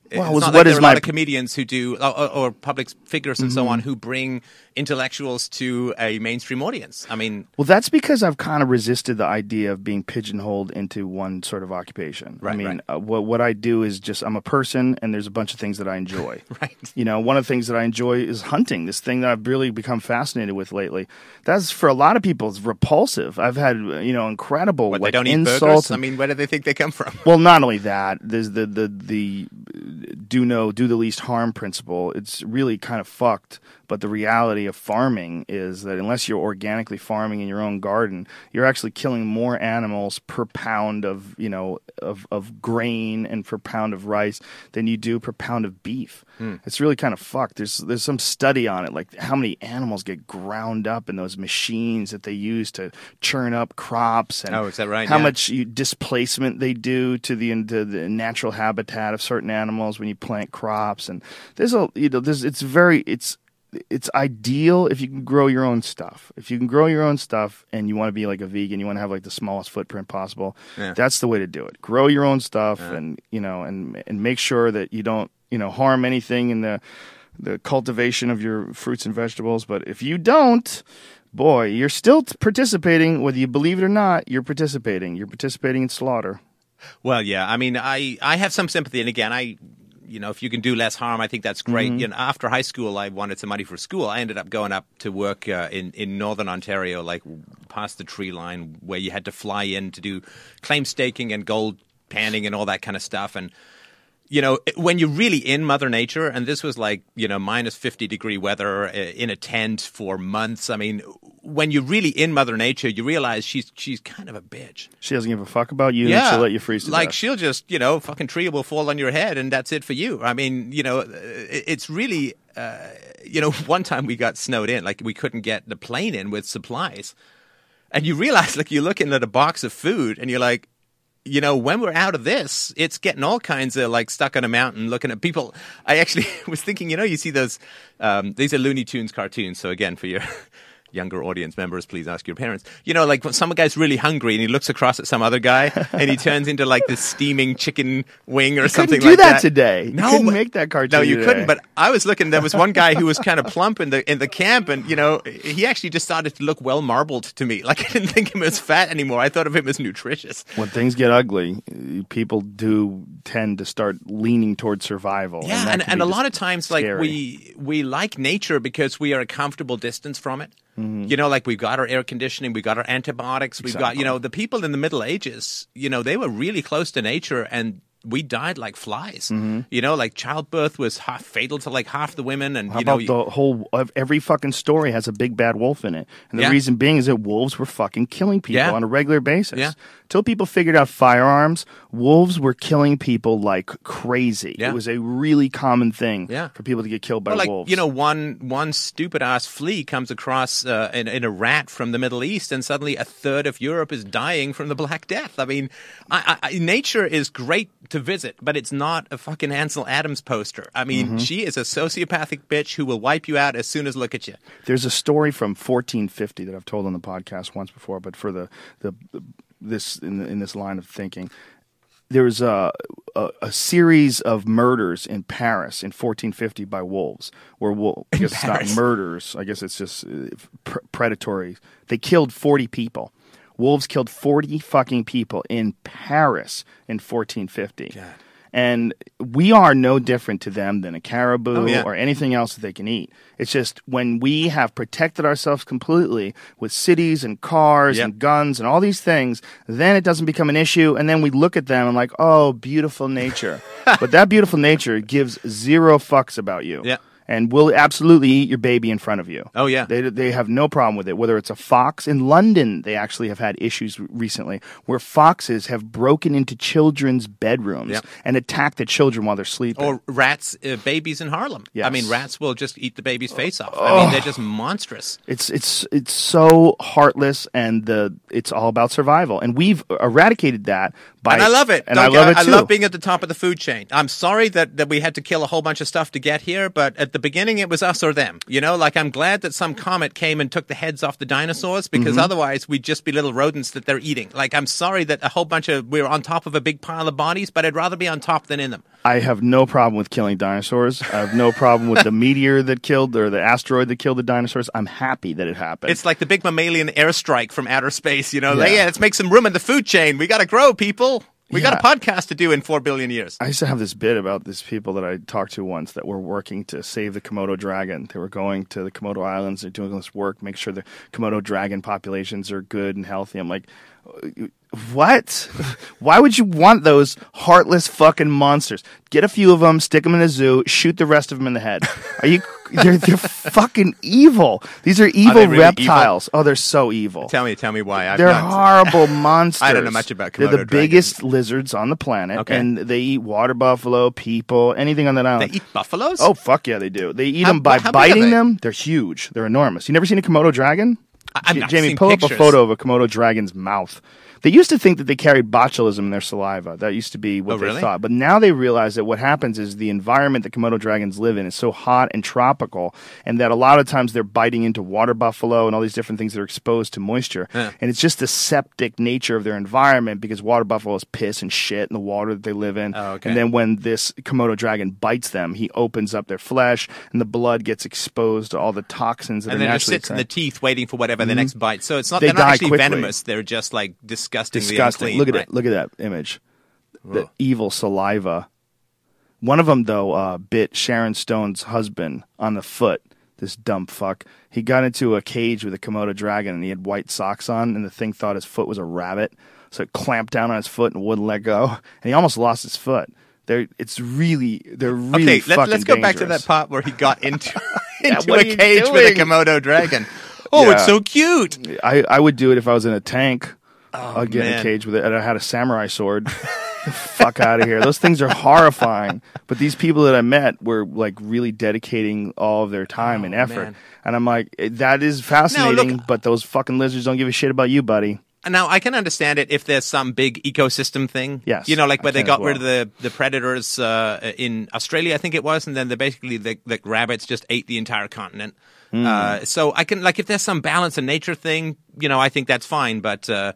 Well, it's was- not what like there is are a my- lot of comedians who do, or, or, or public figures and Mm-hmm. so on, who bring intellectuals to a mainstream audience. I mean, Well, that's because I've kind of resisted the idea of being pigeonholed into one sort of occupation. I Right, mean, right. uh, what what I do is just I'm a person, and there's a bunch of things that I enjoy. Right. You know, one of the things that I enjoy is hunting. This thing that I've really become fascinated with lately. That's for a lot of people, it's repulsive. I've had uh, you know incredible what, like, they don't eat insults. burgers? I and- mean, where do they think they come from? Well, not only that, there's the the the do no do the least harm principle. It's really kind of fucked. But the reality of farming is that unless you're organically farming in your own garden, you're actually killing more animals per pound of you know of of grain and per pound of rice than you do per pound of beef. It's really kind of fucked. There's there's some study on it, like how many animals get ground up in those machines that they use to churn up crops, and Oh, is that right? how Yeah. much you, displacement they do to the, to the natural habitat of certain animals when you plant crops. And there's a you know there's it's very it's it's ideal if you can grow your own stuff. If you can grow your own stuff and you want to be like a vegan, you want to have like the smallest footprint possible. Yeah. That's the way to do it. Grow your own stuff, and you know, and and make sure that you don't you know harm anything in the the cultivation of your fruits and vegetables. But if you don't, boy, you're still t- participating, whether you believe it or not. You're participating. You're participating in slaughter. Well, yeah. I mean, I, I have some sympathy. And again, I, you know, if you can do less harm, I think that's great. Mm-hmm. You know, after high school, I wanted some money for school. I ended up going up to work uh, in, in northern Ontario, like past the tree line, where you had to fly in to do claim staking and gold panning and all that kind of stuff. And, you know, when you're really in Mother Nature, and this was like, you know, minus fifty degree weather uh, in a tent for months. I mean, when you're really in Mother Nature, you realize she's she's kind of a bitch. She doesn't give a fuck about you, and she'll let you freeze to like death. she'll just, you know, fucking tree will fall on your head, and that's it for you. I mean, you know, it- it's really, uh, you know, one time we got snowed in, like we couldn't get the plane in with supplies, and you realize, like, you're looking at a box of food, and you're like, you know, when we're out of this, it's getting all kinds of like stuck on a mountain looking at people. I actually was thinking, you know, you see those, um, these are Looney Tunes cartoons. So again, for your younger audience members, please ask your parents. You know, like when some guy's really hungry and he looks across at some other guy and he turns into like this steaming chicken wing or You something couldn't do like that, that. today. You No, couldn't but- make that cartoon No, you today. couldn't. But I was looking. There was one guy who was kind of plump in the in the camp, and you know, he actually just started to look well marbled to me. Like I didn't think him as fat anymore. I thought of him as nutritious. when things get ugly, uh, people do tend to start leaning towards survival. Yeah, that and, can and be a lot just of times, like scary. we we like nature because we are a comfortable distance from it. Mm-hmm. You know, like we've got our air conditioning, we've got our antibiotics, we've got, Exactly. you know, the people in the Middle Ages, you know, they were really close to nature, and we died like flies. Mm-hmm. You know, like childbirth was half fatal to like half the women, and How you know, about the whole of every fucking story has a big bad wolf in it, and the Yeah. reason being is that wolves were fucking killing people Yeah. on a regular basis. Yeah. Till people figured out firearms, wolves were killing people like crazy. Yeah. It was a really common thing Yeah. for people to get killed by Well, like wolves. you know, one one stupid ass flea comes across uh, in, in a rat from the Middle East, and suddenly a third of Europe is dying from the Black Death. I mean, I, I, nature is great to visit, but it's not a fucking Ansel Adams poster. I mean, Mm-hmm. she is a sociopathic bitch who will wipe you out as soon as look at you. There's a story from fourteen fifty that I've told on the podcast once before, but for the, the, the this in, the, in this line of thinking, there was a, a a series of murders in Paris in fourteen fifty by wolves, where wolves, I guess it's not Paris? murders, I guess it's just uh, pr- predatory. They killed forty people. Wolves killed forty fucking people in Paris in fourteen fifty. God. And we are no different to them than a caribou Oh, yeah. or anything else that they can eat. It's just when we have protected ourselves completely with cities and cars Yep. and guns and all these things, then it doesn't become an issue. And then we look at them and like, oh, beautiful nature. But that beautiful nature gives zero fucks about you. Yeah. And will absolutely eat your baby in front of you. Oh, yeah. They they have no problem with it. Whether it's a fox in London, they actually have had issues recently where foxes have broken into children's bedrooms Yep. and attacked the children while they're sleeping. Or rats, uh, babies in Harlem. Yes. I mean, rats will just eat the baby's face off. I mean, they're just monstrous. It's it's it's so heartless, and the it's all about survival, and we've eradicated that by. And I love it. And Don't I get- love it I too. love being at the top of the food chain. I'm sorry that, that we had to kill a whole bunch of stuff to get here, but at the beginning it was us or them. You know, like I'm glad that some comet came and took the heads off the dinosaurs because Mm-hmm. otherwise we'd just be little rodents that they're eating. Like I'm sorry that a whole bunch of we're on top of a big pile of bodies, but I'd rather be on top than in them. I have no problem with killing dinosaurs. I have no problem with the meteor that killed or the asteroid that killed the dinosaurs. I'm happy that it happened. It's like the big mammalian airstrike from outer space. You know, like, Yeah. yeah, let's make some room in the food chain. We got to grow, people. We got a Yeah. podcast to do in four billion years. I used to have this bit about these people that I talked to once that were working to save the Komodo dragon. They were going to the Komodo Islands. They're doing this work, make sure the Komodo dragon populations are good and healthy. I'm like, what? Why would you want those heartless fucking monsters? Get a few of them, stick them in a zoo, shoot the rest of them in the head. Are you? They're, they're fucking evil. These are evil they really reptiles. Oh, they're so evil. Tell me, tell me why. I've They're not, horrible monsters. I don't know much about They're Komodo the dragons. biggest lizards on the planet, Okay. and they eat water buffalo, people, anything on that They island. eat buffaloes? Oh fuck yeah, they do. They eat How- them by how big are biting they? them. They're huge. They're enormous. You never seen a Komodo dragon? I- I've J- not Jamie, seen pull up pictures. a photo of a Komodo dragon's mouth. They used to think that they carried botulism in their saliva. That used to be what Oh, they really? thought. But now they realize that what happens is the environment that Komodo dragons live in is so hot and tropical, and that a lot of times they're biting into water buffalo and all these different things that are exposed to moisture. Yeah. And it's just the septic nature of their environment because water buffaloes piss and shit in the water that they live in. Oh, okay. And then when this Komodo dragon bites them, he opens up their flesh, and the blood gets exposed to all the toxins that and are then it just naturally sits in the occurring. teeth waiting for whatever the next bite. So it's not, They they're not die actually quickly. venomous. They're just like disgustingly Disgusting. unclean. Look at right? it. Look at that image. The Ugh. evil saliva. One of them, though, uh, bit Sharon Stone's husband on the foot. This dumb fuck. He got into a cage with a Komodo dragon, and he had white socks on, and the thing thought his foot was a rabbit, so it clamped down on his foot and wouldn't let go, and he almost lost his foot. They're, it's really, they're really Okay, fucking let's, let's go back to dangerous. that part where he got into, into what a are you cage with a doing? Komodo dragon. Oh, Yeah. it's so cute. I, I would do it if I was in a tank. I'd get in Oh, man. a cage with it, and I had a samurai sword. The fuck out of here. Those things are horrifying. But these people that I met were like really dedicating all of their time and Oh, effort. man. And I'm like, eh, that is fascinating, look- but those fucking lizards don't give a shit about you, buddy. Now, I can understand it if there's some big ecosystem thing. Yes, You know, like I where they can got as rid of well. the, the predators uh, in Australia, I think it was, and then they basically, the, the rabbits just ate the entire continent. Hmm. Uh, so I can, like, if there's some balance in nature thing, you know, I think that's fine. But uh,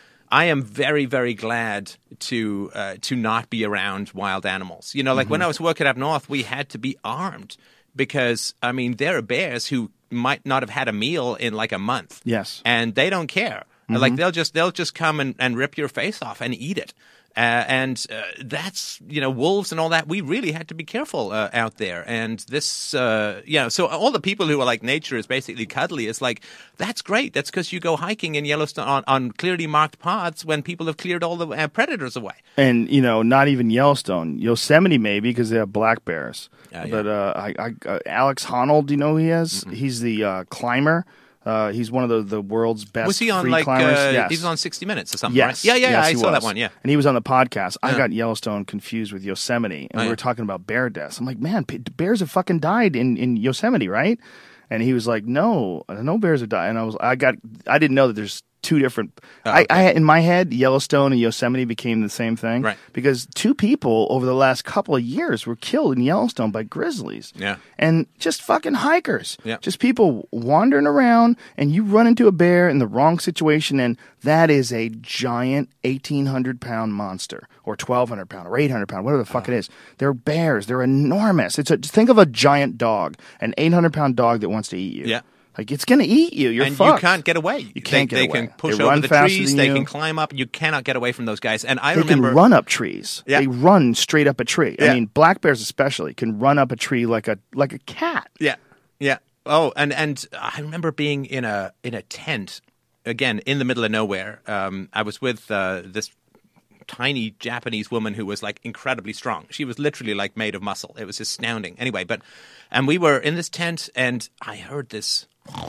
I am very, very glad to uh, to not be around wild animals. You know, like Mm-hmm. when I was working up north, we had to be armed because, I mean, there are bears who might not have had a meal in like a month. Yes. And they don't care. Like they'll just they'll just come and, and rip your face off and eat it. Uh, and uh, that's, you know, wolves and all that. We really had to be careful uh, out there. And this, uh, you know, so all the people who are like, nature is basically cuddly. It's like, that's great. That's because you go hiking in Yellowstone on, on clearly marked paths when people have cleared all the uh, predators away. And, you know, not even Yellowstone. Yosemite, maybe, because they have black bears. Yeah, yeah. But uh, I, I, uh, Alex Honnold, do you know who he is? He's the uh, climber. Uh, he's one of the, the world's best Was he on free like, climbers. uh, Yes. he was on sixty minutes or something, Yes. right? Yeah, yeah, Yes, I he saw that was. one, yeah. And he was on the podcast. I Yeah. got Yellowstone confused with Yosemite, and Oh, we yeah. were talking about bear deaths. I'm like, man, p- bears have fucking died in, in Yosemite, right? And he was like, no, no bears have died. And I was, I got, I didn't know that there's two different. Oh, I, okay. I, in my head, Yellowstone and Yosemite became the same thing, Right. Because two people over the last couple of years were killed in Yellowstone by grizzlies, Yeah. and just fucking hikers, Yeah. just people wandering around, and you run into a bear in the wrong situation, and that is a giant eighteen hundred pound monster, or twelve hundred pound, or eight hundred pound, whatever the fuck Uh-huh. it is. They're bears. They're enormous. It's a, think of a giant dog, an eight hundred pound dog that wants to eat you. Yeah. Like, it's going to eat you. You're and fucked. you can't get away. You can't they, get they away. can push They over run the faster trees. than They you. can climb up. You cannot get away from those guys. And I They remember can run up trees. Yeah. They run straight up a tree. I Yeah. mean, black bears especially can run up a tree like a like a cat. Yeah, yeah. Oh, and and I remember being in a in a tent again in the middle of nowhere. Um, I was with uh, this tiny Japanese woman who was like incredibly strong. She was literally like made of muscle. It was astounding. Anyway, but and we were in this tent, and I heard this.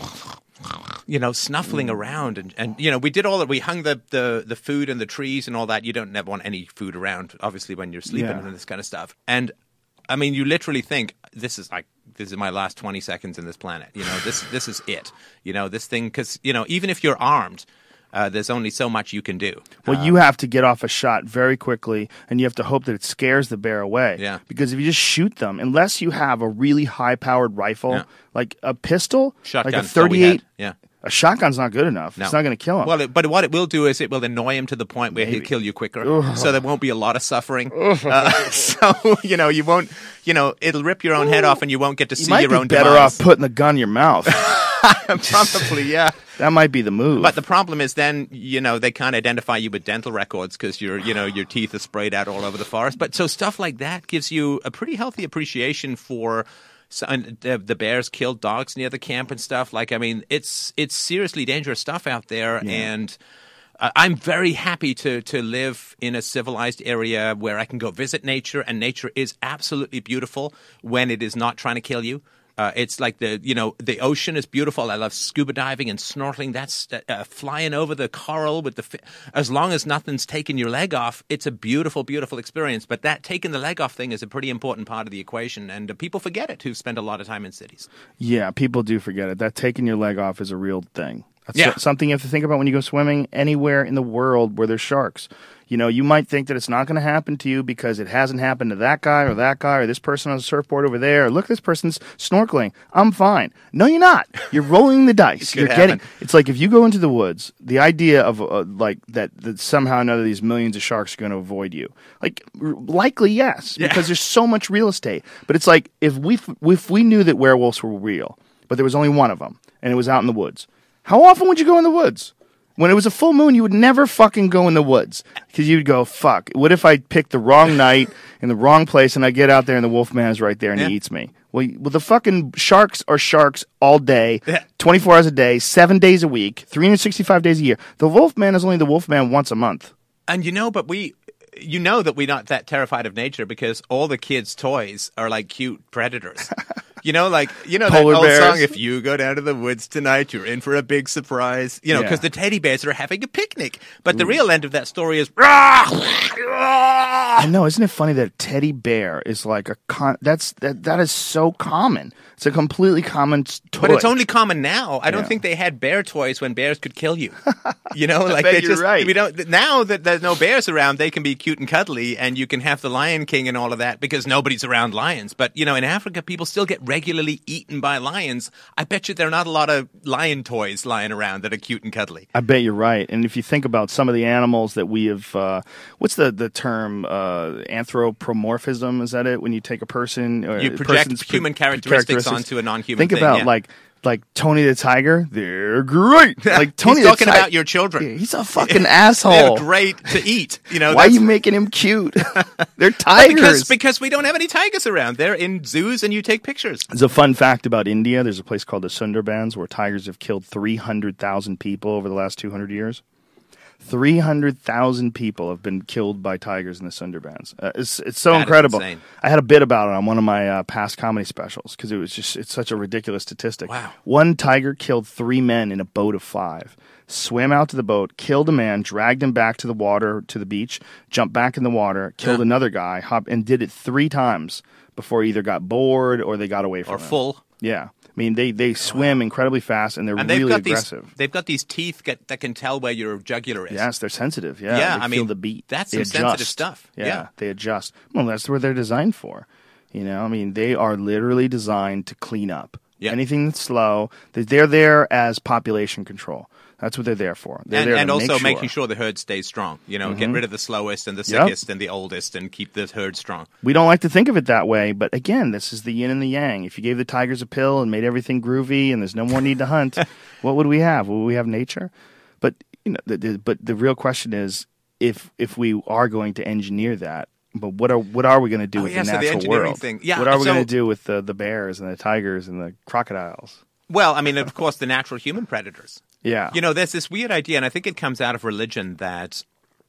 You know, snuffling around, and, and you know, we did all that. We hung the, the, the food in the trees and all that. You don't never want any food around, obviously, when you're sleeping Yeah. and this kind of stuff. And I mean, you literally think this is like this is my last twenty seconds in this planet. You know, this this is it. You know, this thing because you know, even if you're armed, Uh, there's only so much you can do. Well, Um, you have to get off a shot very quickly, and you have to hope that it scares the bear away. Yeah. Because if you just shoot them, unless you have a really high-powered rifle, Yeah. like a pistol, shotgun. like a that's all we had. thirty-eight, Yeah. a shotgun's not good enough. No. It's not going to kill him. Well, it, but what it will do is it will annoy him to the point where he'll Maybe. kill you quicker. So there won't be a lot of suffering. Uh, so, you know, you won't, you know, it'll rip your own head off and you won't get to you see might your be own better demise. off putting the gun in your mouth. Probably, yeah. That might be the move. But the problem is then, you know, they can't identify you with dental records because your, you know, your teeth are sprayed out all over the forest. But so stuff like that gives you a pretty healthy appreciation for so, and the, the bears killed dogs near the camp and stuff. Like, I mean, it's it's seriously dangerous stuff out there, and uh, I'm very happy to to live in a civilized area where I can go visit nature, and nature is absolutely beautiful when it is not trying to kill you. Uh, it's like the, you know, the ocean is beautiful. I love scuba diving and snorkeling. That's uh, uh, flying over the coral with the, fi- as long as nothing's taking your leg off, it's a beautiful, beautiful experience. But that taking the leg off thing is a pretty important part of the equation. And uh, people forget it who spend a lot of time in cities. Yeah, people do forget it. That taking your leg off is a real thing. That's Yeah. so- something you have to think about when you go swimming anywhere in the world where there's sharks. You know, you might think that it's not going to happen to you because it hasn't happened to that guy or that guy or this person on the surfboard over there. Or look, this person's snorkeling. I'm fine. No, you're not. You're rolling the dice. It could You're getting. happen. It's like if you go into the woods, the idea of uh, like that, that somehow or another these millions of sharks are going to avoid you. Like r- likely yes, because there's so much real estate. But it's like if we f- if we knew that werewolves were real, but there was only one of them and it was out in the woods. How often would you go in the woods? When it was a full moon, you would never fucking go in the woods because you'd go, fuck, what if I pick the wrong night in the wrong place and I get out there and the wolf man is right there and Yeah. he eats me? Well, well, the fucking sharks are sharks all day, Yeah. twenty-four hours a day, seven days a week, three hundred sixty-five days a year. The wolf man is only the wolf man once a month. And you know, but we, you know that we're not that terrified of nature because all the kids' toys are like cute predators. You know, like, you know, that Polar old bears. song, if you go down to the woods tonight, you're in for a big surprise. You know, Yeah. because the teddy bears are having a picnic. But the Ooh. real end of that story is, I know, isn't it funny that a teddy bear is like a con- that's that that is so common. It's a completely common s- toy. but it's only common now. I don't Yeah. think they had bear toys when bears could kill you. You know, like bet they you're just, right. we don't, now that there's no bears around, they can be cute and cuddly and you can have the Lion King and all of that because nobody's around lions. But, you know, in Africa, people still get regularly eaten by lions. I bet you there are not a lot of lion toys lying around that are cute and cuddly. I bet you're right. And if you think about some of the animals that we have, uh, what's the, the term, uh, anthropomorphism? Is that it? When you take a person, or You a project person's human pr- characteristics onto a non-human Think thing, about yeah. like like Tony the Tiger. They're great. Like Tony He's the talking Ti- about your children. Yeah, he's a fucking They're asshole. great to eat. You know, Why are that's- you making him cute? They're tigers. Because, because we don't have any tigers around. They're in zoos and you take pictures. There's a fun fact about India. There's a place called the Sundarbans where tigers have killed three hundred thousand people over the last two hundred years. three hundred thousand people have been killed by tigers in the Sundarbans. Uh, it's it's so That is incredible. insane. I had a bit about it on one of my uh, past comedy specials because it was just it's such a ridiculous statistic. Wow. One tiger killed three men in a boat of five. Swam out to the boat, killed a man, dragged him back to the water, to the beach, jumped back in the water, killed Yeah. another guy, hop, and did it three times before he either got bored or they got away from Or him. full. Yeah. I mean, they, they swim incredibly fast and they're And they've really got aggressive. these. They've got these teeth get, that can tell where your jugular is. Yes, they're sensitive. Yeah, Yeah, they I feel mean, the beat. that's They some sensitive adjust. stuff. Yeah, Yeah. they adjust. Well, that's what they're designed for. You know, I mean, they are literally designed to clean up Yeah. anything that's slow. They're, they're there as population control. That's what they're there for. They're And, there and to also make sure. Mm-hmm. making sure the herd stays strong. You know, get rid of the slowest and the Yep. sickest and the oldest and keep the herd strong. We don't like to think of it that way, but again, this is the yin and the yang. If you gave the tigers a pill and made everything groovy and there's no more need to hunt, what would we have? Would we have nature? But you know, the, the, but the real question is, if if we are going to engineer that, but what are what are we going to do Oh, with yeah, the so the natural engineering world? thing. Yeah, what are we so- going to do with the the bears and the tigers and the crocodiles? Well, I mean, of course, the natural human predators. Yeah, You know, there's this weird idea, and I think it comes out of religion that,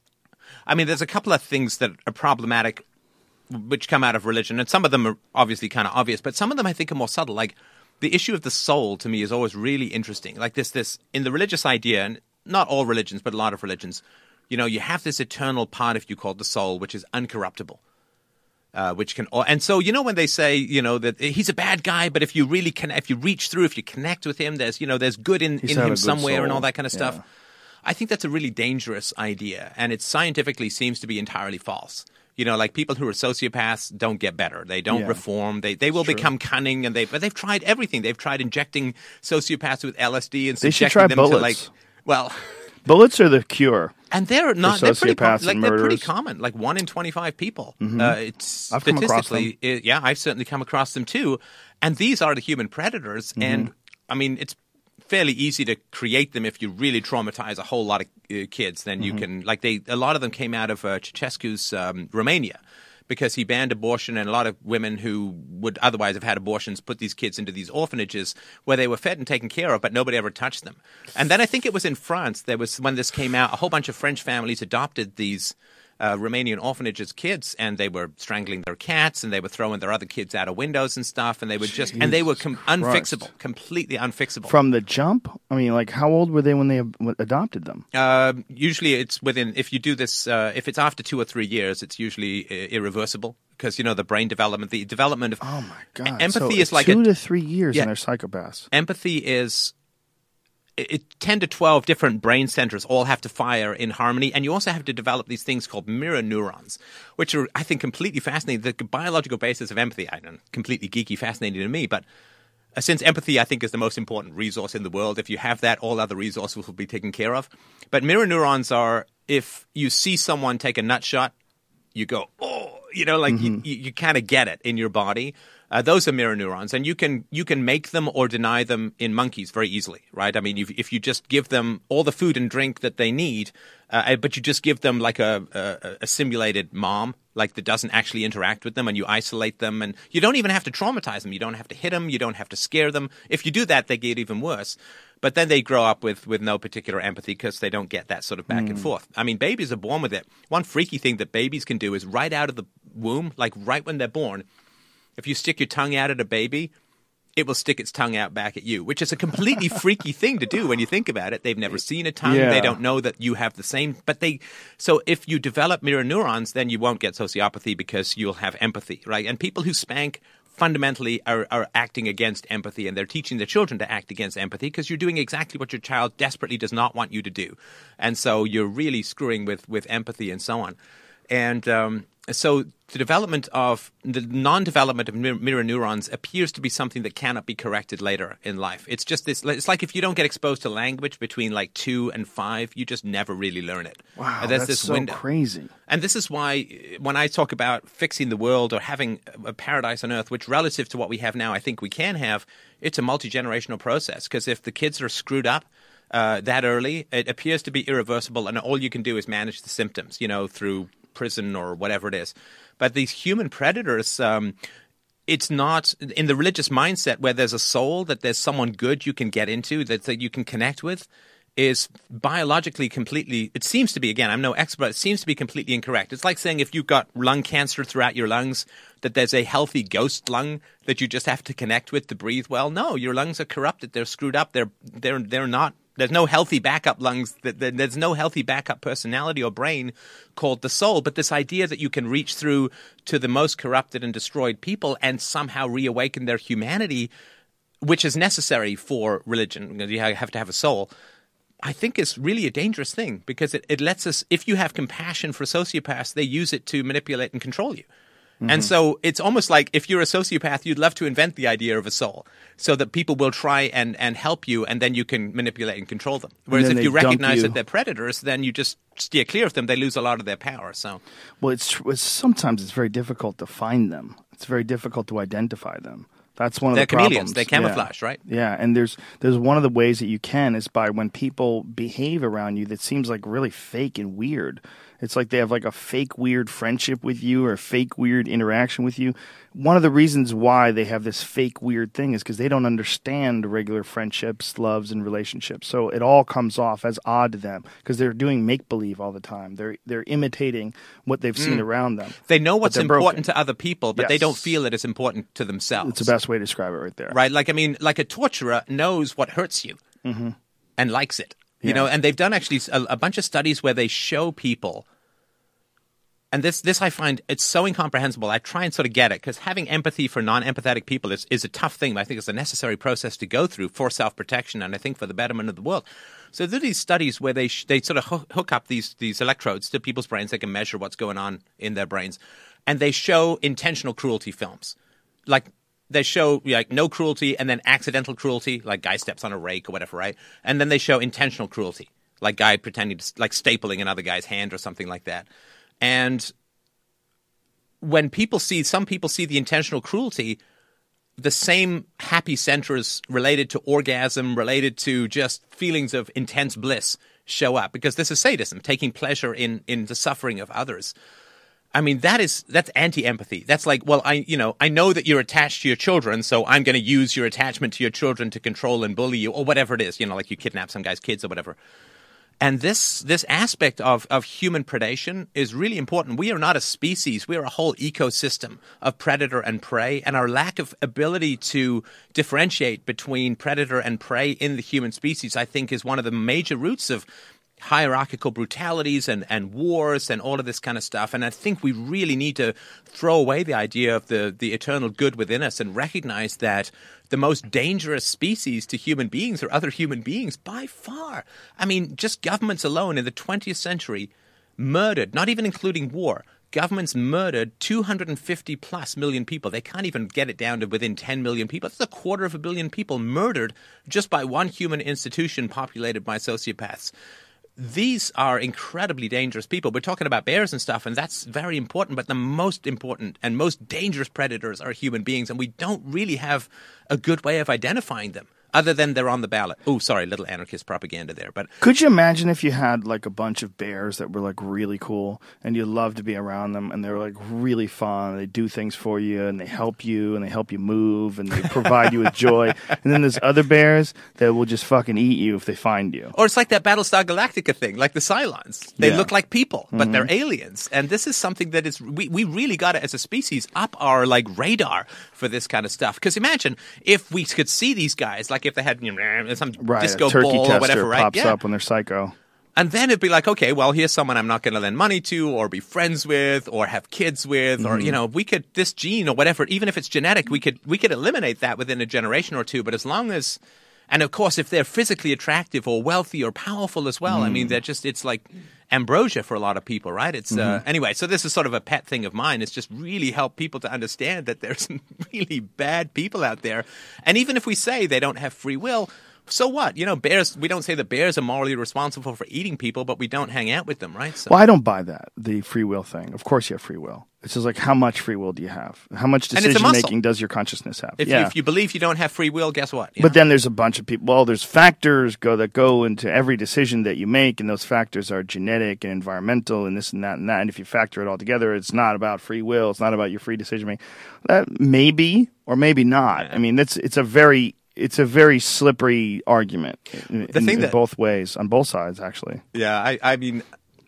I mean, there's a couple of things that are problematic which come out of religion, and some of them are obviously kind of obvious, but some of them I think are more subtle. Like, the issue of the soul, to me, is always really interesting. Like this, this in the religious idea, and not all religions, but a lot of religions, you know, you have this eternal part of you called the soul, which is uncorruptible. Uh, which can, and so you know when they say you know that he's a bad guy, but if you really can, if you reach through, if you connect with him, there's you know there's good in, He's in got a him good somewhere and soul. all that kind of stuff. Yeah. I think that's a really dangerous idea, and it scientifically seems to be entirely false. You know, like people who are sociopaths don't get better. They don't Yeah. reform. They they will True. become cunning, and they but they've tried everything. They've tried injecting sociopaths with L S D and They should subjecting try them bullets. to like well, Bullets are the cure. and they're not they're pretty com- sociopaths like and they're pretty murderers. common. Like one in twenty-five people. Uh, it's I've come across statistically, it- yeah, I've certainly come across them too. And these are the human predators. Mm-hmm. And I mean, it's fairly easy to create them if you really traumatize a whole lot of uh, kids. Then you Mm-hmm. can like they a lot of them came out of uh, Ceausescu's um, Romania. Because he banned abortion, and a lot of women who would otherwise have had abortions put these kids into these orphanages where they were fed and taken care of, but nobody ever touched them. And then I think it was in France, there was when this came out, a whole bunch of French families adopted these uh, Romanian orphanages kids, and they were strangling their cats, and they were throwing their other kids out of windows and stuff, and they were just, and they were com- unfixable, completely unfixable. From the jump? I mean, like, how old were they when they ab- adopted them? Uh, usually it's within, if you do this, uh, if it's after two or three years, it's usually uh, irreversible because, you know, the brain development, the development of Oh, my God. empathy So is like two a, to three years Yeah. and they're psychopaths. empathy is it, it- ten to twelve different brain centers all have to fire in harmony, and you also have to develop these things called mirror neurons, which are, I think, completely fascinating. The biological basis of empathy, I don't know, completely geeky, fascinating to me, but uh, since empathy, I think, is the most important resource in the world, if you have that, all other resources will be taken care of. But mirror neurons are, if you see someone take a nut shot, you go, oh, you know, like you, you, you kind of get it in your body. Uh, those are mirror neurons, and you can you can make them or deny them in monkeys very easily, right? I mean, if, if you just give them all the food and drink that they need, uh, but you just give them like a, a, a simulated mom, like that doesn't actually interact with them, and you isolate them, and you don't even have to traumatize them. You don't have to hit them. You don't have to scare them. If you do that, they get even worse. But then they grow up with, with no particular empathy because they don't get that sort of back and forth. I mean, babies are born with it. One freaky thing that babies can do is right out of the womb, like right when they're born, if you stick your tongue out at a baby, it will stick its tongue out back at you, which is a completely freaky thing to do when you think about it. They've never seen a tongue. Yeah. They don't know that you have the same. But they, so if you develop mirror neurons, then you won't get sociopathy because you'll have empathy, right? And people who spank fundamentally are, are acting against empathy, and they're teaching their children to act against empathy because you're doing exactly what your child desperately does not want you to do. And so you're really screwing with, with empathy and so on. And um, so the development of the non-development of mir- mirror neurons appears to be something that cannot be corrected later in life. It's just this. It's like if you don't get exposed to language between like two and five, you just never really learn it. Wow, Uh, there's that's this so window. crazy. And this is why uh, when I talk about fixing the world or having a paradise on earth, which relative to what we have now, I think we can have, it's a multi-generational process. Because if the kids are screwed up uh, that early, it appears to be irreversible, and all you can do is manage the symptoms, you know, through prison or whatever it is. But these human predators, um, it's not in the religious mindset where there's a soul, that there's someone good you can get into, that, that you can connect with, is biologically completely, it seems to be, again, I'm no expert, it seems to be completely incorrect. It's like saying if you've got lung cancer throughout your lungs, that there's a healthy ghost lung that you just have to connect with to breathe well. No, your lungs are corrupted. They're screwed up. They're, they're, they're not. There's no healthy backup lungs. There's no healthy backup personality or brain called the soul. But this idea that you can reach through to the most corrupted and destroyed people and somehow reawaken their humanity, which is necessary for religion, you have to have a soul, I think is really a dangerous thing because it, it lets us, if you have compassion for sociopaths, they use it to manipulate and control you. Mm-hmm. And so it's almost like if you're a sociopath, you'd love to invent the idea of a soul so that people will try and, and help you, and then you can manipulate and control them. Whereas if they you dump recognize you. that they're predators, then you just steer clear of them. They lose a lot of their power. So Well, it's, it's sometimes it's very difficult to find them. It's very difficult to identify them. That's one of they're the problems. chameleons. They camouflage, yeah. right? Yeah, and there's there's one of the ways that you can is by when people behave around you that seems like really fake and weird. It's like they have like a fake weird friendship with you or a fake weird interaction with you. One of the reasons why they have this fake weird thing is because they don't understand regular friendships, loves, and relationships. So it all comes off as odd to them because they're doing make-believe all the time. They're they're imitating what they've seen around them. They know what's they're important broken. to other people, but they Yes. don't feel it is important to themselves. It's the best way to describe it right there. Right? Like, I mean, like a torturer knows what hurts you Mm-hmm. and likes it. You Yeah. know, and they've done actually a, a bunch of studies where they show people, And this, this I find, it's so incomprehensible. I try and sort of get it, because having empathy for non-empathetic people is, is a tough thing. But I think it's a necessary process to go through for self-protection and I think for the betterment of the world. So there are these studies where they sh- they sort of ho- hook up these these electrodes to people's brains. They can measure what's going on in their brains. And they show intentional cruelty films. Like, they show like no cruelty and then accidental cruelty, like guy steps on a rake or whatever, right? And then they show intentional cruelty, like guy pretending to, like stapling another guy's hand or something like that. And when people see, some people see the intentional cruelty, the same happy centers related to orgasm, related to just feelings of intense bliss show up, because this is sadism, taking pleasure in, in the suffering of others. I mean, that is, that's anti-empathy. That's like, well, I, you know, I know that you're attached to your children, so I'm going to use your attachment to your children to control and bully you, or whatever it is, you know, like you kidnap some guy's kids or whatever. And this this aspect of, of human predation is really important. We are not a species. We are a whole ecosystem of predator and prey, and our lack of ability to differentiate between predator and prey in the human species, I think, is one of the major roots of hierarchical brutalities and, and wars and all of this kind of stuff. And I think we really need to throw away the idea of the, the eternal good within us and recognize that the most dangerous species to human beings are other human beings by far. I mean, just governments alone in the twentieth century murdered, not even including war, governments murdered two hundred fifty plus million people. They can't even get it down to within ten million people. That's a quarter of a billion people murdered just by one human institution populated by sociopaths. These are incredibly dangerous people. We're talking about bears and stuff, and that's very important. But the most important and most dangerous predators are human beings, and we don't really have a good way of identifying them other than they're on the ballot. Oh, sorry, little anarchist propaganda there. But could you imagine if you had like a bunch of bears that were like really cool and you loved to be around them and they're like really fun, they do things for you and they help you and they help you move and they provide you with joy. And then there's other bears that will just fucking eat you if they find you. Or it's like that Battlestar Galactica thing, like the Cylons. They Yeah. look like people, but Mhm. they're aliens. And this is something that is, we, we really got to, as a species, up our like radar for this kind of stuff. Because imagine if we could see these guys, like if they had, you know, some Right, disco a turkey ball tester or whatever, right? pops Yeah. up when they're psycho. And then it'd be like, okay, well, here's someone I'm not going to lend money to or be friends with or have kids with, Mm-hmm. or, you know, we could, this gene or whatever, even if it's genetic, we could, we could eliminate that within a generation or two. But as long as, and of course, if they're physically attractive or wealthy or powerful as well, I mean, they're just, it's like ambrosia for a lot of people, right? It's, uh, anyway, so this is sort of a pet thing of mine. It's just really help people to understand that there's some really bad people out there. And even if we say they don't have free will, so what? You know, bears, we don't say that bears are morally responsible for eating people, but we don't hang out with them, right? So, Well, I don't buy that, the free will thing. Of course you have free will. It's just like, how much free will do you have? How much And it's a decision muscle. making does your consciousness have? if, yeah. you, if you believe you don't have free will, guess what? You But know? then there's a bunch of people. Well, there's factors go that go into every decision that you make, and those factors are genetic and environmental and this and that and that. And if you factor it all together, it's not about free will. It's not about your free decision making. That maybe or maybe not. I mean, that's it's a very it's a very slippery argument in, The in- thing in that- both ways, on both sides, actually. Yeah, I, I mean,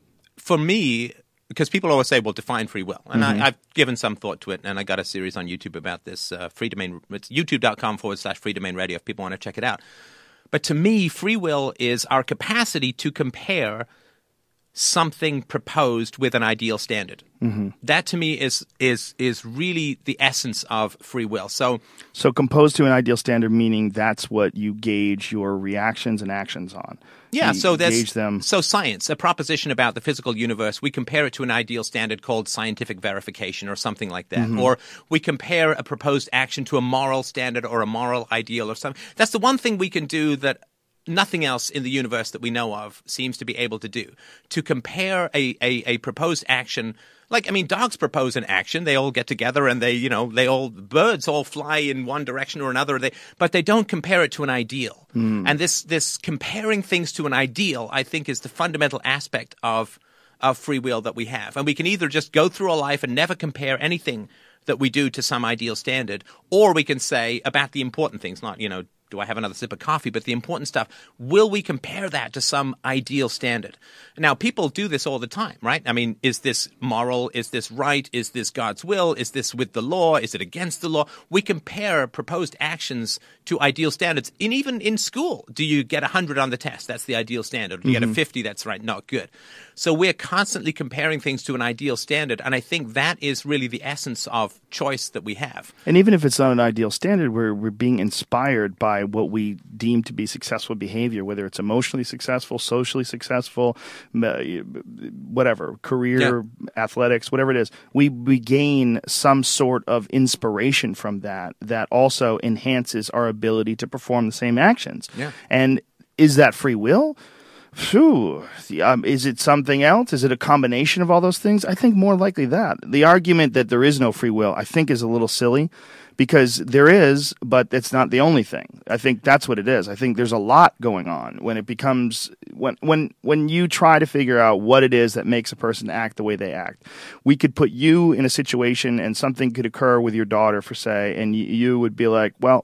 for me, because people always say, well, define free will. And Mm-hmm. I, I've given some thought to it, and I got a series on YouTube about this. Uh, free domain, it's youtube.com forward slash free domain radio if people want to check it out. But to me, free will is our capacity to compare something proposed with an ideal standard. Mm-hmm. That to me is is is really the essence of free will. So So composed to an ideal standard, meaning that's what you gauge your reactions and actions on. yeah, You so there's gauge them. so science, a proposition about the physical universe, we compare it to an ideal standard called scientific verification or something like that. Mm-hmm. Or we compare a proposed action to a moral standard or a moral ideal or something. That's the one thing we can do that nothing else in the universe that we know of seems to be able to do. To compare a, a, a proposed action, like, I mean, dogs propose an action. They all get together and they, you know, they all, birds all fly in one direction or another, they, but they don't compare it to an ideal. And this, this comparing things to an ideal, I think, is the fundamental aspect of, of free will that we have. And we can either just go through our life and never compare anything that we do to some ideal standard, or we can say about the important things, not, you know, do I have another sip of coffee? But the important stuff, will we compare that to some ideal standard? Now, people do this all the time, right? I mean, is this moral? Is this right? Is this God's will? Is this with the law? Is it against the law? We compare proposed actions to ideal standards. And even in school, do you get one hundred on the test? That's the ideal standard. Do you mm-hmm. get a fifty? That's right, not good. So we're constantly comparing things to an ideal standard, and I think that is really the essence of choice that we have. And even if it's not an ideal standard, we're, we're being inspired by what we deem to be successful behavior, whether it's emotionally successful, socially successful, whatever, career, yeah. athletics, whatever it is. We, we gain some sort of inspiration from that that also enhances our ability to perform the same actions. Yeah. And is that free will? Phew. Um, is it something else? Is it a combination of all those things? I think more likely that. The argument that there is no free will, I think, is a little silly because there is, but it's not the only thing. I think that's what it is. I think there's a lot going on when it becomes when when when you try to figure out what it is that makes a person act the way they act. We could put you in a situation and something could occur with your daughter, for say, and you, you would be like, well,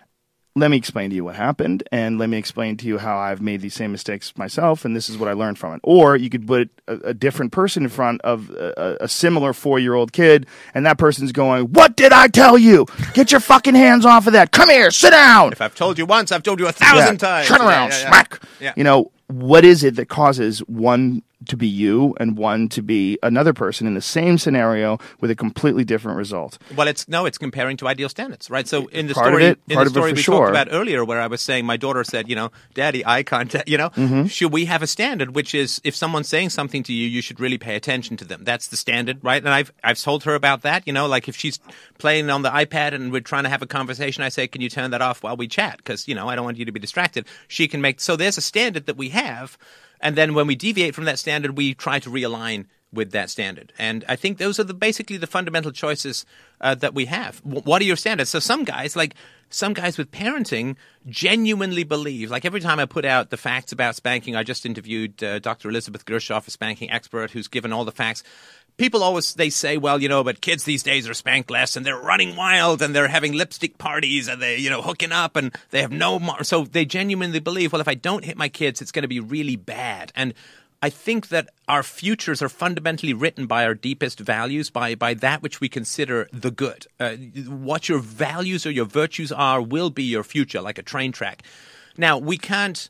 let me explain to you what happened, and let me explain to you how I've made these same mistakes myself, and this is what I learned from it. Or you could put a, a different person in front of a, a similar four-year-old kid, and that person's going, what did I tell you? Get your fucking hands off of that. Come here, sit down. If I've told you once, I've told you a thousand yeah. times. Turn around, yeah, yeah, yeah. smack. Yeah. You know, what is it that causes one to be you and one to be another person in the same scenario with a completely different result? Well, it's no, it's comparing to ideal standards, right? So in the part story, of it, in part the of it story for we sure. talked about earlier, where I was saying my daughter said, you know, Daddy, eye contact, you know, mm-hmm. should we have a standard, which is if someone's saying something to you, you should really pay attention to them. That's the standard, right? And I've I've told her about that, you know, like if she's playing on the iPad and we're trying to have a conversation, I say, can you turn that off while we chat? Because, you know, I don't want you to be distracted. She can make, so there's a standard that we have. And then when we deviate from that standard, we try to realign with that standard. And I think those are the basically the fundamental choices uh, that we have. W- what are your standards? So some guys, like some guys with parenting, genuinely believe, like every time I put out the facts about spanking, I just interviewed uh, Doctor Elizabeth Gershoff, a spanking expert who's given all the facts. People always, they say, well, you know, but kids these days are spanked less and they're running wild and they're having lipstick parties and they, you know, hooking up and they have no more. So they genuinely believe, well, if I don't hit my kids, it's going to be really bad. And I think that our futures are fundamentally written by our deepest values, by, by that which we consider the good. Uh, what your values or your virtues are will be your future, like a train track. Now, we can't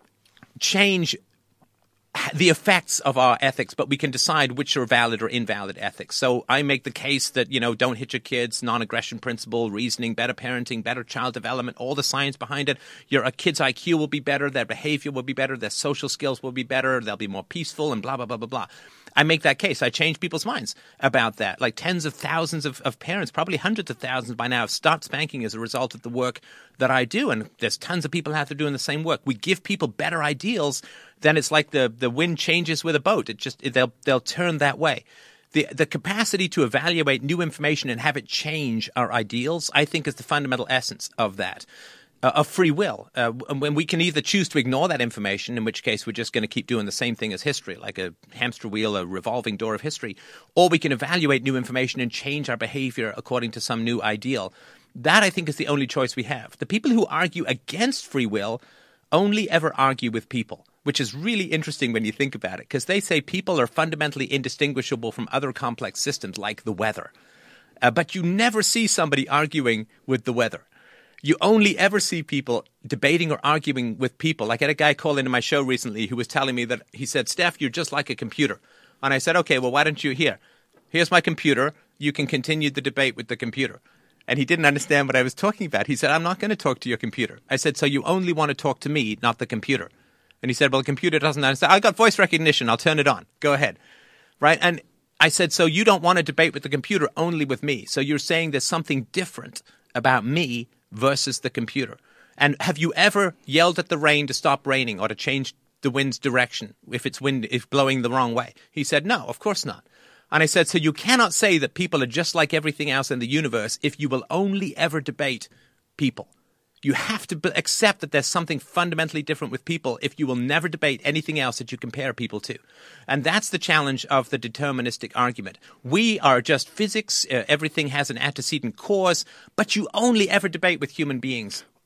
change the effects of our ethics, but we can decide which are valid or invalid ethics. So I make the case that, you know, don't hit your kids, non-aggression principle, reasoning, better parenting, better child development, all the science behind it. Your a kid's I Q will be better, their behavior will be better, their social skills will be better, they'll be more peaceful, and blah, blah, blah, blah, blah. I make that case. I change people's minds about that. Like tens of thousands of, of parents, probably hundreds of thousands by now, have stopped spanking as a result of the work that I do. And there's tons of people out there doing the same work. We give people better ideals, then it's like the, the wind changes with a boat. It just it, they'll they'll turn that way. The the capacity to evaluate new information and have it change our ideals, I think, is the fundamental essence of that. Uh, of free will. Uh, when we can either choose to ignore that information, in which case we're just going to keep doing the same thing as history, like a hamster wheel, a revolving door of history, or we can evaluate new information and change our behavior according to some new ideal. That, I think, is the only choice we have. The people who argue against free will only ever argue with people, which is really interesting when you think about it, because they say people are fundamentally indistinguishable from other complex systems like the weather. Uh, but you never see somebody arguing with the weather. You only ever see people debating or arguing with people. Like I had a guy call into my show recently who was telling me that he said, Steph, you're just like a computer. And I said, okay, well, why don't you here? Here's my computer. You can continue the debate with the computer. And he didn't understand what I was talking about. He said, I'm not going to talk to your computer. I said, so you only want to talk to me, not the computer. And he said, well, the computer doesn't understand. I got voice recognition. I'll turn it on. Go ahead. Right? And I said, so you don't want to debate with the computer, only with me. So you're saying there's something different about me versus the computer. And have you ever yelled at the rain to stop raining or to change the wind's direction if it's wind if blowing the wrong way? He said, no, of course not. And I said, so you cannot say that people are just like everything else in the universe if you will only ever debate people. You have to accept that there's something fundamentally different with people if you will never debate anything else that you compare people to. And that's the challenge of the deterministic argument. We are just physics. Uh, everything has an antecedent cause, but you only ever debate with human beings.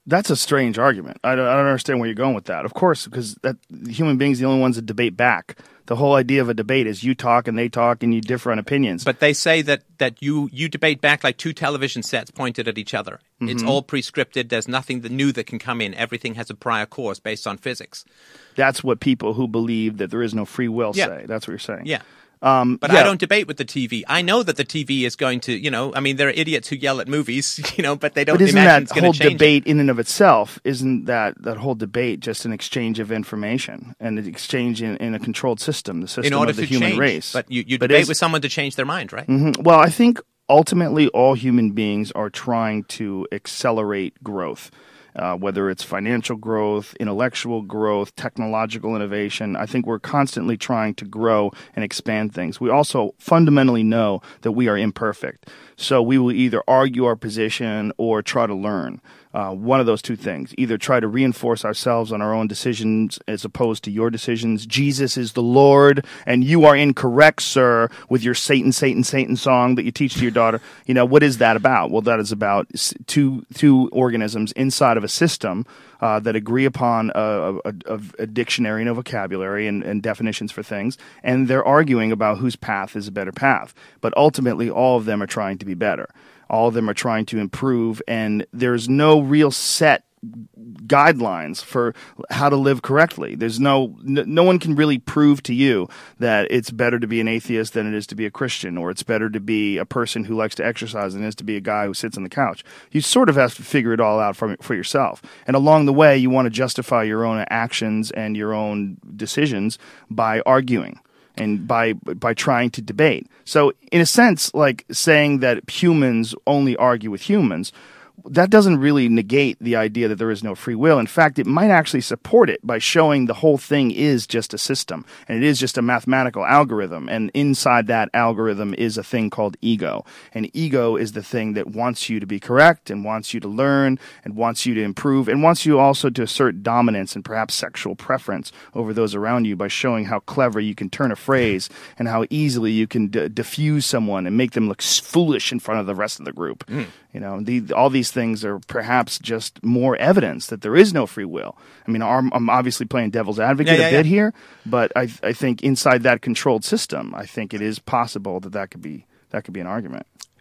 That's a strange argument. I don't, I don't understand where you're going with that. Of course, because that human beings are the only ones that debate back. The whole idea of a debate is you talk and they talk and you differ on opinions. But they say that, that you, you debate back like two television sets pointed at each other. Mm-hmm. It's all prescripted. There's nothing that new that can come in. Everything has a prior course based on physics. That's what people who believe that there is no free will yeah. say. That's what you're saying. Yeah. Um, but yeah. I don't debate with the T V. I know that the T V is going to, you know, I mean, there are idiots who yell at movies, you know, but they don't but isn't imagine that it's going whole to change debate it. in and of itself, isn't that, that whole debate just an exchange of information and an exchange in, in a controlled system, the system in order of the to human change. race? But you, you but debate is, with someone to change their mind, right? Mm-hmm. Well, I think ultimately all human beings are trying to accelerate growth. Uh, whether it's financial growth, intellectual growth, technological innovation. I think we're constantly trying to grow and expand things. We also fundamentally know that we are imperfect. So we will either argue our position or try to learn. Uh, one of those two things. Either try to reinforce ourselves on our own decisions as opposed to your decisions. Jesus is the Lord, and you are incorrect, sir, with your Satan, Satan, Satan song that you teach to your daughter. You know, what is that about? Well, that is about two two organisms inside of a system uh, that agree upon a, a, a, a dictionary and a vocabulary and, and definitions for things, and they're arguing about whose path is a better path. But ultimately, all of them are trying to be better. All of them are trying to improve, and there's no real set guidelines for how to live correctly. There's no, no one can really prove to you that it's better to be an atheist than it is to be a Christian, or it's better to be a person who likes to exercise than it is to be a guy who sits on the couch. You sort of have to figure it all out for, for yourself. And along the way, you want to justify your own actions and your own decisions by arguing. And by by trying to debate. So in a sense, like saying that humans only argue with humans, that doesn't really negate the idea that there is no free will. In fact, it might actually support it by showing the whole thing is just a system, and it is just a mathematical algorithm, and inside that algorithm is a thing called ego. And ego is the thing that wants you to be correct and wants you to learn and wants you to improve and wants you also to assert dominance and perhaps sexual preference over those around you by showing how clever you can turn a phrase and how easily you can d- diffuse someone and make them look foolish in front of the rest of the group. Mm. You know, the, all these things are perhaps just more evidence that there is no free will. I mean, I'm, I'm obviously playing devil's advocate yeah, yeah, a bit yeah. here, but I, I think inside that controlled system, I think it is possible that that could be that could be an argument.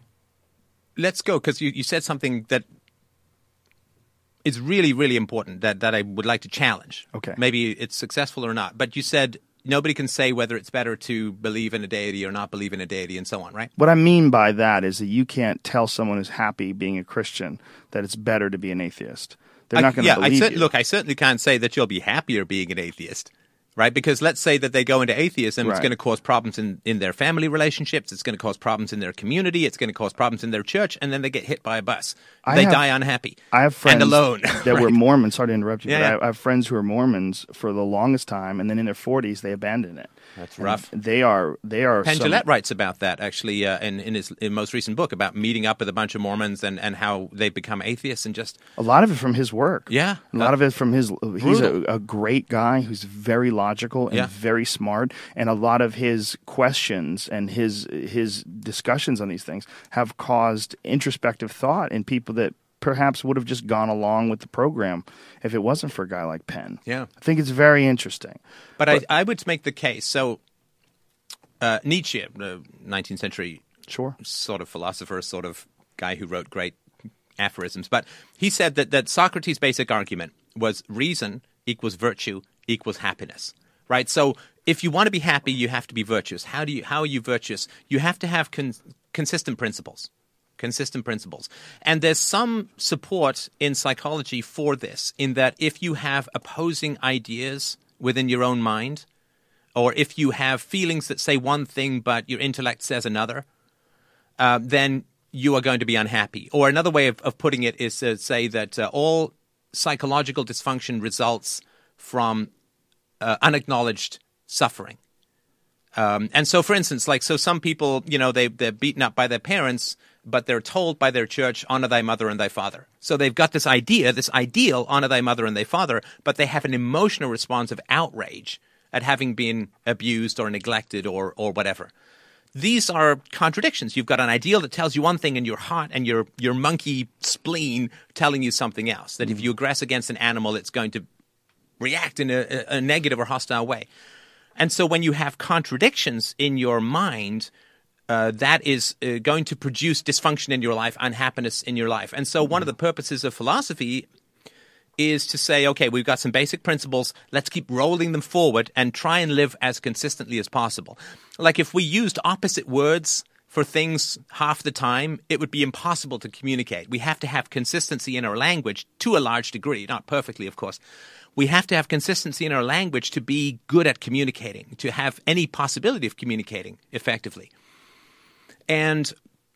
Let's go, because you, you said something that is really, really important that, that I would like to challenge. Okay. Maybe it's successful or not, but you said nobody can say whether it's better to believe in a deity or not believe in a deity and so on, right? What I mean by that is that you can't tell someone who's happy being a Christian that it's better to be an atheist. They're I, not going to yeah, believe I cer- you. Look, I certainly can't say that you'll be happier being an atheist, right? Because let's say that they go into atheism, Right. it's going to cause problems in, in their family relationships, it's going to cause problems in their community, it's going to cause problems in their church, and then they get hit by a bus. I They have- die unhappy. I have friends and alone. that right? were Mormons. Sorry to interrupt you, Yeah, but yeah. I, I have friends who are Mormons for the longest time, and then in their forties they abandon it. That's And rough. They are. They are. Penn some- Jillette writes about that, actually, uh, in, in his in most recent book, about meeting up with a bunch of Mormons and, and how they become atheists and just... A lot of it from his work. Yeah. A lot Uh, of it from his. He's a, brutal. a great guy who's very logical and Yeah. very smart, and a lot of his questions and his his discussions on these things have caused introspective thought in people that perhaps would have just gone along with the program if it wasn't for a guy like Penn. Yeah. I think it's very interesting. But, I, I would make the case. So uh, Nietzsche, the nineteenth century Sure. sort of philosopher, sort of guy who wrote great aphorisms, but he said that, that Socrates' basic argument was reason equals virtue equals happiness, right? So if you want to be happy, you have to be virtuous. How do you? How are you virtuous? You have to have con- consistent principles. Consistent principles. And there's some support in psychology for this, in that if you have opposing ideas within your own mind, or if you have feelings that say one thing but your intellect says another, uh, then you are going to be unhappy. Or another way of, of putting it is to say that uh, all psychological dysfunction results from uh, unacknowledged suffering. Um, and so, for instance, like, so some people, you know, they, they're beaten up by their parents, but they're told by their church, honor thy mother and thy father. So they've got this idea, this ideal, honor thy mother and thy father, but they have an emotional response of outrage at having been abused or neglected or, or whatever. these are contradictions. You've got an ideal that tells you one thing in your heart and your, your monkey spleen telling you something else, that mm. if you aggress against an animal, it's going to react in a, a negative or hostile way. And so when you have contradictions in your mind, uh, that is uh, going to produce dysfunction in your life, unhappiness in your life. And so one of the purposes of philosophy is to say, okay, we've got some basic principles. Let's keep rolling them forward and try and live as consistently as possible. Like if we used opposite words for things half the time, it would be impossible to communicate. We have to have consistency in our language to a large degree, not perfectly, of course. We have to have consistency in our language to be good at communicating, to have any possibility of communicating effectively. And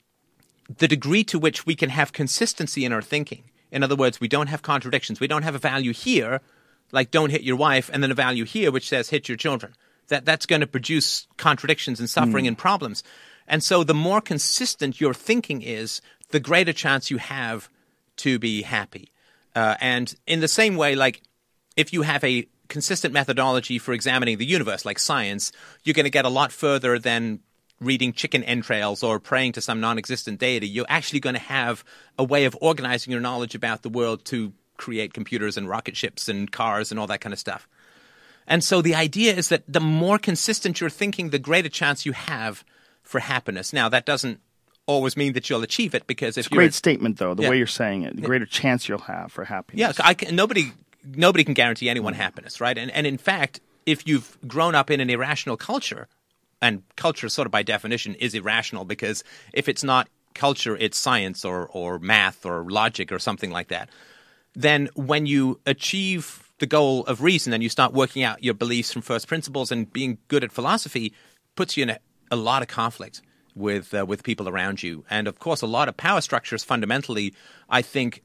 the degree to which we can have consistency in our thinking, in other words, we don't have contradictions. We don't have a value here, like don't hit your wife, and then a value here which says hit your children. That That's going to produce contradictions and suffering mm. and problems. And so the more consistent your thinking is, the greater chance you have to be happy. Uh, and in the same way, like if you have a consistent methodology for examining the universe, like science, you're going to get a lot further than reading chicken entrails or praying to some non-existent deity. You're actually going to have a way of organizing your knowledge about the world to create computers and rocket ships and cars and all that kind of stuff. And so the idea is that the more consistent you're thinking, the greater chance you have for happiness. Now, that doesn't always mean that you'll achieve it, because if it's a you're... great statement, though, the yeah. way you're saying it. The greater yeah. chance you'll have for happiness. Yeah, I can, nobody, nobody can guarantee anyone happiness, right? And, and in fact, if you've grown up in an irrational culture, and culture sort of by definition is irrational, because if it's not culture, it's science or, or math or logic or something like that, then when you achieve the goal of reason and you start working out your beliefs from first principles and being good at philosophy, puts you in a, a lot of conflict with uh, with people around you. And of course, a lot of power structures fundamentally, I think,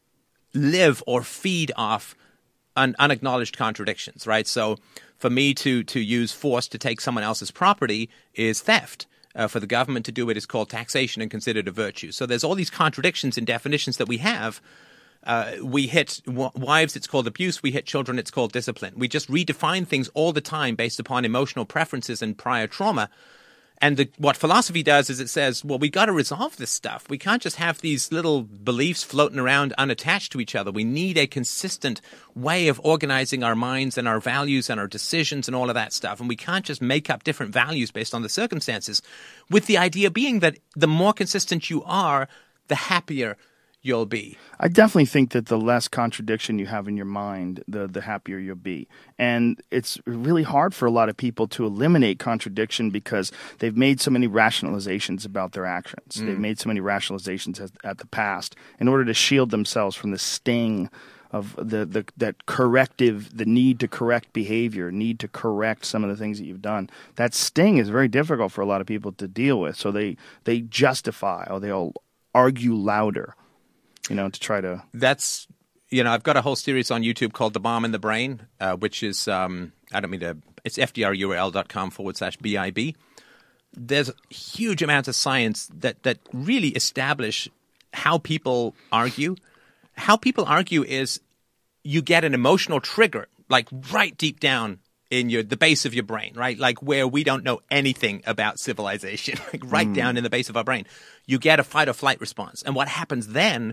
live or feed off un- unacknowledged contradictions, right? So for me to to use force to take someone else's property is theft. Uh, for the government to do it is called taxation and considered a virtue. So there's all these contradictions in definitions that we have. Uh, we hit w- wives, it's called abuse. We hit children, it's called discipline. We just redefine things all the time based upon emotional preferences and prior trauma. And the, what philosophy does is it says, well, we got to resolve this stuff. We can't just have these little beliefs floating around unattached to each other. We need a consistent way of organizing our minds and our values and our decisions and all of that stuff. And we can't just make up different values based on the circumstances, with the idea being that the more consistent you are, the happier you'll be. I definitely think that the less contradiction you have in your mind, the the happier you'll be. And it's really hard for a lot of people to eliminate contradiction because they've made so many rationalizations about their actions. Mm. They've made so many rationalizations at, at the past in order to shield themselves from the sting of the, the that corrective, the need to correct behavior, need to correct some of the things that you've done. That sting is very difficult for a lot of people to deal with. So they, they justify or they'll argue louder. You know, to try to... That's, you know, I've got a whole series on YouTube called The Bomb in the Brain, uh, which is, um, I don't mean to, it's fdrurl.com forward slash BIB. There's huge amounts of science that, that really establish how people argue. How people argue is you get an emotional trigger, like right deep down in your the base of your brain, right? Like where we don't know anything about civilization, like right mm. down in the base of our brain. You get a fight or flight response. And what happens then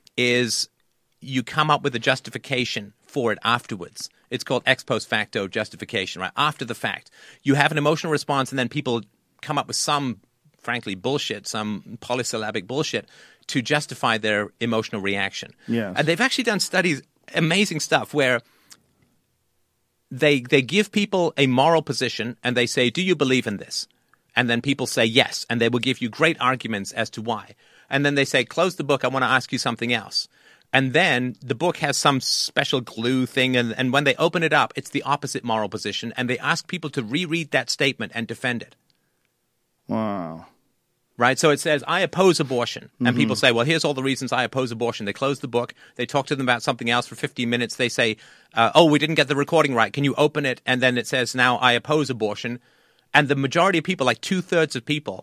is you come up with a justification for it afterwards. It's called ex post facto justification, right? After the fact. You have an emotional response and then people come up with some, frankly, bullshit, some polysyllabic bullshit to justify their emotional reaction. Yes. And they've actually done studies, amazing stuff, where they they give people a moral position and they say, do you believe in this? And then people say yes, and they will give you great arguments as to why. And then they say, close the book, I want to ask you something else. And then the book has some special glue thing, and, and when they open it up, it's the opposite moral position, and they ask people to reread that statement and defend it. Wow. Right? So it says, I oppose abortion. And mm-hmm. people say, well, here's all the reasons I oppose abortion. They close the book. They talk to them about something else for fifteen minutes. They say, uh, oh, we didn't get the recording right. Can you open it? And then it says, now I oppose abortion. And the majority of people, like two-thirds of people,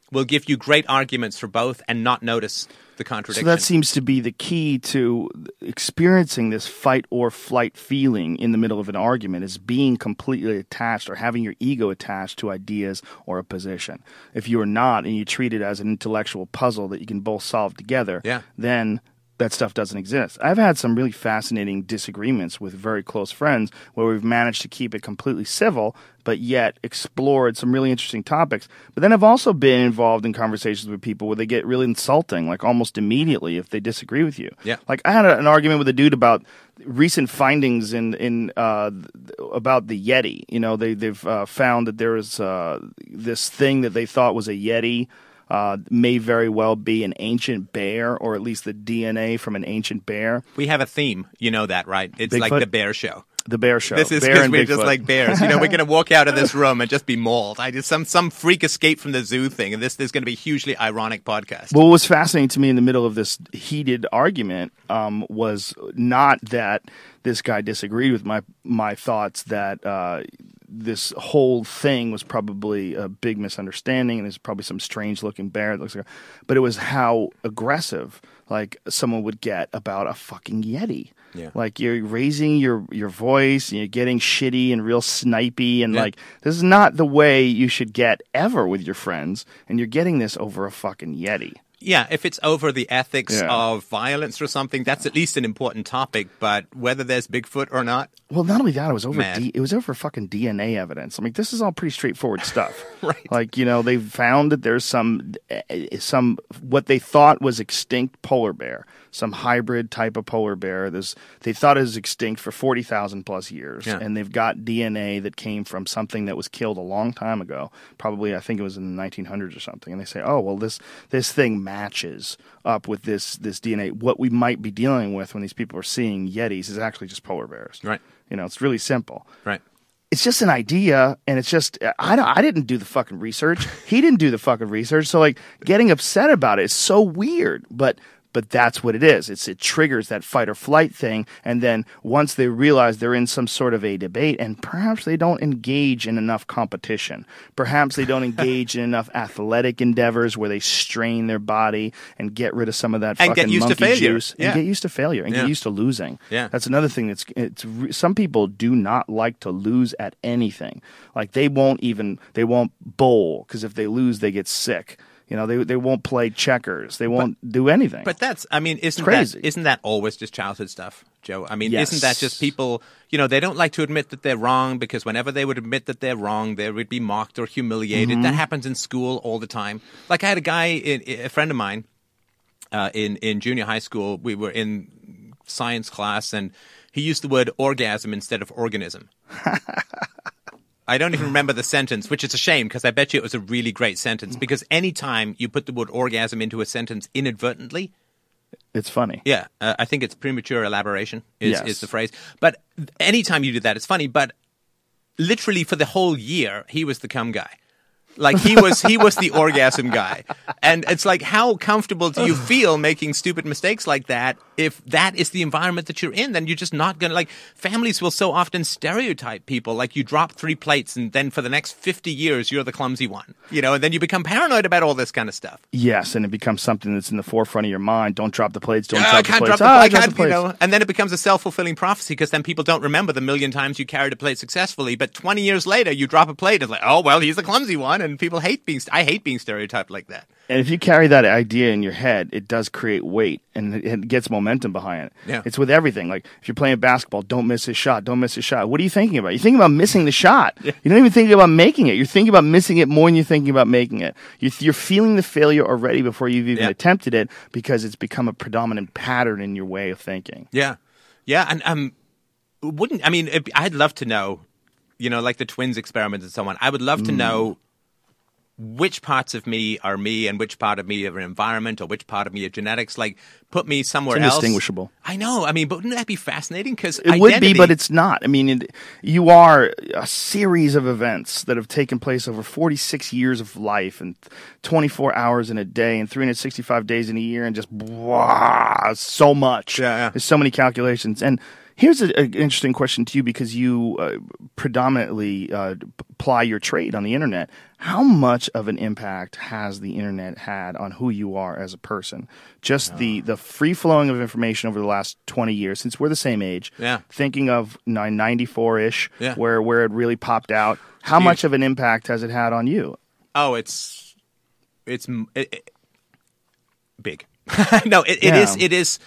will give you great arguments for both and not notice the contradiction. So that seems to be the key to experiencing this fight or flight feeling in the middle of an argument, is being completely attached or having your ego attached to ideas or a position. If you are not, and you treat it as an intellectual puzzle that you can both solve together, yeah. then that stuff doesn't exist. I've had some really fascinating disagreements with very close friends where we've managed to keep it completely civil, but yet explored some really interesting topics. But then I've also been involved in conversations with people where they get really insulting, like almost immediately if they disagree with you. Yeah. Like I had a, an argument with a dude about recent findings in in uh, about the Yeti. You know, they they've uh, found that there is uh, this thing that they thought was a Yeti. Uh, may very well be an ancient bear, or at least the D N A from an ancient bear. We have a theme. You know that, right? It's Bigfoot? like the bear show. The bear show. This is bear because and we're Bigfoot. just like bears. You know, we're going to walk out of this room and just be mauled. I just some some freak escape from the zoo thing, and this, this is going to be a hugely ironic podcast. Well, what was fascinating to me in the middle of this heated argument um, was not that this guy disagreed with my my thoughts that uh, this whole thing was probably a big misunderstanding and there's probably some strange looking bear that looks like, but it was how aggressive like someone would get about a fucking Yeti. Yeah. Like you're raising your, your voice and you're getting shitty and real snipey and yeah. like this is not the way you should get ever with your friends, and you're getting this over a fucking Yeti. Yeah, if it's over the ethics Yeah. of violence or something, that's at least an important topic. But whether there's Bigfoot or not, Well, not only that, it was over Mad. D, it was over fucking D N A evidence. I mean, this is all pretty straightforward stuff. Right. Like, you know, they found that there's some some what they thought was extinct polar bear, some hybrid type of polar bear. There's they thought it was extinct for forty thousand plus years, Yeah. and they've got D N A that came from something that was killed a long time ago. Probably, I think it was in the nineteen hundreds or something. And they say, "Oh, well, this this thing matches up with this this D N A. What we might be dealing with when these people are seeing Yetis is actually just polar bears." Right. You know, it's really simple. right? It's just an idea, and it's just I don't, I didn't do the fucking research. He didn't do the fucking research. So like getting upset about it is so weird, but but that's what it is. It's it triggers that fight or flight thing, and then once they realize they're in some sort of a debate, and perhaps they don't engage in enough competition, perhaps they don't engage in enough athletic endeavors where they strain their body and get rid of some of that And fucking get used to monkey failure. juice, Yeah. and get used to failure, and Yeah. get used to losing. Yeah. That's another thing that's it's re- some people do not like to lose at anything. Like they won't even they won't bowl because if they lose they get sick. You know, they they won't play checkers. They won't do anything. But that's, I mean, isn't crazy. that isn't that always just childhood stuff, Joe? I mean, Yes. isn't that just people, you know, they don't like to admit that they're wrong because whenever they would admit that they're wrong, they would be mocked or humiliated. Mm-hmm. That happens in school all the time. Like I had a guy, in, a friend of mine, uh, in, in junior high school, we were in science class and he used the word orgasm instead of organism. I don't even remember the sentence, which is a shame because I bet you it was a really great sentence. Because anytime you put the word orgasm into a sentence inadvertently, it's funny. yeah, uh, I think it's premature elaboration is, Yes. is the phrase. But anytime you do that, it's funny. But literally for the whole year, he was the cum guy. Like he was, he was the orgasm guy. And it's like, how comfortable do you feel making stupid mistakes like that? If that is the environment that you're in, then you're just not going to, like, families will so often stereotype people. Like you drop three plates and then for the next fifty years, you're the clumsy one, you know, and then you become paranoid about all this kind of stuff. Yes, and it becomes something that's in the forefront of your mind. Don't drop the plates. Don't Uh, drop I the can't plates. drop the, Ah, I drop can't, the you plates. know, and then it becomes a self-fulfilling prophecy because then people don't remember the million times you carried a plate successfully. But twenty years later, you drop a plate and it's like, oh, well, he's the clumsy one. And people hate being, I hate being stereotyped like that. And if you carry that idea in your head, it does create weight and it- it gets momentum behind it. Yeah. It's with everything. Like if you're playing basketball, don't miss his shot. Don't miss his shot. What are you thinking about? You're thinking about missing the shot. You don't even think about making it. You're thinking about missing it more than you're thinking about making it. You- You're feeling the failure already before you've even Yeah. attempted it because it's become a predominant pattern in your way of thinking. Yeah. Yeah. And um, wouldn't, I mean, if, I'd love to know, you know, like the twins experiment and so on. I would love Mm. to know which parts of me are me and which part of me are environment or which part of me are genetics. Like, put me somewhere It's else. indistinguishable. I know. I mean, but wouldn't that be fascinating? Because It would be, but it's not. I mean, it, you are a series of events that have taken place over forty-six years of life and twenty-four hours in a day and three hundred sixty-five days in a year and just blah, so much. Yeah, yeah. There's so many calculations. And here's an interesting question to you because you uh, predominantly uh, p- ply your trade on the internet. How much of an impact has the internet had on who you are as a person? Just oh. the, the free flowing of information over the last twenty years, since we're the same age. Yeah. Thinking of ninety-four-ish, yeah. where, where it really popped out. How Huge. much of an impact has it had on you? Oh, it's it's it, it, big. no, it, it yeah. is. It is.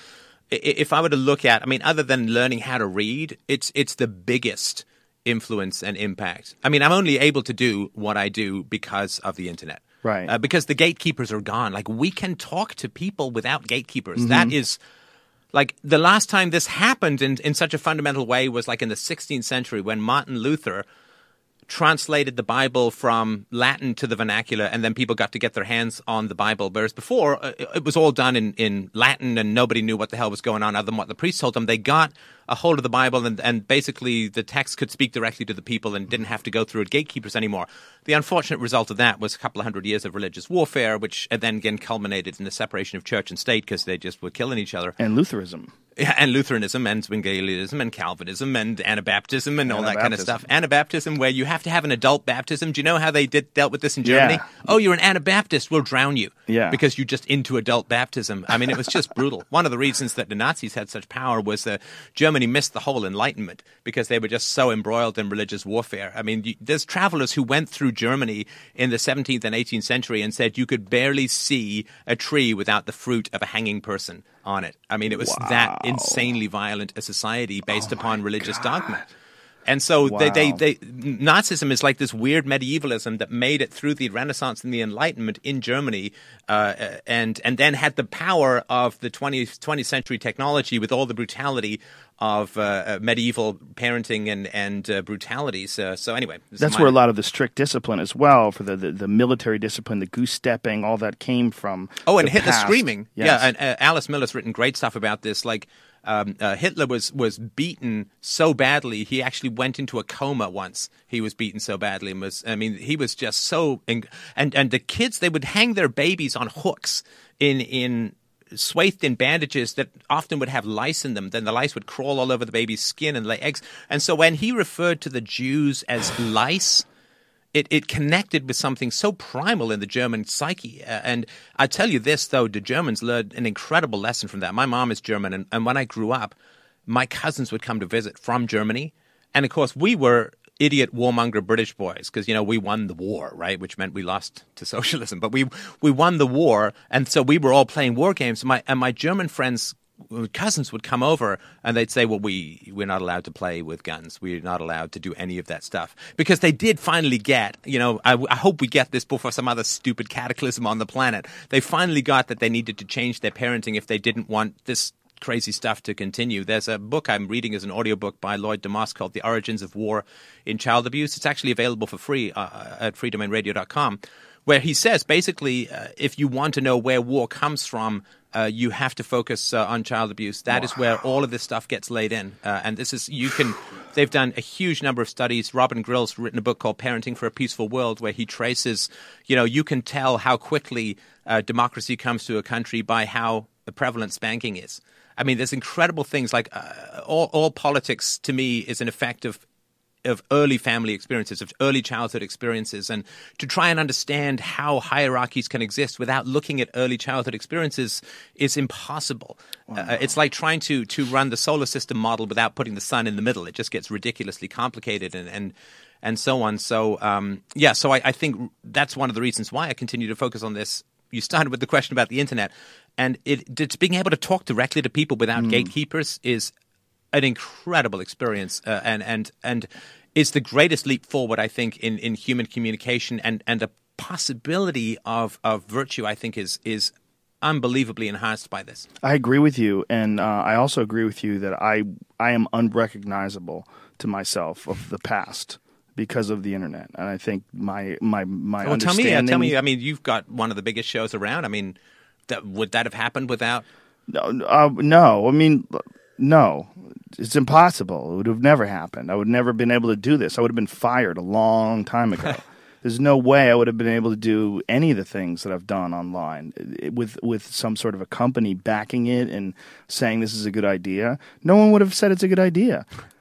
If I were to look at, I mean, other than learning how to read, it's it's the biggest influence and impact. I mean, I'm only able to do what I do because of the internet. Right. Uh, because the gatekeepers are gone. Like, we can talk to people without gatekeepers. Mm-hmm. That is, like, the last time this happened in, in such a fundamental way was like in the sixteenth century when Martin Luther translated the Bible from Latin to the vernacular, and then people got to get their hands on the Bible. Whereas before, uh, it was all done in, in Latin, and nobody knew what the hell was going on other than what the priest told them. They got a hold of the Bible, and, and basically the text could speak directly to the people and didn't have to go through gatekeepers anymore. The unfortunate result of that was a couple of hundred years of religious warfare, which then again culminated in the separation of church and state because they just were killing each other. And Lutheranism. Yeah, and Lutheranism and Zwinglianism and Calvinism and Anabaptism and all that kind of stuff. Anabaptism, where you have to have an adult baptism. Do you know how they did dealt with this in Germany? Yeah. Oh, you're an Anabaptist, we'll drown you. Yeah. Because you're just into adult baptism. I mean, it was just brutal. One of the reasons that the Nazis had such power was that Germany missed the whole Enlightenment because they were just so embroiled in religious warfare. I mean, you, there's travelers who went through Germany in the seventeenth and eighteenth century and said you could barely see a tree without the fruit of a hanging person on it. I mean, it was wow. that insanely violent a society based oh upon religious God. dogma. And so wow. they, they, they, Nazism is like this weird medievalism that made it through the Renaissance and the Enlightenment in Germany, uh, and and then had the power of the twentieth, twentieth century technology with all the brutality of uh, medieval parenting and and uh, brutalities. Uh, so anyway, that's where a lot of the strict discipline as well, for the, the, the military discipline, the goose stepping, all that came from. Oh, and the Hitler past. screaming. Yes. Yeah, and uh, Alice Miller's written great stuff about this. Like um, uh, Hitler was was beaten so badly, he actually went into a coma once. He was beaten so badly, and was I mean, he was just so. And and the kids, they would hang their babies on hooks in in. swathed in bandages that often would have lice in them. Then the lice would crawl all over the baby's skin and lay eggs. And so when he referred to the Jews as lice, it, it connected with something so primal in the German psyche. Uh, and I tell you this, though, the Germans learned an incredible lesson from that. My mom is German, and, and when I grew up, my cousins would come to visit from Germany. And, of course, we were idiot warmonger British boys because, you know, we won the war, right, which meant we lost to socialism. But we we won the war, and so we were all playing war games. My, and my German friends, cousins would come over, and they'd say, well, we, we're not allowed to play with guns. We're not allowed to do any of that stuff. Because they did finally get, you know, I, I hope we get this before some other stupid cataclysm on the planet. They finally got that they needed to change their parenting if they didn't want this crazy stuff to continue. There's a book I'm reading as an audiobook by Lloyd DeMoss called The Origins of War in Child Abuse. It's actually available for free uh, at free domain radio dot com, where he says basically uh, if you want to know where war comes from, uh, you have to focus uh, on child abuse. That wow. is where all of this stuff gets laid in. Uh, and this is, you can, they've done a huge number of studies. Robin Grill's written a book called Parenting for a Peaceful World, where he traces, you know, you can tell how quickly uh, democracy comes to a country by how prevalent spanking is. I mean, there's incredible things like uh, all, all politics to me is an effect of of early family experiences, of early childhood experiences, and to try and understand how hierarchies can exist without looking at early childhood experiences is impossible. Wow. Uh, it's like trying to to run the solar system model without putting the sun in the middle. It just gets ridiculously complicated and and, and so on. So, um, yeah, so I, I think that's one of the reasons why I continue to focus on this. You started with the question about the internet, and it, it's being able to talk directly to people without mm. gatekeepers is an incredible experience, uh, and and and it's the greatest leap forward, I think, in, in human communication, and and the possibility of, of virtue, I think, is is unbelievably enhanced by this. I agree with you, and uh, I also agree with you that I I am unrecognizable to myself of the past because of the internet, and I think my my my well, tell understanding. me, uh, tell me. I mean, you've got one of the biggest shows around. I mean, that, would that have happened without? No, uh, no. I mean, no. It's impossible. It would have never happened. I would have never been able to do this. I would have been fired a long time ago. There's no way I would have been able to do any of the things that I've done online with with some sort of a company backing it and saying this is a good idea. No one would have said it's a good idea.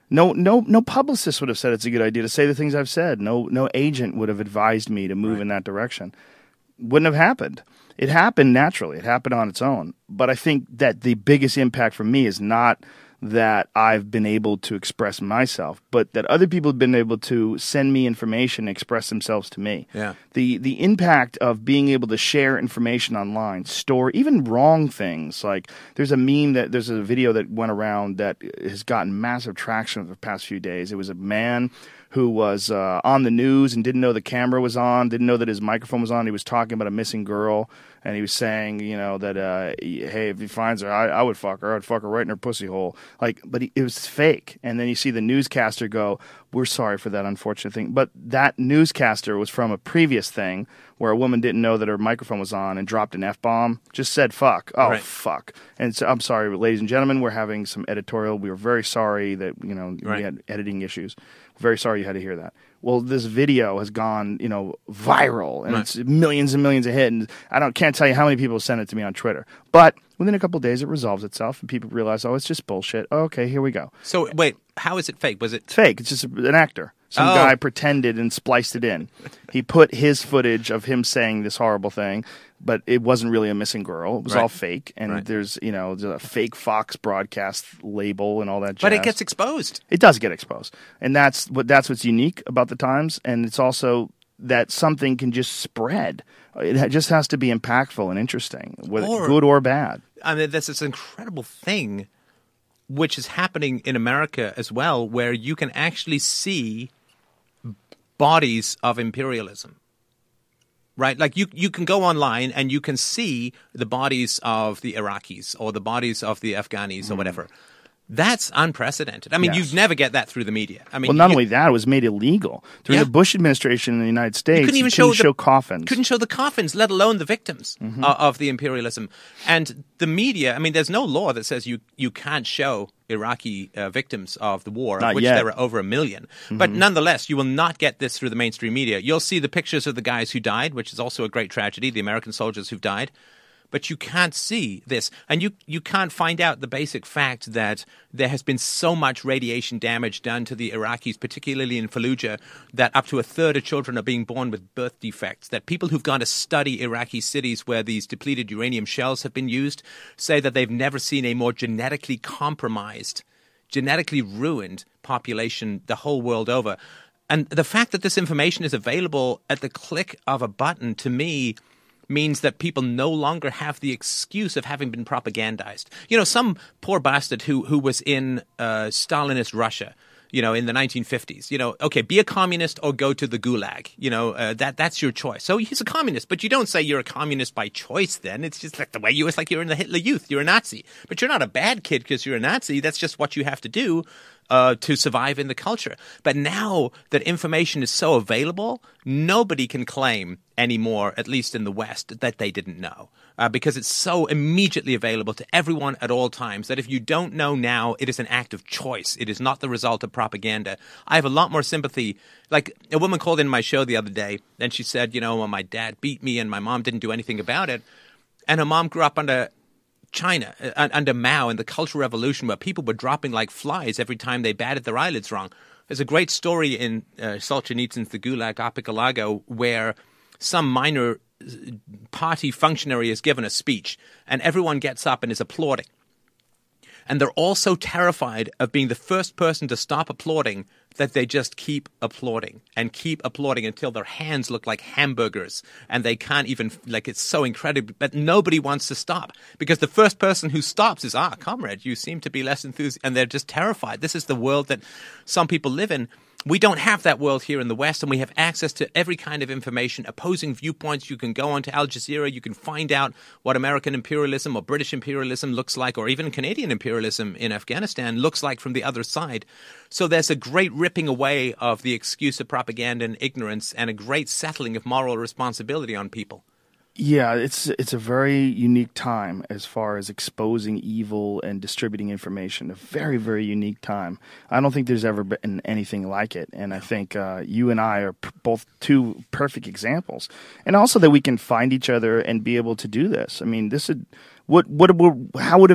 No, no, no publicist would have said it's a good idea to say the things I've said. No, no agent would have advised me to move Right. in that direction. Wouldn't have happened. It happened naturally. It happened on its own. But I think that the biggest impact for me is not that I've been able to express myself, but that other people have been able to send me information and express themselves to me. Yeah. The the impact of being able to share information online, store even wrong things. Like there's a meme that there's a video that went around that has gotten massive traction over the past few days. It was a man who was uh, on the news and didn't know the camera was on, didn't know that his microphone was on. He was talking about a missing girl, and he was saying, you know, that, uh, hey, if he finds her, I, I would fuck her. I'd fuck her right in her pussy hole. Like, but he, it was fake. And then you see the newscaster go, we're sorry for that unfortunate thing. But that newscaster was from a previous thing where a woman didn't know that her microphone was on and dropped an F-bomb, just said fuck. Oh, Right. fuck. And so I'm sorry, ladies and gentlemen, we're having some editorial. We were very sorry that, you know, Right. we had editing issues. Very sorry you had to hear that. Well, this video has gone, you know, viral, and Right. it's millions and millions of hits. And I don't can't tell you how many people send it to me on Twitter. But within a couple of days, it resolves itself, and people realize, oh, it's just bullshit. Oh, okay, here we go. So wait, how is it fake? Was it? It's fake. It's just an actor. Some Oh. guy pretended and spliced it in. He put his footage of him saying this horrible thing, but it wasn't really a missing girl. It was Right. all fake, and Right. there's you know there's a fake Fox broadcast label and all that. But it jazz. gets exposed. It does get exposed, and that's what that's what's unique about the Times, and it's also that something can just spread. It ha- just has to be impactful and interesting, whether Or- good or bad. I mean, there's this incredible thing which is happening in America as well, where you can actually see bodies of imperialism. Right? Like you, you can go online and you can see the bodies of the Iraqis or the bodies of the Afghanis or whatever. That's unprecedented. I mean, Yes. you'd never get that through the media. I mean, Well, not you- only that, it was made illegal during Yeah. the Bush administration in the United States. You couldn't even couldn't show, the, coffins. Couldn't show the coffins, let alone the victims Mm-hmm. uh, of the imperialism. And the media, I mean, there's no law that says you, you can't show Iraqi uh, victims of the war, Not of which yet. there are over a million. Mm-hmm. But nonetheless, you will not get this through the mainstream media. You'll see the pictures of the guys who died, which is also a great tragedy, the American soldiers who've died. But you can't see this. And you, you can't find out the basic fact that there has been so much radiation damage done to the Iraqis, particularly in Fallujah, that up to a third of children are being born with birth defects. That people who've gone to study Iraqi cities where these depleted uranium shells have been used say that they've never seen a more genetically compromised, genetically ruined population the whole world over. And the fact that this information is available at the click of a button, to me, means that people no longer have the excuse of having been propagandized. You know, some poor bastard who, who was in uh, Stalinist Russia, you know, in the nineteen fifties, you know, okay, be a communist or go to the gulag. You know, uh, that that's your choice. So he's a communist, but you don't say you're a communist by choice then. It's just like the way you, it's like you're in the Hitler Youth, you're a Nazi. But you're not a bad kid because you're a Nazi. That's just what you have to do uh, to survive in the culture. But now that information is so available, nobody can claim anymore, at least in the West, that they didn't know. Uh, because it's so immediately available to everyone at all times that if you don't know now, it is an act of choice. It is not the result of propaganda. I have a lot more sympathy. Like, a woman called in my show the other day, and she said, you know, well, my dad beat me and my mom didn't do anything about it. And her mom grew up under China, uh, under Mao and the Cultural Revolution, where people were dropping like flies every time they batted their eyelids wrong. There's a great story in uh, Solzhenitsyn's The Gulag Archipelago where some minor party functionary is given a speech and everyone gets up and is applauding. And they're all so terrified of being the first person to stop applauding that they just keep applauding and keep applauding until their hands look like hamburgers and they can't even, like, it's so incredible. But nobody wants to stop because the first person who stops is, ah, comrade, you seem to be less enthusiastic. And they're just terrified. This is the world that some people live in. We don't have that world here in the West, and we have access to every kind of information, opposing viewpoints. You can go onto Al Jazeera, you can find out what American imperialism or British imperialism looks like, or even Canadian imperialism in Afghanistan looks like from the other side. So there's a great ripping away of the excuse of propaganda and ignorance, and a great settling of moral responsibility on people. Yeah, it's it's a very unique time as far as exposing evil and distributing information. A very, very unique time. I don't think there's ever been anything like it, and I think uh, you and I are p- both two perfect examples. And also that we can find each other and be able to do this. I mean, this would what what would how would have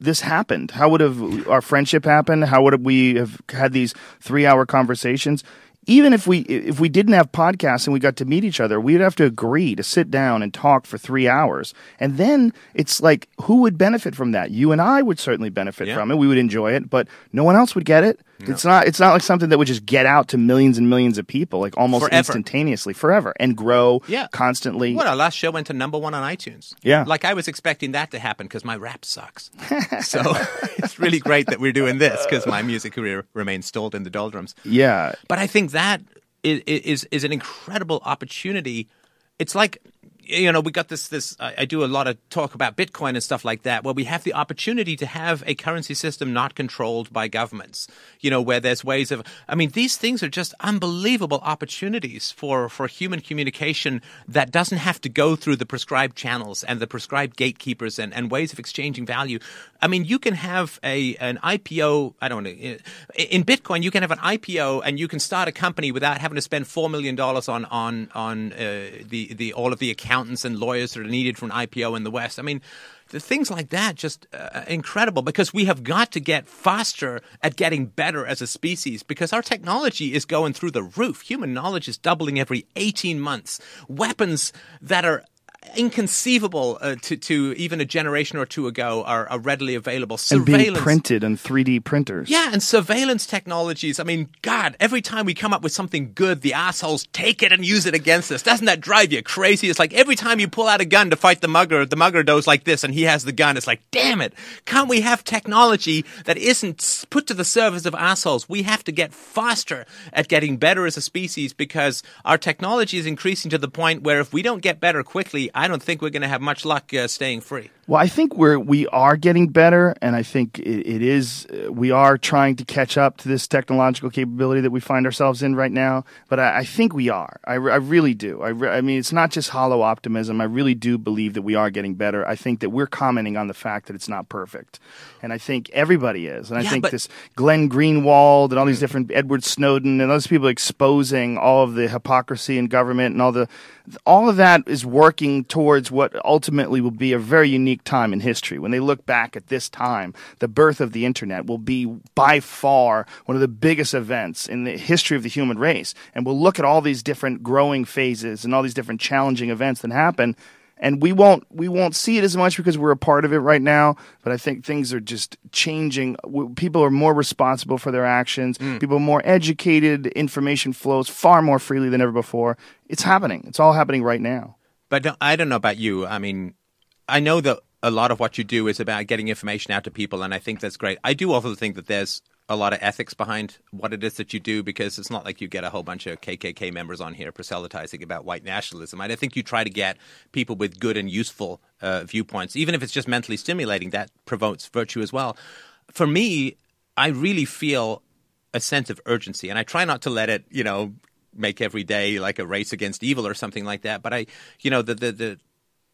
this happened? How would have our friendship happened? How would we have had these three-hour conversations? Even if we if we didn't have podcasts and we got to meet each other, we'd have to agree to sit down and talk for three hours. And then it's like, who would benefit from that? You and I would certainly benefit Yeah. from it. We would enjoy it, but no one else would get it. No. It's not. It's not like something that would just get out to millions and millions of people, like almost Forever. instantaneously, forever, and grow Yeah. constantly. What, our last show went to number one on iTunes. Yeah. Like, I was expecting that to happen because my rap sucks. So it's really great that we're doing this because my music career remains stalled in the doldrums. Yeah. But I think that is is, is an incredible opportunity. It's like, you know, we got this, this I, I do a lot of talk about Bitcoin and stuff like that, where we have the opportunity to have a currency system not controlled by governments, you know, where there's ways of, I mean, these things are just unbelievable opportunities for, for human communication that doesn't have to go through the prescribed channels and the prescribed gatekeepers and, and ways of exchanging value. I mean, you can have a an I P O, I don't know, in Bitcoin, you can have an I P O and you can start a company without having to spend four million dollars on, on, on uh, the, the, all of the accountants and lawyers that are needed for an I P O in the West. I mean, the things like that, just uh, incredible, because we have got to get faster at getting better as a species, because our technology is going through the roof. Human knowledge is doubling every eighteen months. Weapons that are inconceivable uh, to, to even a generation or two ago are, are readily available. And being Surveillance. printed on three D printers. Yeah, and surveillance technologies. I mean, God, every time we come up with something good, the assholes take it and use it against us. Doesn't that drive you crazy? It's like every time you pull out a gun to fight the mugger, the mugger goes like this and he has the gun. It's like, damn it. Can't we have technology that isn't put to the service of assholes? We have to get faster at getting better as a species, because our technology is increasing to the point where if we don't get better quickly, I don't think we're going to have much luck uh, staying free. Well, I think we're we are getting better, and I think it, it is. Uh, we are trying to catch up to this technological capability that we find ourselves in right now. But I, I think we are. I, re- I really do. I, re- I mean, it's not just hollow optimism. I really do believe that we are getting better. I think that we're commenting on the fact that it's not perfect, and I think everybody is. And I Yeah, think but- this Glenn Greenwald and all these different Edward Snowden and those people exposing all of the hypocrisy in government and all the all of that is working towards what ultimately will be a very unique time in history. When they look back at this time, the birth of the internet will be by far one of the biggest events in the history of the human race. And we'll look at all these different growing phases and all these different challenging events that happen. And we won't we won't see it as much because we're a part of it right now. But I think things are just changing. W- People are more responsible for their actions. Mm. People are more educated. Information flows far more freely than ever before. It's happening. It's all happening right now. But don't- I don't know about you. I mean, I know that a lot of what you do is about getting information out to people, and I think that's great. I do also think that there's a lot of ethics behind what it is that you do, because it's not like you get a whole bunch of K K K members on here proselytizing about white nationalism. I think you try to get people with good and useful uh, viewpoints, even if it's just mentally stimulating. That promotes virtue as well. For me, I really feel a sense of urgency, and I try not to let it, you know, make every day like a race against evil or something like that. But I, you know, the the the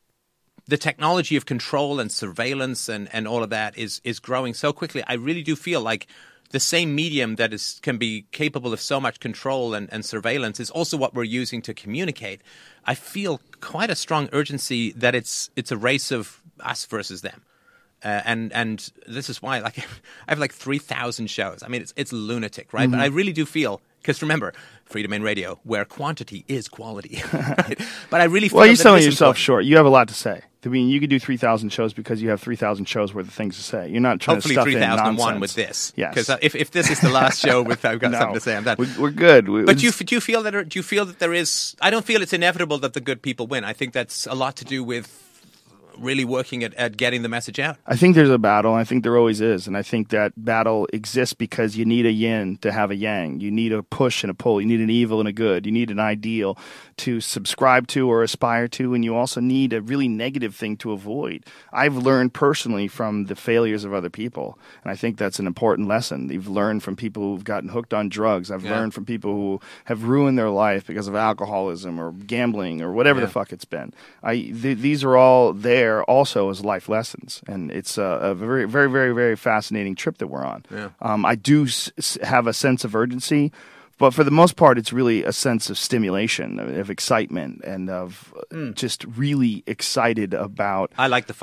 the technology of control and surveillance and, and all of that is is growing so quickly. I really do feel like the same medium that is can be capable of so much control and, and surveillance is also what we're using to communicate. I feel quite a strong urgency that it's it's a race of us versus them. Uh, and and this is why, like, I have like three thousand shows. I mean, it's it's lunatic, right? Mm-hmm. But I really do feel, because remember, Freedom in Radio, where quantity is quality. Right? But I really feel Well, you're that selling it is yourself important. short. You have a lot to say. I mean, you could do three thousand shows because you have three thousand shows worth of things to say. You're not trying Hopefully to stuff three in thousand nonsense. one with this. Yes. Because uh, if, if this is the last show with I've got No. something to say, I'm done. We- We're good. We- But do you, do you feel that there, do you feel that there is? I don't feel it's inevitable that the good people win. I think that's a lot to do with really working at, at getting the message out. I think there's a battle. I think there always is. And I think that battle exists because you need a yin to have a yang. You need a push and a pull. You need an evil and a good. You need an ideal to subscribe to or aspire to. And you also need a really negative thing to avoid. I've learned personally from the failures of other people. And I think that's an important lesson. You've learned from people who've gotten hooked on drugs. I've Yeah. learned from people who have ruined their life because of alcoholism or gambling or whatever Yeah. the fuck it's been. I th- These are all there also as life lessons, and it's a, a very, very, very, very fascinating trip that we're on. Yeah. Um, I do s- s- have a sense of urgency, but for the most part, it's really a sense of stimulation, of, of excitement, and of uh, Mm. just really excited about. I like the fight.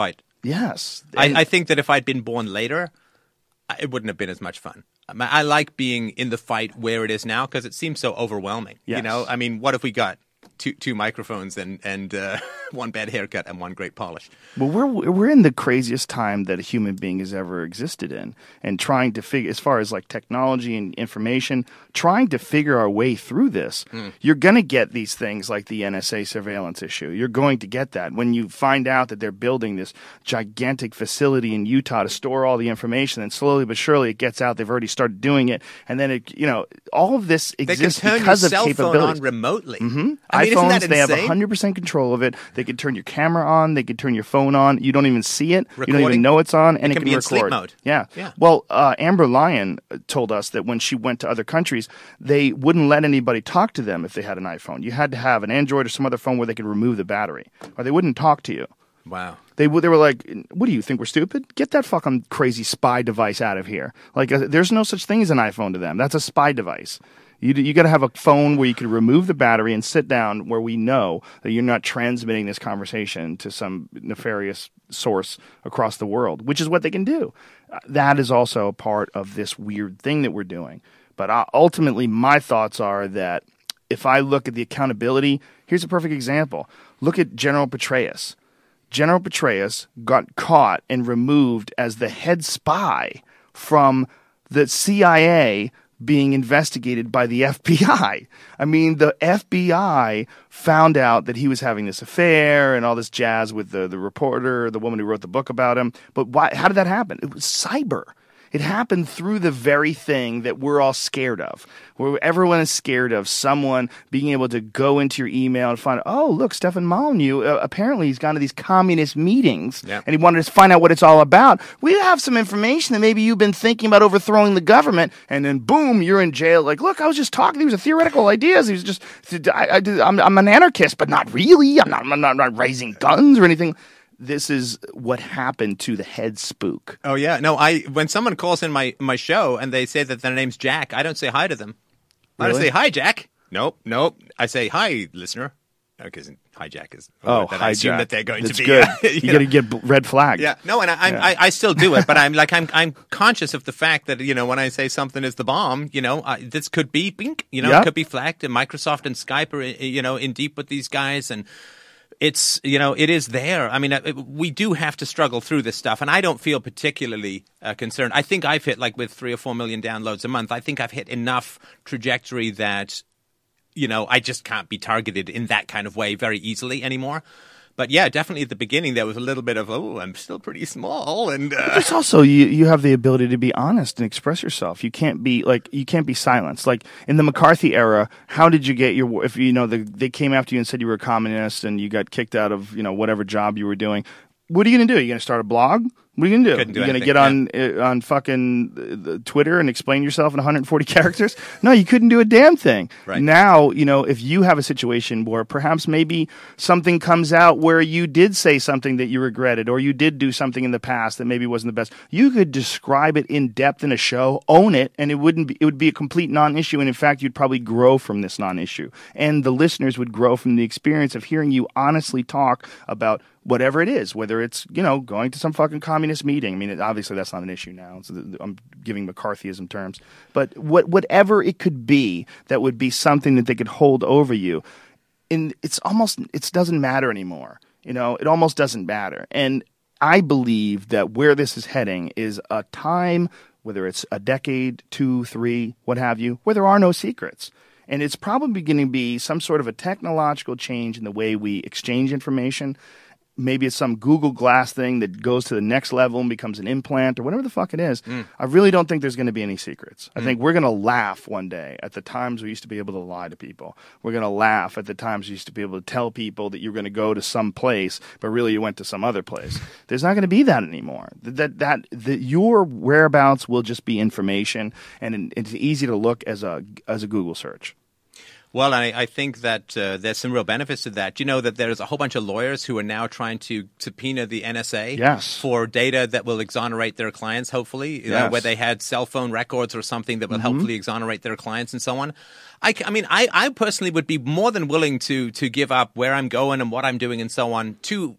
Yes. I, And- I think that if I'd been born later, I- it wouldn't have been as much fun. I, mean, I like being in the fight where it is now because it seems so overwhelming. You Yes. know, I mean, what if we got two two microphones and and uh, one bad haircut and one great polish? Well, we're we're in the craziest time that a human being has ever existed in, and trying to figure, as far as like technology and information, trying to figure our way through this. Mm. You're going to get these things like the N S A surveillance issue. You're going to get that when you find out that they're building this gigantic facility in Utah to store all the information, and slowly but surely it gets out. They've already started doing it, and then it, you know, all of this They can exists turn your because of cell phone capabilities. on remotely. Mm-hmm. I mean, isn't iPhones, that they have insane? one hundred percent control of it. They can turn your camera on. They can turn your phone on. You don't even see it. You don't Recording. even know it's on, and It it, can be in record. sleep mode. Yeah. Yeah. Well, uh, Amber Lyon told us that when she went to other countries, they wouldn't let anybody talk to them if they had an iPhone. You had to have an Android or some other phone where they could remove the battery, or they wouldn't talk to you. Wow. They w- they were like, "What do you think we're stupid? Get that fucking crazy spy device out of here!" Like, uh, there's no such thing as an iPhone to them. That's a spy device. You d- you got to have a phone where you can remove the battery and sit down where we know that you're not transmitting this conversation to some nefarious source across the world, which is what they can do. Uh, that is also a part of this weird thing that we're doing. But uh, ultimately, my thoughts are that if I look at the accountability, here's a perfect example. Look at General Petraeus. General Petraeus got caught and removed as the head spy from the C I A being investigated by the F B I. I mean, the F B I found out that he was having this affair and all this jazz with the, the reporter, the woman who wrote the book about him. But why? How did that happen? It was cyber. It happened through the very thing that we're all scared of, where everyone is scared of someone being able to go into your email and find, oh, look, Stefan Molyneux, uh, apparently he's gone to these communist meetings Yeah. and he wanted to find out what it's all about. We have some information that maybe you've been thinking about overthrowing the government, and then boom, you're in jail. Like, look, I was just talking. These were theoretical ideas. He was just, I, I, I'm, I'm an anarchist, but not really. I'm not, I'm not, I'm not raising guns or anything. This is what happened to the head spook. Oh yeah, no. I when someone calls in my my show and they say that their name's Jack, I don't say hi to them. I don't Really? say hi, Jack. Nope, nope. I say hi, listener. Because hi, Jack is a Oh, word that hi, I assume Jack. that they're going That's to be. good. uh, you you got know. to get b- red flagged. Yeah, no, and I, I'm, Yeah. I, I still do it, but I'm like I'm I'm conscious of the fact that you know when I say something is the bomb, you know, I, this could be bink, you know, Yep. it could be flagged, and Microsoft and Skype are you know in deep with these guys, and it's you know it is there. I mean, uh, we do have to struggle through this stuff, and I don't feel particularly uh, concerned. I think I've hit like with three or four million downloads a month. I think I've hit enough trajectory that you know I just can't be targeted in that kind of way very easily anymore. But yeah, definitely at the beginning there was a little bit of oh, I'm still pretty small, and uh, It's also you, you have the ability to be honest and express yourself. You can't be like you can't be silenced. Like in the McCarthy era, how did you get your if you know the, they came after you and said you were a communist and you got kicked out of you know whatever job you were doing? What are you going to do? Are you going to start a blog? What are you going to do? Couldn't do you going to anything, get on uh, on fucking uh, Twitter and explain yourself in one hundred forty characters? No, you couldn't do a damn thing. Right. Now, you know, if you have a situation where perhaps maybe something comes out where you did say something that you regretted or you did do something in the past that maybe wasn't the best, you could describe it in depth in a show, own it, and it wouldn't be, it would be a complete non-issue. And in fact, you'd probably grow from this non-issue. And the listeners would grow from the experience of hearing you honestly talk about whatever it is, whether it's, you know, going to some fucking communist meeting. I mean, it, obviously that's not an issue now. It's, I'm giving McCarthyism terms. But what, whatever it could be that would be something that they could hold over you, and it's almost, it doesn't matter anymore. You know, it almost doesn't matter. And I believe that where this is heading is a time, whether it's a decade, two, three, what have you, where there are no secrets. And it's probably going to be some sort of a technological change in the way we exchange information. Maybe it's some Google Glass thing that goes to the next level and becomes an implant or whatever the fuck it is. Mm. I really don't think there's going to be any secrets. I mm. think we're going to laugh one day at the times we used to be able to lie to people. We're going to laugh at the times we used to be able to tell people that you're going to go to some place, but really you went to some other place. There's not going to be that anymore. That that, that your whereabouts will just be information, and it's easy to look as a as a Google search. Well, I, I think that uh, there's some real benefits to that. You know that there's a whole bunch of lawyers who are now trying to subpoena the N S A yes. for data that will exonerate their clients, hopefully, you yes. know, where they had cell phone records or something that will mm-hmm. hopefully exonerate their clients and so on. I, I mean, I, I personally would be more than willing to to give up where I'm going and what I'm doing and so on to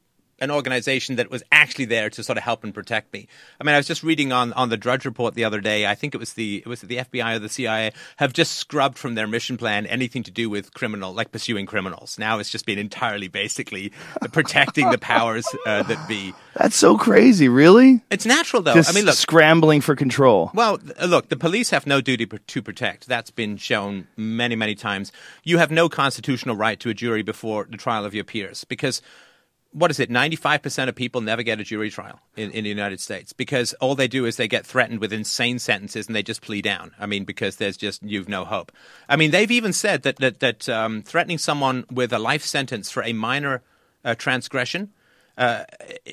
an organization that was actually there to sort of help and protect me. I mean, I was just reading on, on the Drudge Report the other day. I think it was the it was the F B I or the C I A have just scrubbed from their mission plan anything to do with criminal, like pursuing criminals. Now it's just been entirely, basically, protecting the powers uh, that be. That's so crazy, really? It's natural, though. Just I mean, look, scrambling for control. Well, look, the police have no duty pr- to protect. That's been shown many, many times. You have no constitutional right to a jury before the trial of your peers because, what is it, ninety-five percent of people never get a jury trial in, in the United States because all they do is they get threatened with insane sentences and they just plea down. I mean, because there's just, you've no hope. I mean, they've even said that, that, that um, threatening someone with a life sentence for a minor uh, transgression Uh,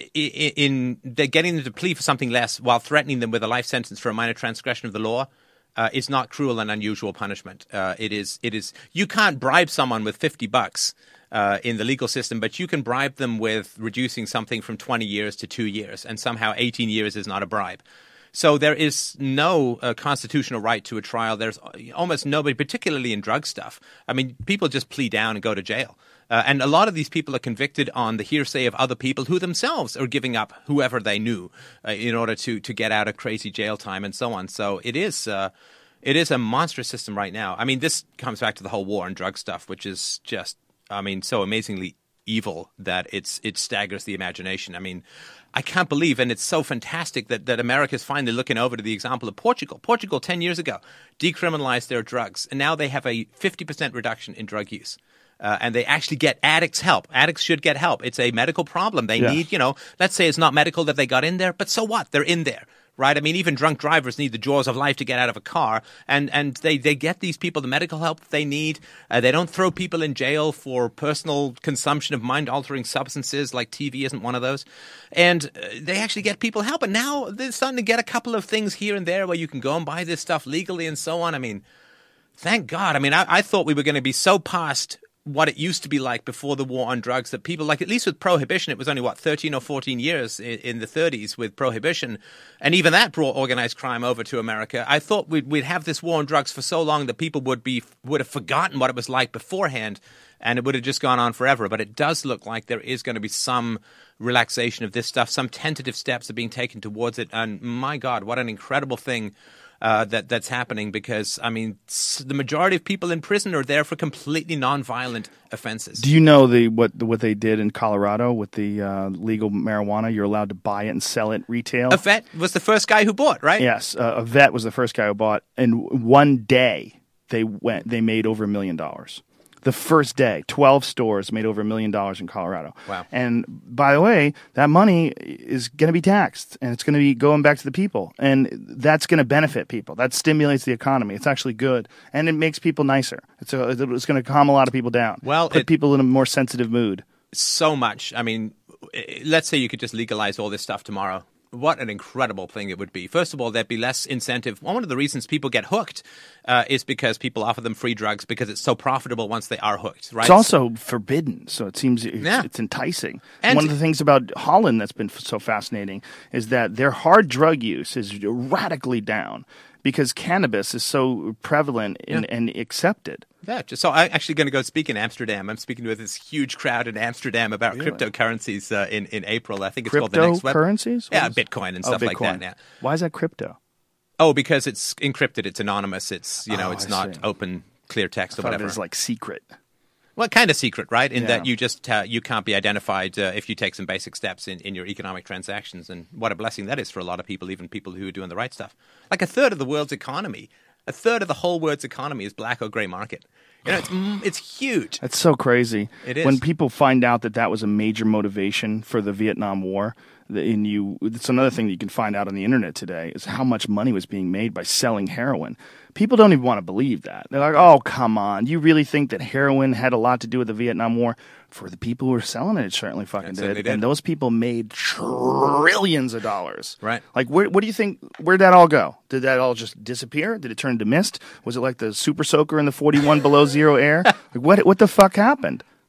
in they're getting them to plea for something less while threatening them with a life sentence for a minor transgression of the law uh, is not cruel and unusual punishment. Uh, it is. It is. You can't bribe someone with fifty bucks uh, in the legal system, but you can bribe them with reducing something from twenty years to two years, and somehow eighteen years is not a bribe. So there is no uh, constitutional right to a trial. There's almost nobody, particularly in drug stuff. I mean, people just plea down and go to jail. Uh, and a lot of these people are convicted on the hearsay of other people who themselves are giving up whoever they knew uh, in order to to get out of crazy jail time and so on. So it is uh, it is a monstrous system right now. I mean, this comes back to the whole war on drug stuff, which is just, I mean, so amazingly evil that it's it staggers the imagination. I mean, I can't believe, and it's so fantastic that, that America is finally looking over to the example of Portugal. Portugal, ten years ago, decriminalized their drugs, and now they have a fifty percent reduction in drug use. Uh, and they actually get addicts help. Addicts should get help. It's a medical problem. They Yeah. need, you know, let's say it's not medical that they got in there, but so what? They're in there, right? I mean, even drunk drivers need the jaws of life to get out of a car, and, and they, they get these people the medical help that they need. Uh, they don't throw people in jail for personal consumption of mind-altering substances, like T V isn't one of those. And uh, they actually get people help. And now they're starting to get a couple of things here and there where you can go and buy this stuff legally and so on. I mean, thank God. I mean, I, I thought we were going to be so past what it used to be like before the war on drugs that people, like at least with prohibition, it was only, what, thirteen or fourteen years in, in the thirties with prohibition. And even that brought organized crime over to America. I thought we'd, we'd have this war on drugs for so long that people would be would have forgotten what it was like beforehand and it would have just gone on forever. But it does look like there is going to be some relaxation of this stuff. Some tentative steps are being taken towards it. And my God, what an incredible thing Uh, that that's happening because, I mean, the majority of people in prison are there for completely nonviolent offenses. Do you know the what what they did in Colorado with the uh, legal marijuana? You're allowed to buy it and sell it retail. A vet was the first guy who bought, right? Yes, uh, a vet was the first guy who bought. And one day they went, they made over a million dollars. The first day, twelve stores made over a million dollars in Colorado. Wow. And by the way, that money is going to be taxed and it's going to be going back to the people. And that's going to benefit people. That stimulates the economy. It's actually good. And it makes people nicer. It's, a, it's going to calm a lot of people down. Well, Put it- people in a more sensitive mood. So much. I mean, let's say you could just legalize all this stuff tomorrow. What an incredible thing it would be. First of all, there'd be less incentive. One of the reasons people get hooked uh, is because people offer them free drugs because it's so profitable once they are hooked, right? It's also forbidden, so it seems it's, Yeah. it's enticing. And- One of the things about Holland that's been f- so fascinating is that their hard drug use is radically down because cannabis is so prevalent and, Yeah. and accepted. Yeah, just, so I'm actually going to go speak in Amsterdam. I'm speaking with this huge crowd in Amsterdam about Really? cryptocurrencies uh, in, in April. I think it's called the next web. Cryptocurrencies? What Yeah, is- Bitcoin and Oh, stuff like Bitcoin. that. Yeah. Why is that crypto? Oh, because it's encrypted. It's anonymous. It's, you know, Oh, it's I not see. open, clear text or I thought whatever. it was like secret. Well, kind of secret, right? In Yeah. that you just uh, you can't be identified uh, if you take some basic steps in, in your economic transactions. And what a blessing that is for a lot of people, even people who are doing the right stuff. Like a third of the world's economy, a third of the whole world's economy is black or gray market. You know, it's mm, it's huge. That's so crazy. It is. When people find out that that was a major motivation for the Vietnam War, the- and you, it's another thing that you can find out on the internet today is how much money was being made by selling heroin. People don't even want to believe that. They're like, oh, come on. You really think that heroin had a lot to do with the Vietnam War? For the people who were selling it, it certainly fucking It did. certainly did. And those people made trillions of dollars. Right. Like, where, what do you think, where'd that all go? Did that all just disappear? Did it turn into mist? Was it like the super soaker in the forty-one below zero air? Like, what, what the fuck happened?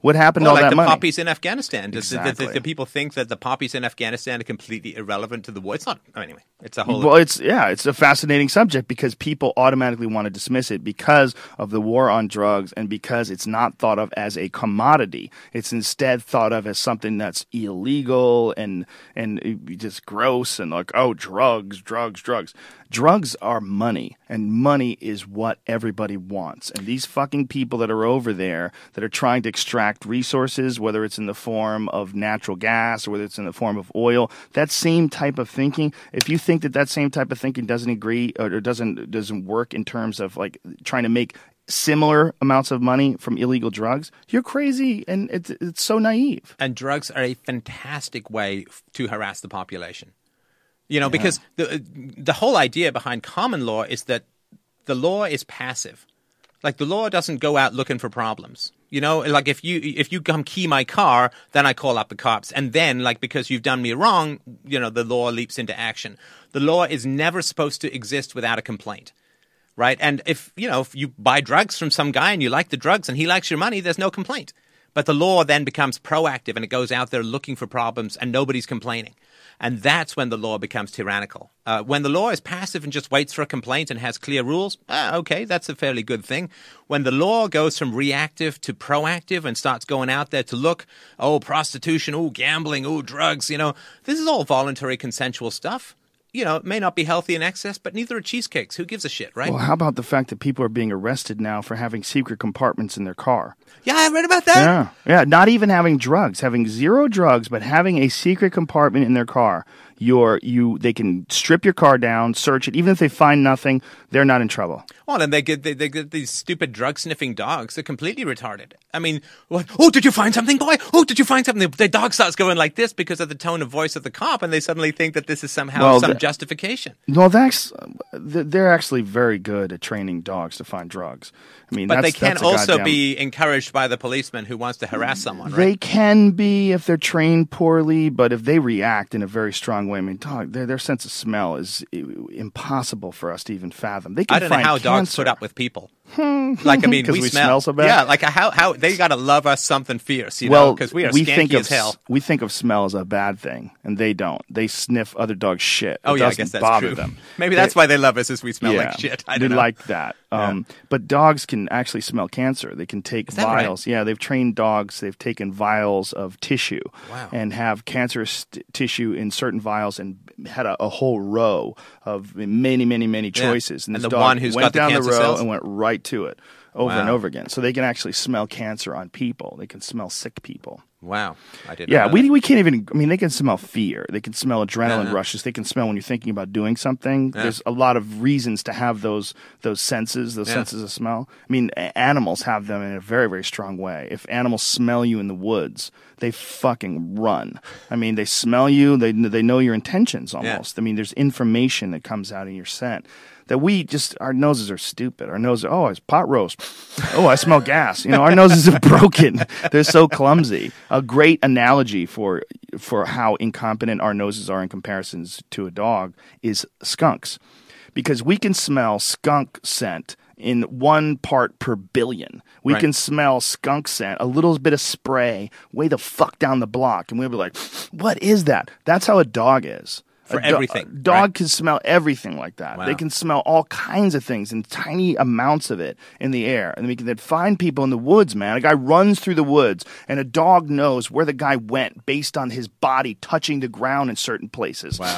What happened Well, to all like that the money? poppies in Afghanistan. Does the, the, Exactly. the people think that the poppies in Afghanistan are completely irrelevant to the war? It's not. Oh, anyway, it's a whole. Well, it's yeah, it's a fascinating subject because people automatically want to dismiss it because of the war on drugs and because it's not thought of as a commodity. It's instead thought of as something that's illegal and and just gross and like, oh, drugs, drugs, drugs. Drugs are money, and money is what everybody wants. And these fucking people that are over there that are trying to extract resources, whether it's in the form of natural gas or whether it's in the form of oil, that same type of thinking, if you think that that same type of thinking doesn't agree or doesn't doesn't work in terms of like trying to make similar amounts of money from illegal drugs, you're crazy, and it's it's so naive. And drugs are a fantastic way f- to harass the population. You know, because the the whole idea behind common law is that the law is passive. Like the law doesn't go out looking for problems. You know, like if you if you come key my car, then I call up the cops. And then, like, because you've done me wrong, you know, the law leaps into action. The law is never supposed to exist without a complaint. Right. And if, you know, if you buy drugs from some guy and you like the drugs and he likes your money, there's no complaint. But the law then becomes proactive and it goes out there looking for problems and nobody's complaining. And that's when the law becomes tyrannical. Uh, when the law is passive and just waits for a complaint and has clear rules, ah, okay, that's a fairly good thing. When the law goes from reactive to proactive and starts going out there to look, oh, prostitution, oh, gambling, oh, drugs, you know, this is all voluntary consensual stuff. You know, it may not be healthy in excess, but neither are cheesecakes. Who gives a shit, right? Well, how about the fact that people are being arrested now for having secret compartments in their car? Yeah, I read about that. Yeah, yeah, not even having drugs, having zero drugs, but having a secret compartment in their car. You're, you, they can strip your car down, search it. Even if they find nothing, they're not in trouble. Well, and they get they, they get these stupid drug sniffing dogs. They're completely retarded. I mean, what? Oh, did you find something, boy? Oh, did you find something? The, the dog starts going like this because of the tone of voice of the cop, and they suddenly think that this is somehow Well, some the- justification. No, that's they're actually very good at training dogs to find drugs. I mean, But that's, they can that's a also goddamn- be encouraged by the policeman who wants to harass someone, right? They can be if they're trained poorly, but if they react in a very strong way, I mean, dog, their, their sense of smell is i- impossible for us to even fathom. They can I don't know find how dogs cancer. put up with people. Like, I mean, 'Cause we, we smell so bad? Yeah, like how how they got to love us something fierce, you know, Well, because we are we skanky think of as hell. s- we think of smell as a bad thing, and they don't. They sniff other dogs' shit. Oh it yeah, I doesn't guess that's bother true. them. Maybe They- that's why they love us, is we smell yeah, like shit. I they don't know. like that. Um, But dogs can actually smell cancer. They can take that right? vials. Yeah, they've trained dogs. They've taken vials of tissue Wow. and have cancerous t- tissue in certain vials and had a, a whole row of many, many, many Yeah. choices. And this the dog one who's went got the down cancer row cells? and went right to it over and Wow. over again. So they can actually smell cancer on people. They can smell sick people. Wow, I didn't. Yeah, know we that. we can't even. I mean, they can smell fear. They can smell adrenaline Yeah. rushes. They can smell when you're thinking about doing something. Yeah. There's a lot of reasons to have those those senses, those Yeah. senses of smell. I mean, a- animals have them in a very very strong way. If animals smell you in the woods, they fucking run. I mean, they smell you. They they know your intentions almost. I mean, there's information that comes out in your scent. That we just, our noses are stupid. Our noses, oh, it's pot roast. Oh, I smell gas. You know, our noses are broken. They're so clumsy. A great analogy for for how incompetent our noses are in comparisons to a dog is skunks. Because we can smell skunk scent in one part per billion. We Right. can smell skunk scent, a little bit of spray, way the fuck down the block. And we'll be like, what is that? That's how a dog is. For A do- everything, A dog right? can smell everything like that. Wow. They can smell all kinds of things in tiny amounts of it in the air. And we can then find people in the woods, man. A guy runs through the woods, and a dog knows where the guy went based on his body touching the ground in certain places. Wow.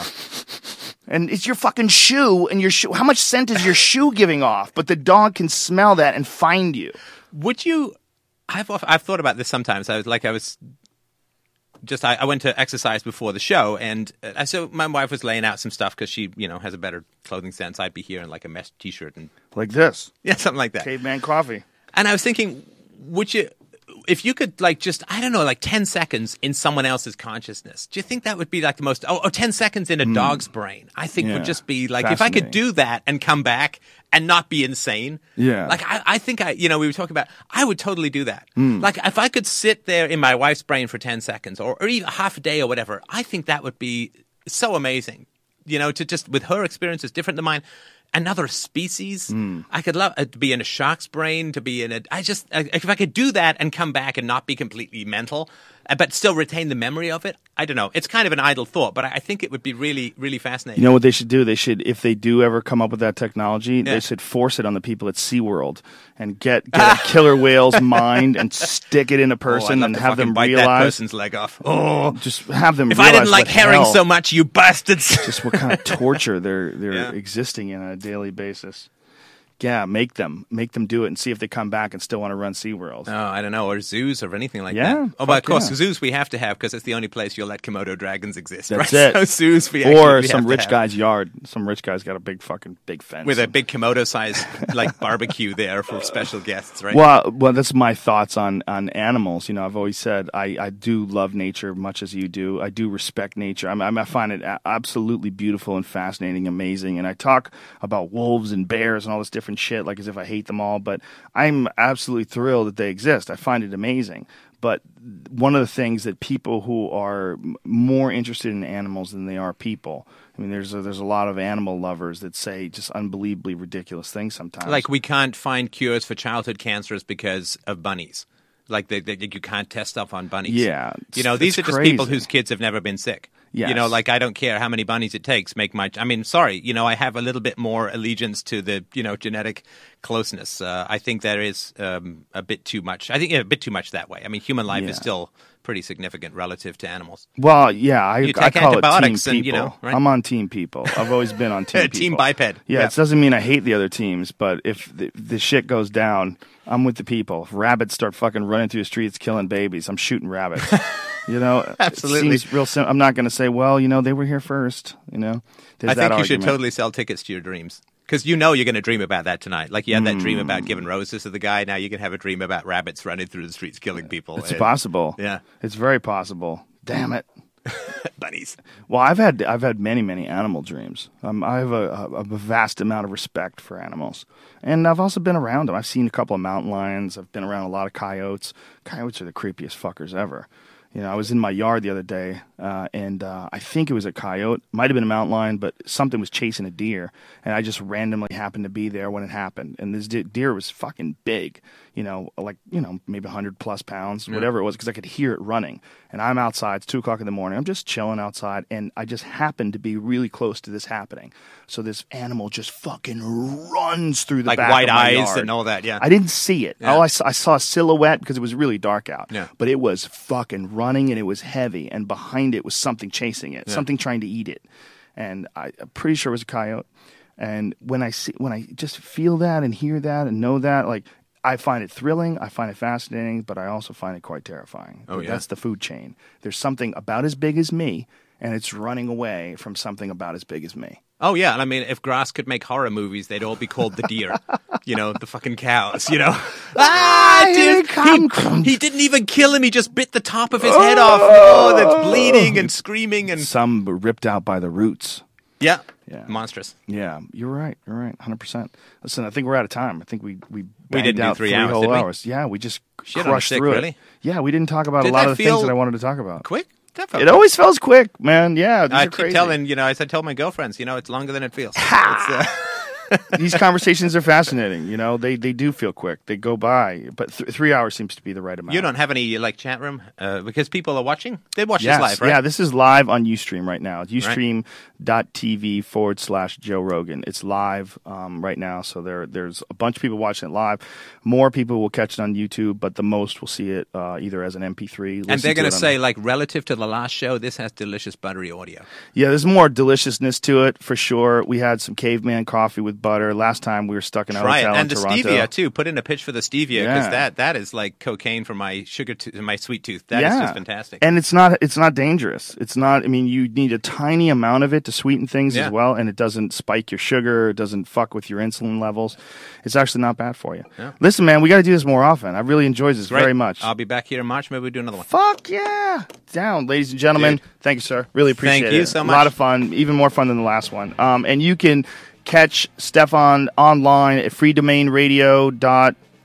And it's your fucking shoe, and your shoe. How much scent is your shoe giving off? But the dog can smell that and find you. Would you? I've of- I've thought about this sometimes. I was like I was just I, I went to exercise before the show, and uh, so my wife was laying out some stuff because she you know has a better clothing sense. I'd be here in like a mesh t-shirt and Like this. yeah, something like that. Caveman coffee. And I was thinking, would you, if you could, like, just, I don't know, like ten seconds in someone else's consciousness, do you think that would be like the most, oh, oh ten seconds in a dog's brain, I think Yeah. would just be like, if I could do that and come back and not be insane. Yeah. Like, I, I think I, you know, we were talking about, I would totally do that. Like, if I could sit there in my wife's brain for ten seconds or, or even half a day or whatever, I think that would be so amazing, you know, to just, with her experiences different than mine. another species. I could love uh, to be in a shark's brain, to be in a. I just I, if I could do that and come back and not be completely mental, uh, but still retain the memory of it. I don't know. It's kind of an idle thought, but I, I think it would be really, really fascinating. You know what they should do? They should, if they do ever come up with that technology, Yeah. they should force it on the people at SeaWorld and get, get a killer whale's mind and stick it in a Oh, I'd person love and to have fucking them bite that realize. person's leg off. Oh, Just have them if realize I didn't like what herring hell, so much, you bastards. just what kind of torture they're they're Yeah. existing in on a daily basis. Yeah, make them make them do it and see if they come back and still want to run SeaWorld. Oh, I don't know, or zoos or anything like Yeah, that. Oh, but of fuck course, yeah. zoos we have to have because it's the only place you'll let Komodo dragons exist. That's right? it. So zoos we actually, Or we some have to rich have. guy's yard. Some rich guy's got a big fucking big fence. With a big Komodo-sized like barbecue there for special guests, right? Well, well, that's my thoughts on, on animals. You know, I've always said I, I do love nature much as you do. I do respect nature. I, mean, I find it a- absolutely beautiful and fascinating, amazing. And I talk about wolves and bears and all this different shit, like as if I hate them all. But I'm absolutely thrilled that they exist. I find it amazing. But one of the things that people who are m- more interested in animals than they are people. I mean, there's a, there's a lot of animal lovers that say just unbelievably ridiculous things sometimes. Like we can't find cures for childhood cancers because of bunnies. Like they, they, you can't test stuff on bunnies. Yeah, you know, it's- these are it's just people crazy. whose kids have never been sick. Yes. You know, like I don't care how many bunnies it takes. Make my, I mean, sorry, you know, I have a little bit more allegiance to the, you know, genetic closeness. Uh, I think there is um, a bit too much. I think yeah, a bit too much that way. I mean, human life Yeah. is still pretty significant relative to animals. Well, yeah, I, You I take call it team antibiotics and, people. you know, right? I'm on team people. I've always been on team people. Team biped. Yeah, Yeah. it doesn't mean I hate the other teams, but if the, the shit goes down, I'm with the people. If rabbits start fucking running through the streets killing babies, I'm shooting rabbits. You know, Absolutely. It seems real sim- I'm not going to say, well, you know, they were here first. You know, There's I that think you argument. should totally sell tickets to your dreams. Because you know you're going to dream about that tonight. Like you had that dream Hmm. about giving roses to the guy. Now you can have a dream about rabbits running through the streets killing people. It's And possible. Yeah. It's very possible. Damn it. bunnies. Well, I've had I've had many many animal dreams. Um, I have a, a, a vast amount of respect for animals, and I've also been around them. I've seen a couple of mountain lions. I've been around a lot of coyotes. Coyotes are the creepiest fuckers ever. You know, I was in my yard the other day, uh, and uh, I think it was a coyote. Might have been a mountain lion, but something was chasing a deer, and I just randomly happened to be there when it happened. And this de- deer was fucking big, you know, like, you know, maybe one hundred plus pounds, whatever it was, because I could hear it running. And I'm outside. It's two o'clock in the morning. I'm just chilling outside, and I just happened to be really close to this happening. So this animal just fucking runs through the Like back white of my eyes yard. and all that, yeah. I didn't see it. Yeah. All I saw, I saw a silhouette because it was really dark out. Yeah. But it was fucking running, and it was heavy, and behind it was something chasing it, Yeah. something trying to eat it. And I, I'm pretty sure it was a coyote. And when I see, when I just feel that and hear that and know that, like, I find it thrilling, I find it fascinating, but I also find it quite terrifying. Oh, yeah? That's the food chain. There's something about as big as me, and it's running away from something about as big as me. Oh, yeah. And I mean, if grass could make horror movies, they'd all be called the deer. You know, the fucking cows, you know. ah, here dude. it come. He, he didn't even kill him. He just bit the top of his head off. Oh, that's bleeding and screaming. And Some were ripped out by the roots. yeah. Yeah. Monstrous. Yeah, you're right. You're right, one hundred percent. Listen, I think we're out of time. I think we we We banged didn't do out three three hours, whole did we? hours. Yeah, we just Shit on a crushed stick, through really? it. Yeah, we didn't talk about Did a lot that of the things feel that I wanted to talk about. Quick? That felt It always feels quick, man. Yeah, these I are keep crazy. telling, you know, as I tell my girlfriends, you know, it's longer than it feels. It's, uh, These conversations are fascinating. You know, they they do feel quick. They go by, but th- three hours seems to be the right amount. you don't have any, like, chat room? Uh, because people are watching? They watch Yes, this live, right? yeah, this is live on Ustream right now. It's ustream.tv forward slash Joe Rogan. It's live um, right now, so there there's a bunch of people watching it live. More people will catch it on YouTube, but the most will see it uh, either as an M P three. And listen they're to going it to on say, a- like, relative to the last show, this has delicious buttery audio. yeah, there's more deliciousness to it for sure. We had some caveman coffee with butter. Last time we were stuck in a Try it. hotel And in the Toronto. stevia, too. Put in a pitch for the stevia, because Yeah. that, that is like cocaine for my sugar, to- my sweet tooth. That is yeah. just fantastic. And it's not it's not dangerous. It's not I mean you need a tiny amount of it to sweeten things Yeah. as well, and it doesn't spike your sugar, it doesn't fuck with your insulin levels. It's actually not bad for you. Yeah. Listen, man, we got to do this more often. I really enjoyed this Great. very much. I'll be back here in March. Maybe we'll do another one. Fuck yeah. Down, ladies and gentlemen. Dude. Thank you, sir. Really appreciate Thank it. you so A much. lot of fun, even more fun than the last one. Um, and you can catch Stefan online at free domain radio dot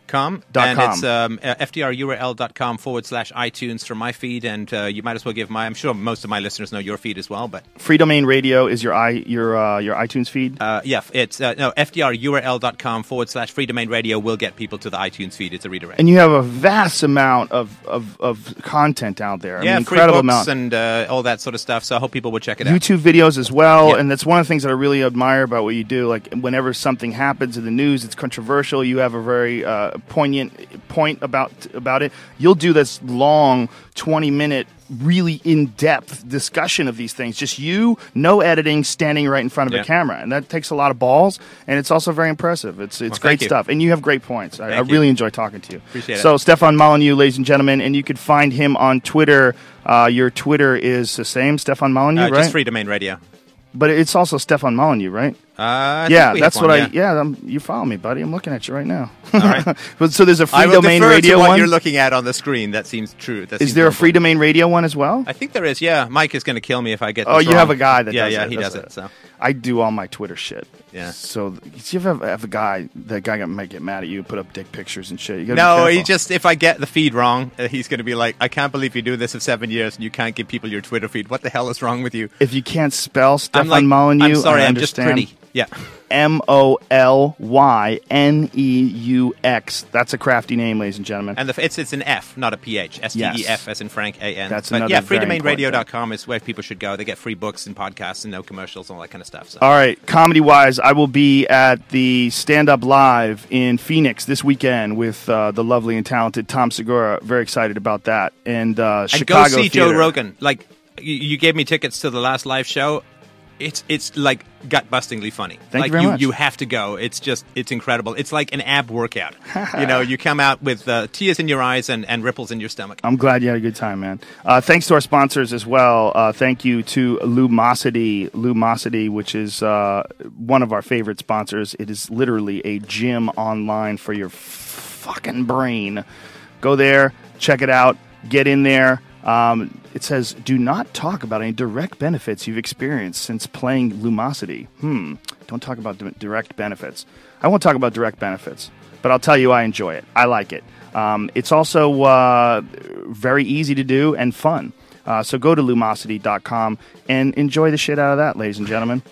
com. Dot and com. it's um, uh, fdrurl.com forward slash iTunes for my feed. And uh, you might as well give my, I'm sure most of my listeners know your feed as well. But Free Domain Radio is your i your uh, your iTunes feed. uh, yeah, it's uh, no fdrurl.com forward slash free domain radio will get people to the iTunes feed. It's a redirect. And you have a vast amount of, of, of content out there. I yeah, mean, free incredible books amount. and uh, all that sort of stuff. So I hope people will check it out. YouTube videos as well, Yeah. and that's one of the things that I really admire about what you do. Like, whenever something happens in the news, it's controversial. You have a very uh, poignant point about about it. You'll do this long, twenty minute, really in depth discussion of these things. Just you, no editing, standing right in front of Yeah. a camera, and that takes a lot of balls. And it's also very impressive. It's it's Well, great thank you. stuff, and you have great points. I, I Thank you. really enjoy talking to you. Appreciate it. So, Stefan Molyneux, ladies and gentlemen, and you could find him on Twitter. Uh, your Twitter is the same, Stefan Molyneux, Uh, right? just free domain radio. But it's also Stefan Molyneux, right? Uh, I yeah, think we that's have what one, I. Yeah, I'm, you follow me, buddy. I'm looking at you right now. All right. But so there's a free I will domain defer radio to what one. you're looking at on the screen. That seems true. That Is seems there a normal. free domain radio one as well? I think there is. Yeah, Mike is going to kill me if I get. Oh, this you wrong. have a guy that yeah, does yeah, it. he That's does it. it. So I do all my Twitter shit. Yeah. So you ever have a guy? That guy might get mad at you, put up dick pictures and shit. You gotta be no, careful. he just if I get the feed wrong, uh, he's going to be like, "I can't believe you do this for seven years and you can't give people your Twitter feed. What the hell is wrong with you?" If you can't spell Stefan I'm like, Molyneux, I'm sorry, I I'm just understand. pretty. Yeah. M O L Y N E U X. That's a crafty name, ladies and gentlemen. And the, it's it's an F, not a P H. S T E F Yes. as in Frank A N. That's but another yeah, very free domain radio dot com important is where people should go. They get free books and podcasts and no commercials and all that kind of stuff. So. All right, comedy-wise, I will be at the Stand Up Live in Phoenix this weekend with uh, the lovely and talented Tom Segura. Very excited about that. And uh, And Chicago go see Theater. Joe Rogan. Like you, you gave me tickets to the last live show. It's it's like gut bustingly funny. Thank like you very much. You have to go. It's just it's incredible. It's like an ab workout. You know, you come out with uh, tears in your eyes and, and ripples in your stomach. I'm glad you had a good time, man. Uh, thanks to our sponsors as well. Uh, thank you to Lumosity, Lumosity, which is uh, one of our favorite sponsors. It is literally a gym online for your fucking brain. Go there, check it out, get in there. Um, it says, do not talk about any direct benefits you've experienced since playing Lumosity. Hmm, don't talk about di- direct benefits. I won't talk about direct benefits, but I'll tell you I enjoy it. I like it. Um, it's also uh, very easy to do and fun. Uh, so go to lumosity dot com and enjoy the shit out of that, ladies and gentlemen.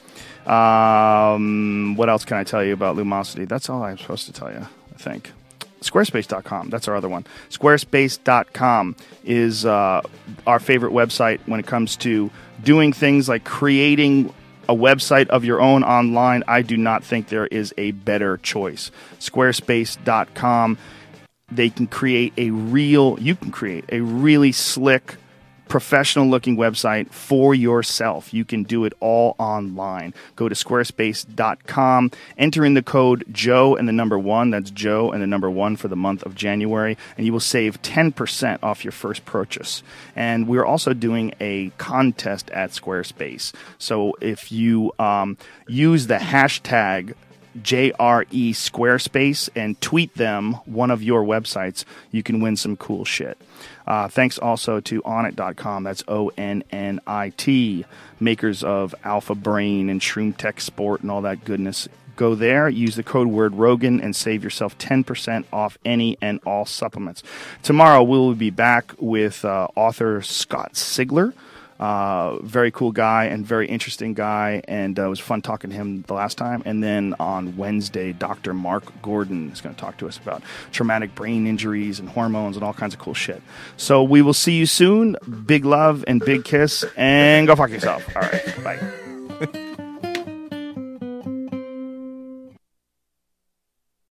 Um, what else can I tell you about Lumosity? That's all I'm supposed to tell you, I think. Squarespace dot com. That's our other one. Squarespace dot com is uh, our favorite website when it comes to doing things like creating a website of your own online. I do not think there is a better choice. Squarespace dot com. They can create a real, you can create a really slick, professional-looking website for yourself. You can do it all online. Go to squarespace dot com, enter in the code Joe and the number one. That's Joe and the number one for the month of January, and you will save ten percent off your first purchase. And we're also doing a contest at Squarespace. So if you um, use the hashtag J R E Squarespace and tweet them one of your websites, you can win some cool shit. Uh, thanks also to Onnit dot com. That's O N N I T, makers of Alpha Brain and Shroom Tech Sport and all that goodness. Go there, use the code word Rogan, and save yourself ten percent off any and all supplements. Tomorrow we will be back with uh, author Scott Sigler. Uh, very cool guy and very interesting guy, and uh, it was fun talking to him the last time. And then on Wednesday, Doctor Mark Gordon is going to talk to us about traumatic brain injuries and hormones and all kinds of cool shit. So we will see you soon. Big love and big kiss, and go fuck yourself. All right, bye.